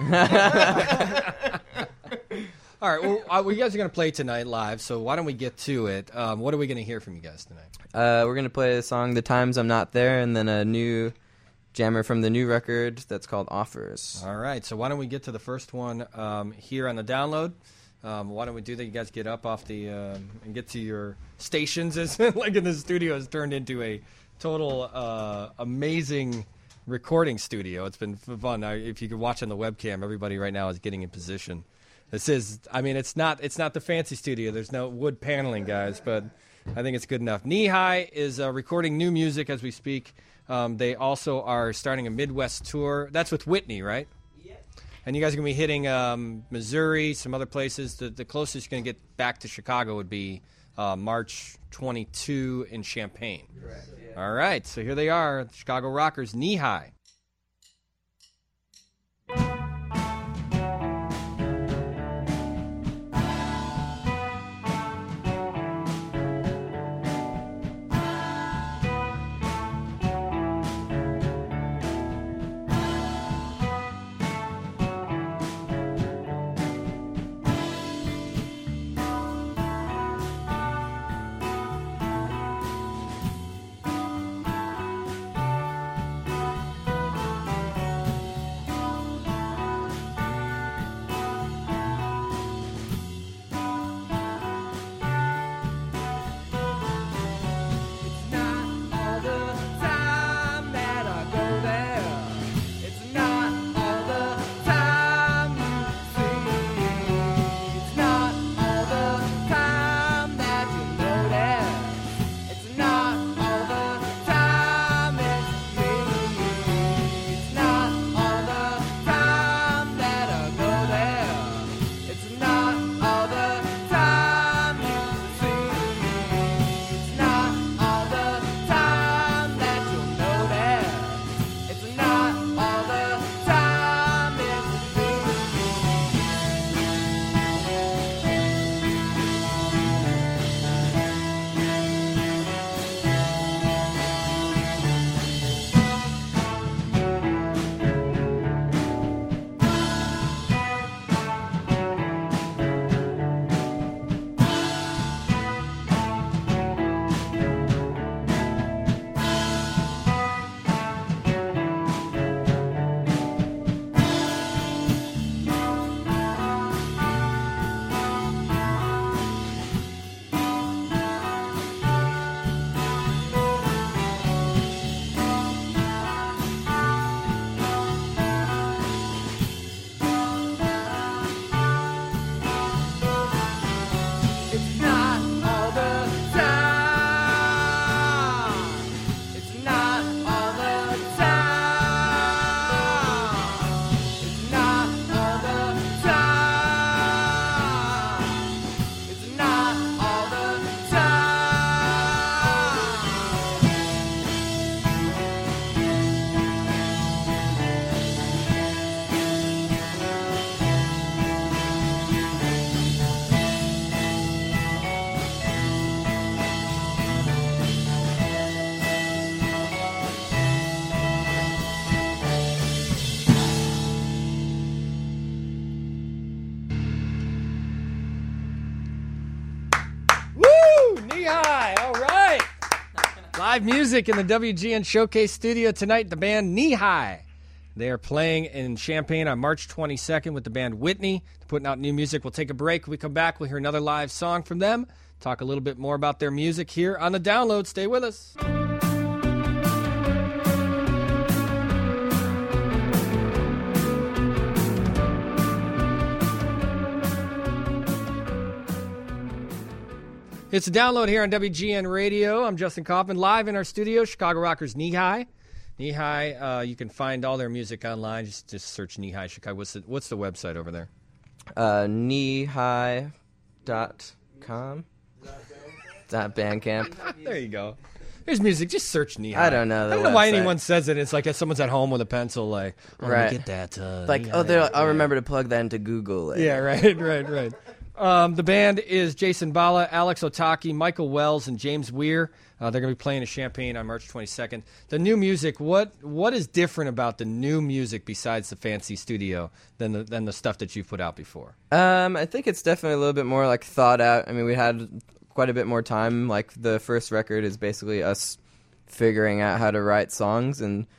All right. Well, uh, well, you guys are gonna play tonight live, so why don't we get to it? Um, what are we gonna hear from you guys tonight?
Uh, we're gonna play the song "The Times I'm Not There," and then a new jammer from the new record that's called Offers.
All right, so why don't we get to the first one um, here on the download? Um, why don't we do that? You guys get up off the uh, and get to your stations. As like in the studio has turned into a total uh, amazing recording studio. It's been fun. I, if you could watch on the webcam, everybody right now is getting in position. This is, I mean, it's not it's not the fancy studio. There's no wood paneling, guys, but I think it's good enough. Knee High is uh, recording new music as we speak. Um, they also are starting a Midwest tour. That's with Whitney, right? Yeah. And you guys are going to be hitting um, Missouri, some other places. The, the closest you're going to get back to Chicago would be uh, March twenty-second in Champaign. Correct. Yeah. All right, so here they are, the Chicago Rockers, Knee High. Live music in the W G N Showcase studio tonight, the band Knee High. They are playing in Champaign on March twenty-second with the band Whitney. They're putting out new music. We'll take a break. When we come back, we'll hear another live song from them, talk a little bit more about their music here on the download. Stay with us. It's a download here on W G N Radio. I'm Justin Kaufman, live in our studio, Chicago Rockers Knee High. Knee High, uh, you can find all their music online. Just just search Knee High Chicago. What's the, what's the website over there?
Uh, knee high dot com. Dot Bandcamp.
There you go. There's music. Just search Knee High.
I don't know.
I don't know why anyone says it. It's like if someone's at home with a pencil, like, oh,
right.
let me get that. Uh,
like, oh,
yeah.
I'll remember to plug that into Google later.
Yeah, right, right, right. Um, the band is Jason Bala, Alex Otaki, Michael Wells, and James Weir. Uh, they're going to be playing in Champaign on March twenty-second. The new music, what what is different about the new music besides the fancy studio than the, than the stuff that you've put out before?
Um, I think it's definitely a little bit more like thought out. I mean, we had quite a bit more time. Like the first record is basically us figuring out how to write songs, and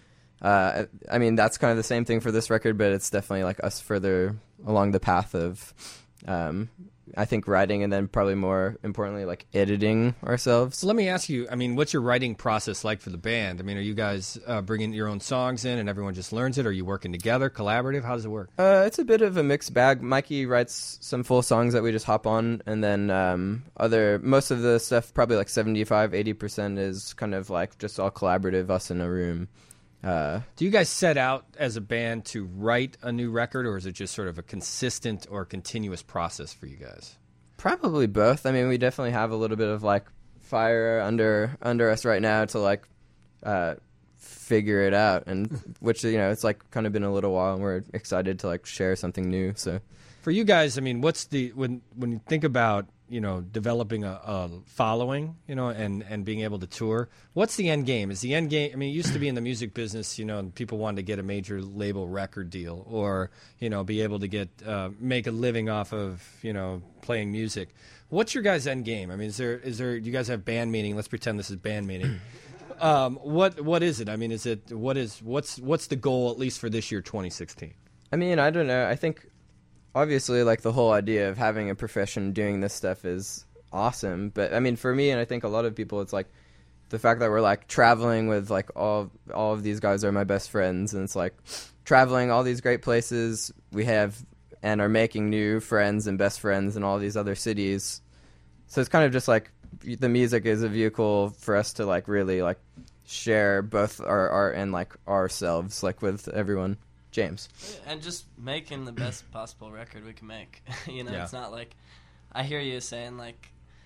uh, I mean, that's kind of the same thing for this record, but it's definitely like us further along the path of, um, I think, writing and then probably more importantly, like editing ourselves.
So let me ask you, I mean, what's your writing process like for the band? I mean, are you guys uh, bringing your own songs in and everyone just learns it? Are you working together, collaborative? How does it work?
Uh, it's a bit of a mixed bag. Mikey writes some full songs that we just hop on, and then um, other most of the stuff, probably like seventy-five, eighty percent is kind of like just all collaborative, us in a room. Uh,
Do you guys set out as a band to write a new record, or is it just sort of a consistent or continuous process for you guys?
Probably both. I mean, we definitely have a little bit of like fire under under us right now to like uh, figure it out, and which, you know, it's like kind of been a little while, and we're excited to like share something new. So,
for you guys, I mean, what's the when when you think about, you know, developing a, a following, you know, and, and being able to tour, what's the end game? Is the end game, I mean, it used to be in the music business, you know, and people wanted to get a major label record deal or, you know, be able to get, uh, make a living off of, you know, playing music. What's your guys' end game? I mean, is there, is there, you guys have band meeting, let's pretend this is band meeting. Um, what, what is it? I mean, is it, what is, what's, what's the goal, at least for this year, twenty sixteen?
I mean, I don't know. I think obviously, like, the whole idea of having a profession doing this stuff is awesome. But, I mean, for me, and I think a lot of people, it's, like, the fact that we're, like, traveling with, like, all all of these guys are my best friends. And it's, like, traveling all these great places we have and are making new friends and best friends in all these other cities. So it's kind of just, like, the music is a vehicle for us to, like, really, like, share both our art and, like, ourselves, like, with everyone. James.
And just making the best possible record we can make. You know,
Yeah.
It's not like, I hear you saying, like,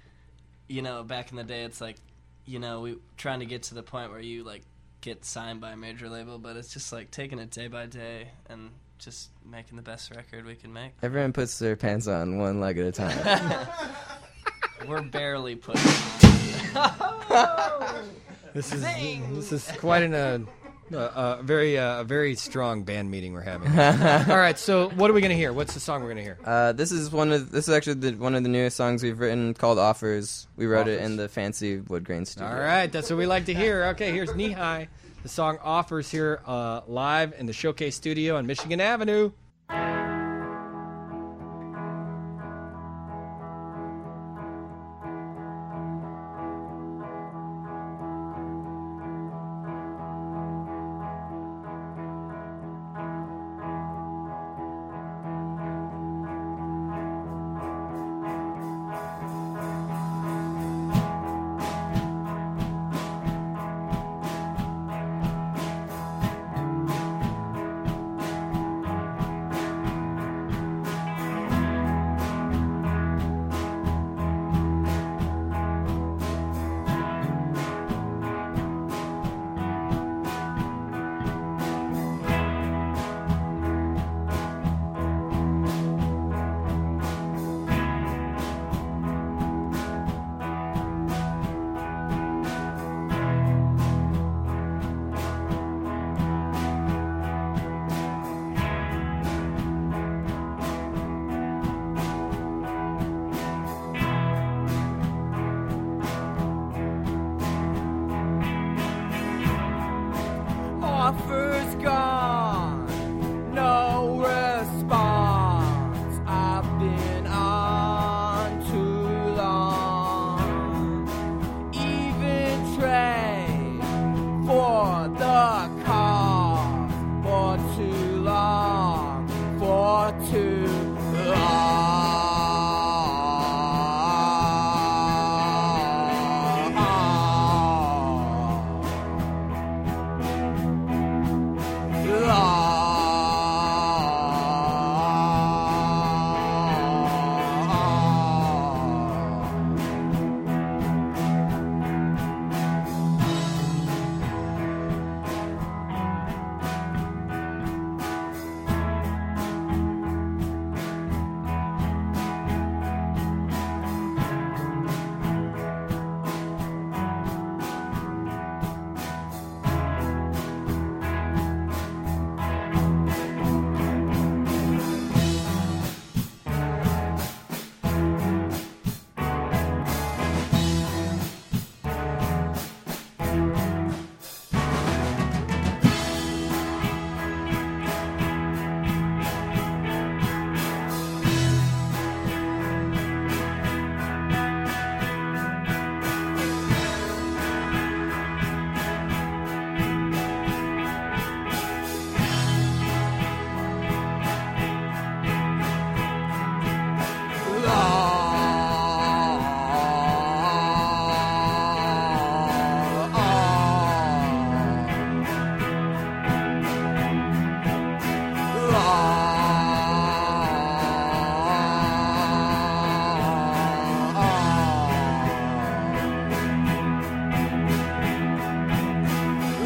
you know, back in the day, it's like, you know, we trying to get to the point where you, like, get signed by a major label, but it's just, like, taking it day by day and just making the best record we can make.
Everyone puts their pants on one leg at a time.
We're barely putting
This is this is quite an uh, uh, very uh, a very strong band meeting we're having. All right, so what are we gonna hear? What's the song we're gonna hear?
Uh, this is one of this is actually the, one of the newest songs we've written called "Offers." We wrote it
Offers.
in the fancy wood grain studio.
All right, that's what we like to hear. Okay, here's Knee High. The song "Offers" here uh, live in the Showcase Studio on Michigan Avenue.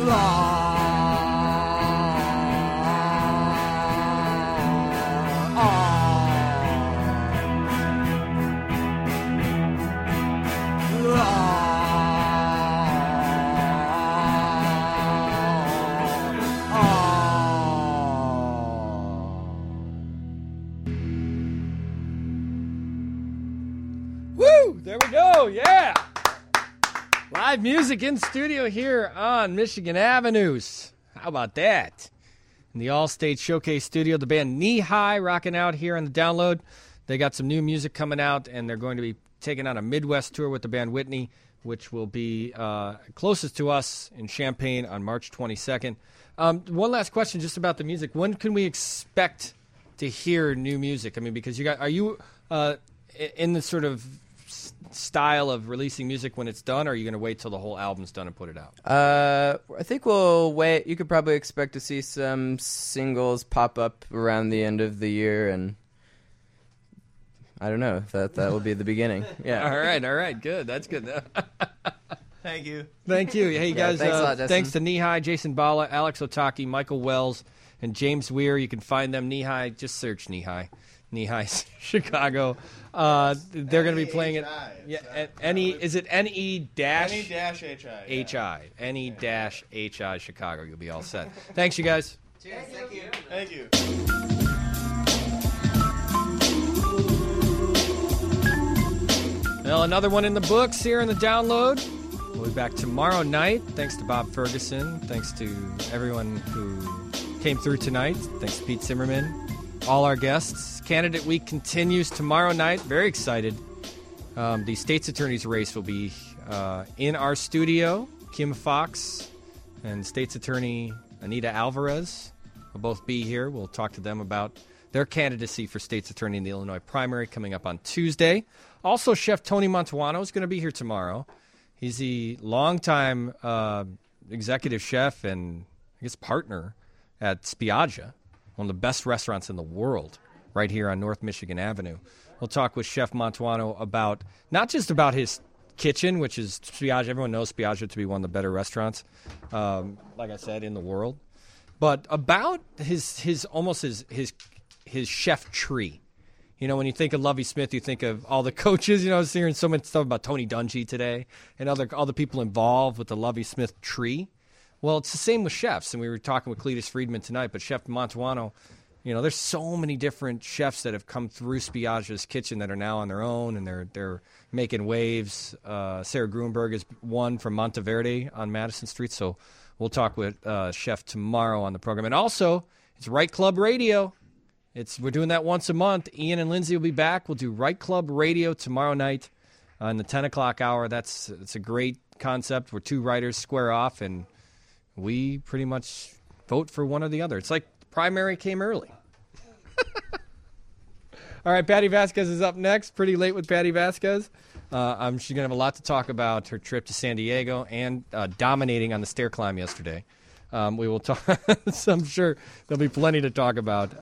Woo! There we go. Yeah. Live music in studio here on Michigan Avenues. How about that? In the All-State Showcase studio, the band Knee High rocking out here on the download. They got some new music coming out, and they're going to be taking on a Midwest tour with the band Whitney, which will be uh, closest to us in Champaign on March twenty-second. Um, one last question just about the music. When can we expect to hear new music? I mean, because you got, are you uh, in the sort of style of releasing music when it's done, or are you going to wait till the whole album's done and put it out?
Uh, I think we'll wait. You could probably expect to see some singles pop up around the end of the year, and I don't know. That that will be the beginning. Yeah.
All right. All right. Good. That's good.
Thank you.
Thank you. Hey,
Yeah,
guys.
thanks a
uh,
lot, Justin.
thanks to Knee High, Jason Bala, Alex Otaki, Michael Wells, and James Weir. You can find them. Knee High. Just search Knee High. Knee High Chicago. Uh, they're going to be playing it. Yeah, at any is it N E dash
N E dash H I, yeah.
H I N E dash H I Chicago. You'll be all set. Thanks, you guys.
Cheers. Thank you. Thank you.
Well, another one in the books here in the download. We'll be back tomorrow night. Thanks to Bob Ferguson. Thanks to everyone who came through tonight. Thanks to Pete Zimmerman. All our guests. Candidate Week continues tomorrow night. Very excited. Um, the state's attorney's race will be uh, in our studio. Kim Fox and state's attorney Anita Alvarez will both be here. We'll talk to them about their candidacy for state's attorney in the Illinois primary coming up on Tuesday. Also, Chef Tony Montuano is going to be here tomorrow. He's the longtime uh, executive chef and I guess partner at Spiaggia, one of the best restaurants in the world, right here on North Michigan Avenue. We'll talk with Chef Montuano about, not just about his kitchen, which is Spiaggia. Everyone knows Spiaggia to be one of the better restaurants, um, like I said, in the world, but about his his almost his his his chef tree. You know, when you think of Lovie Smith, you think of all the coaches. You know, I was hearing so much stuff about Tony Dungy today and other all the people involved with the Lovie Smith tree. Well, it's the same with chefs, and we were talking with Cletus Friedman tonight, but Chef Montuano, you know, there's so many different chefs that have come through Spiaggia's kitchen that are now on their own, and they're they're making waves. Uh, Sarah Grunberg is one from Monteverde on Madison Street, so we'll talk with uh, Chef tomorrow on the program. And also, it's Right Club Radio. It's We're doing that once a month. Ian and Lindsay will be back. We'll do Right Club Radio tomorrow night uh, in the ten o'clock hour. That's it's a great concept where two writers square off, and we pretty much vote for one or the other. It's like the primary came early. All right, Patty Vasquez is up next. Pretty late with Patty Vasquez. Uh, um, she's going to have a lot to talk about her trip to San Diego and uh, dominating on the stair climb yesterday. Um, we will talk. So I'm sure there'll be plenty to talk about